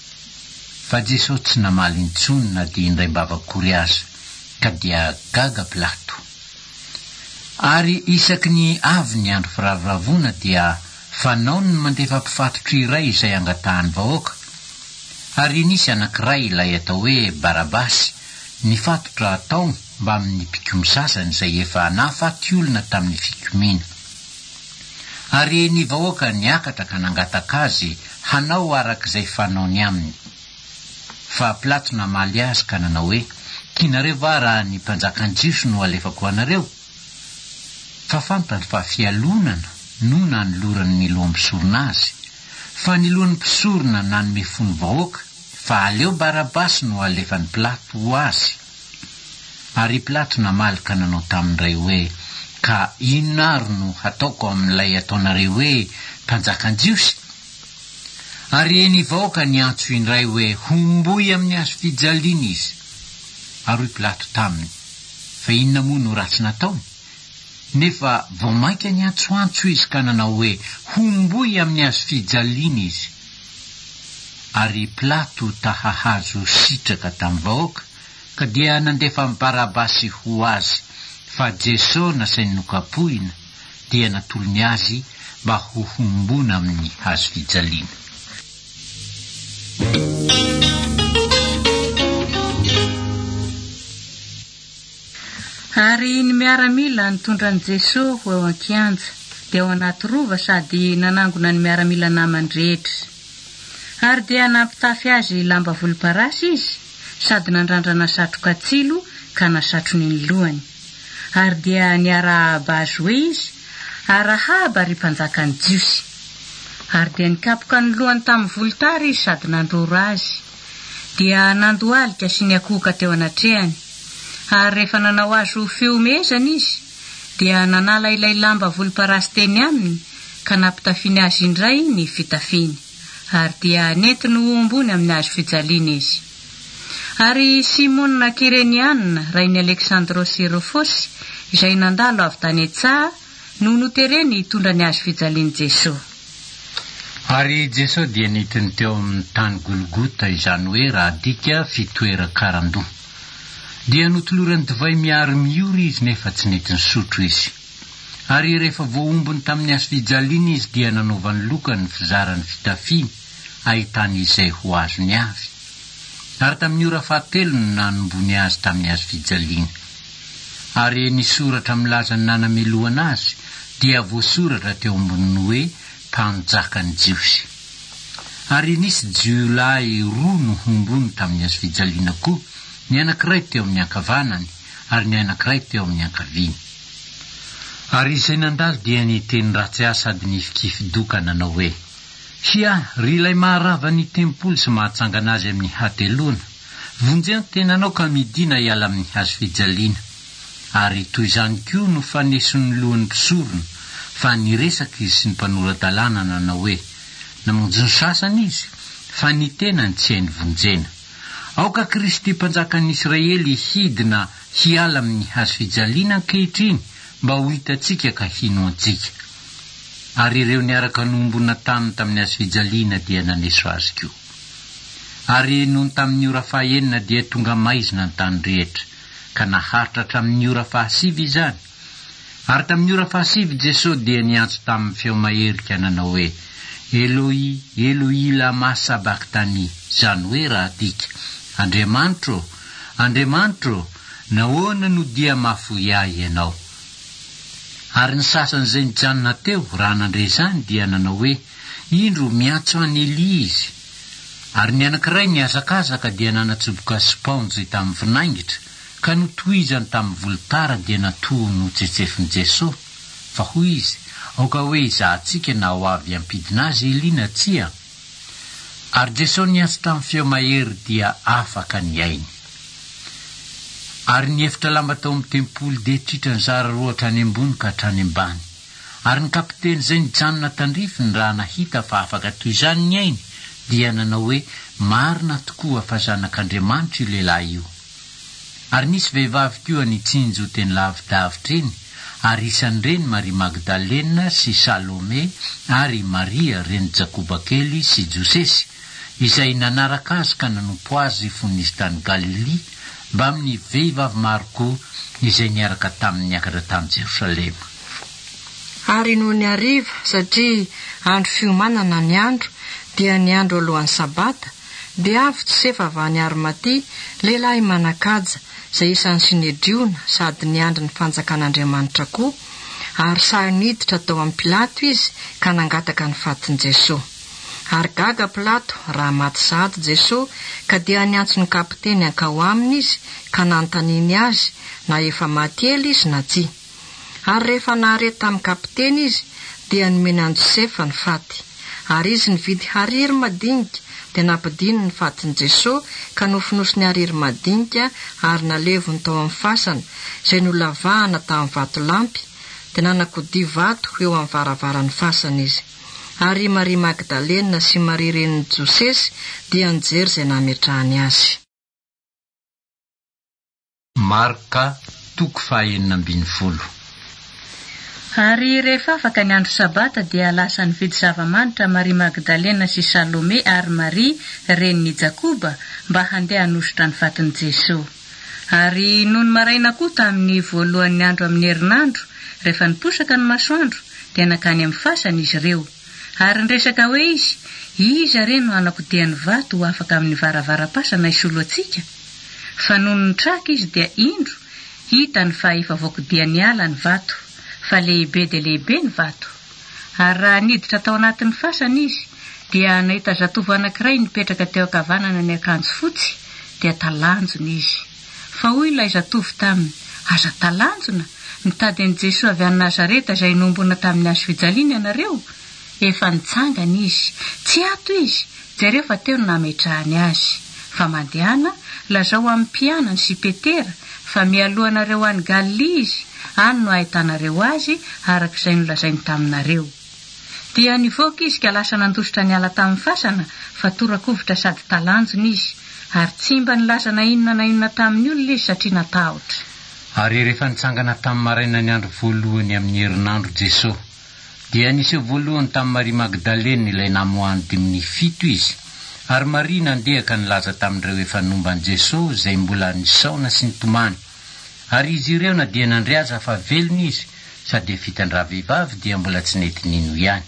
Fa Jesosy tsy namaly intsony na dia indray mbavakory azy, ka dia gaga Pilato. Ary isaky ny avy ny andro firavoravoana dia fanaony ny mandefa mpifatotra iray izay angatahany vahoaka. Ary nisy anankiray ilay atao hoe Barabasy nifatotra atao mba amin'ny mpikomy sasany izay efa nahafaty olona tamin'ny fikomiana. Ary ny vahoaka niakatra ka nangataka azy hanao arak'izay fanaony aminy. Fa Pilato namaly azy ka nanao hoe kinareo va raha ny mpanjakan Jiosy no alefako anareo? Fa fantany fa fialonana no nanoloran'ny lohampisorona azy. Fa ny lohampisorona nanome fony vahoaka fa aleo Barabasy no alefan'ny Pilato ho azy. Ary Pilato namaly ka nanao tamin'iray hoe ka inona ary no hataoko amin'ilay ataonareo hoe mpanjakan Jiosy? Ary ny vahoaka niantso indray hoe homboy amin'ny hazo fijaliana izy. Ary Pilato taminy fa inona moa no ratsy nataony? Nefa vao mainka niantsoantso izy ka nanao hoe homboy amin'ny hazo fijaliana izy. Ary Pilato tahahazo sitraka tamin'ny vahoaka ka dia nandefa Barabasy ho azy, fa Jesosy nasainy nokapohina dia natolony azy mba ho hombona amin'ny hazo fijaliana. Ary ny miaramila nitondran' Jesosy ho eo an-kianja dia ao anaty rova sady nanangona ny miaramila namany rehetra. Ary dia nampitafy azy lamba volomparasy izy sady nandrandrana satroka tsilo ka nasatrony ny lohany. Ary dia niara-aba azy hoe izy arahaba ry mpanjakan Jiosy. Ary dia nikapoka ny lohany tamin'ny volotara izy sady nandroro azy. Dia nandohalika sy niakoka teo anatrehany. Ary rehefa nanao azy ho fiomezana izy dia nanala ilay lamba volomparasy teny aminy ka nampitafiany azy indray ny fitafiny. Ary dia nentiny ho ombony amin'ny hazo fijaliana izy. Ary Simona Kirenianina, rain'i Aleksandros sy Rofosy, izay nandalo avy tany Etsaha, no notereny hitondra ny hazo fijaliana Jesosy. Ary Jesosy dia nitiny teo amin'ny tany Golgota, izany hoe raha dika fitoeran-karandoha. Dia notolorany divay miaro miory izy nefa tsy nety nisotro izy. Ary rehefa voaombony tamin'ny hazo fijaliana izy dia nanaovany lokany fizarany fitafiny ahitany izay ho azony avy. Ary tamin'ny ora fahatelo no nanombony azy tamin'ny hazo fijaliana. Ary ny soratra milaza ny nanamelohana azy dia voasoratra teo amboniny hoe mpanjakan Jiosy. Ary nisy jiolahy roa no hombony tamin'ny hazo fijaliana koa, ny anankiray teo amin'ny ankavanany ary ny anankiray teo amin'ny ankaviny. Ary izay nandalo dia niteny ratsy asa sady nifikifidoka nanao hoe ry ilay maharava ny tempolo sy mahatsangana azy amin'ny hateloana, vonjeny tenanao ka midina hiala amin'ny hazo fijaliana. Ary toy izany koa no fanesony lohan'ny mpisorona, fa niresaka izy sy ny mpanoradalàna nanao hoe namonjy ny sasany izy, fa ny tenany tsy hainy vonjena. Aoka Kristy mpanjakan'ny Israely hidina hiala amin'ny hazo fijaliana ankehitriny mba ho hitantsika ka hino antsika. ary ireo niaraka nombona taminy tamin'ny azo fijaliana dia naneso azy koa. Ary nohony tamin'ny ora fahaenina dia tonga maizina ny tany rehetra, ka naharitra hatramin'ny ora fahasivy izany. Ary tamin'ny ora fahasivy Jesosy dia niantso tamin'ny feo maherika nanao hoe: Eloi, Eloi lama sabachthani, izany hoe raha tika: Andriamanitro, Andriamanitro, nahoana no dia mahafoy ahy ianao? Ary ny sasan'izay nijanona teo raha nandre izany dia nanao hoe: Indro miantso an'i Elia izy. Ary ny anankiray niazakazaka dia nanatsoboka sponjy tamin'ny vinaingitra, ka notohizany tamin'ny volotara dia natohy no tsetsefin' Jesosy. Fa hoy izy: aoka hoe izahantsika na ho avy ampidina azy Elia na tsia. Ary Jesosy niantso tamin'ny feo mahery dia afaka ny ainy. Ary niefitra lamba tao amin'ny tempoly dia tritra ny zara roa hatrany ambony ka hatrany ambany. Ary ny kapiteny izay nijanona tandrifiny raha nahita fa afaka toy izany ny ainy, dia nanao hoe: marina tokoa fa zanak'Andriamanitra io lehilahy io. Ary nisy vehivavy koa nitsinjo teny lavidavitra eny, ary isan'ireny Maria Magdalena sy Salome ary Maria reny Jakoba kely sy Josesy, izay nanaraka azy ka nanompo azy fonizy tany Galili mba amin'ny vehivavy maro koa izay niaraka tamin'ny niakatra tamin'ny Jerosalema. Ary no ny hariva, satria andro fiomanana ny andro, dia ny andro alohan'ny sabata, dia avy Josefa avy any Arimatia, lehilahy manakaja, izay isan'ny Sinedriona sady niandry ny fanjakan'Andriamanitra koa, ary sahy niditra tao amin'ny Pilato izy ka nangataka ny fatin' Jesosy. Ary gaga Pilato raha maty sady Jesosy, ka dia niantso ny kapiteny hankao aminy izy ka nanontaniany azy na efa maty ela izy na tsia. Ary rehefa naharety tamin'ny kapiteny izy dia nomenan'i Josefa ny faty. Ary izy nividy hariry madinika dia nampidiny ny fatin' Jesosy ka nofonosiny hariry madinika ary nalevony tao amin'ny fasana izay nolavahana tamin'ny vato lampy, dia nanakodi vato eo amin'ny varavaran'ny fasana izy. Ary Maria Magdalena sy Maria reny Josesy dia nijery izay nametrahany azy. Marka 4:40. Ary rehefa afaka ny andro sabata dia lasa nividy zava-manitra Maria Magdalena sy Salome ary Maria reny Jakoba mba handeha hanositra ny fatin' Jesosy. Ary noho ny maraina koa tamin'ny voalohan'ny andro amin'ny herinandro, rehefa niposaka ny masoandro dia nakany amin'ny fasana izy ireo. Ary niresaka hoe iza re no hanakodiany vato ho afaka amin'ny varavara-pasana isolo antsika? Fa noho ny traka izy dia indro hitany fa efa voakodiany ala ny vato, fa lehibe dia lehibe ny vato. Ary raha niditra tao anatin'ny fasana izy dia nahita zatovo anankiray nipetraka teo ankavanana ny akanjo fotsy, dia talanjona izy. Fa hoy ilay zatovo taminy: aza talanjona, mitady an'i Jesosy avy any Nazareta izay nombona tamin'ny azo fijaliana ianareo? Efa nitsangana izy, tsy ato izy, jareo fa teo nametrahany azy. Fa mandehana, lazao amin'ny mpianany sy Petera, fa mialohanareo any Galili izy, any no ahitanareo azy arak'izay nolazainy taminareo. Dia nivoaka izy ka lasa nandositra ny ala tamin'ny fasana, fa torakovitra sady talanjona izy, ary tsy mba nilaza na inona tamin'ny olona izy satria natahotra. Ary rehefa nitsangana tamin'ny maraina ny andro voalohany amin'ny herinandro Jesosy, dia niseho voalohany tamin'ny Maria Magdalena ilay namoahany 17 izy. Ary Maria nandeha ka nilaza tamin'ireo efa nomban'i Jesosy izay mbola nisaona sy nitomany. Ary izy ireo na dia nandriaza fa velona izy, sady vitan-draha vehivavy dia mbola tsy nety nino ihany.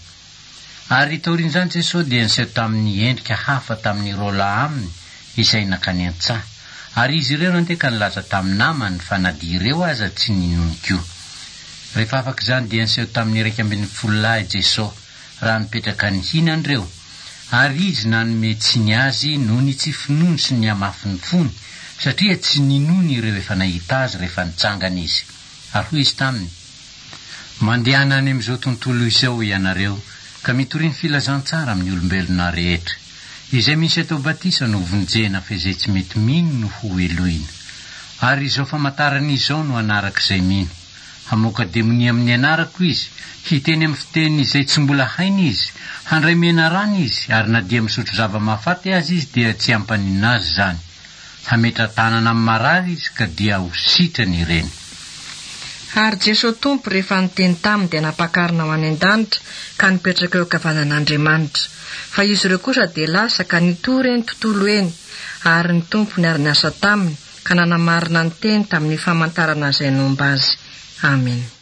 Ary taorian'izany Jesosy dia niseho tamin'ny endrika hafa tamin'ny rola aminy izay nakany an-tsaha. Ary izy ireo nandeha ka nilaza tamin'ny namany fa na dia ireo aza tsy ninony koa. Rehefa afaka izany dia niseho tamin'ny 12 lahy Jesosy raha nipetraka ny hinan'ireo. Ary izy nanome tsiny azy noho ny tsy finoany sy ny amafy ny fony, satria tsy ninony ireo efa nahita azy rehefa nitsangana izy. Ary hoy izy taminy: mandehana any amin'izao tontolo izao ianareo, ka mitoriany filazantsara amin'ny olombelona rehetra. Izay misy atao batisa no vonjena fa izay tsy mety mino no ho eloina. Ary izao famantarana izao no anarak'izay mino: hamoaka demonia amin'ny anarako izy, hiteny amin'ny fiteny izay tsy mbola hainy izy, handray mena rano izy, ary na dia misotro zava-mahafaty azy izy dia tsy hampaninona azy zany. Hametra tanana amin'ny marary izy ka dia ho sitrany ireny. Ary Jesosy tompo rehefa niteny taminy dia napakarina ho any an-danitra ka nipetraka eo ankavanan'Andriamanitra. Fa izy ireo kosa dia lasa ka nitory eny tontolo eny, ary ny tompo niara-niasa taminy ka nanamarina ny teny tamin'ny famantarana izay nomba azy. Amen.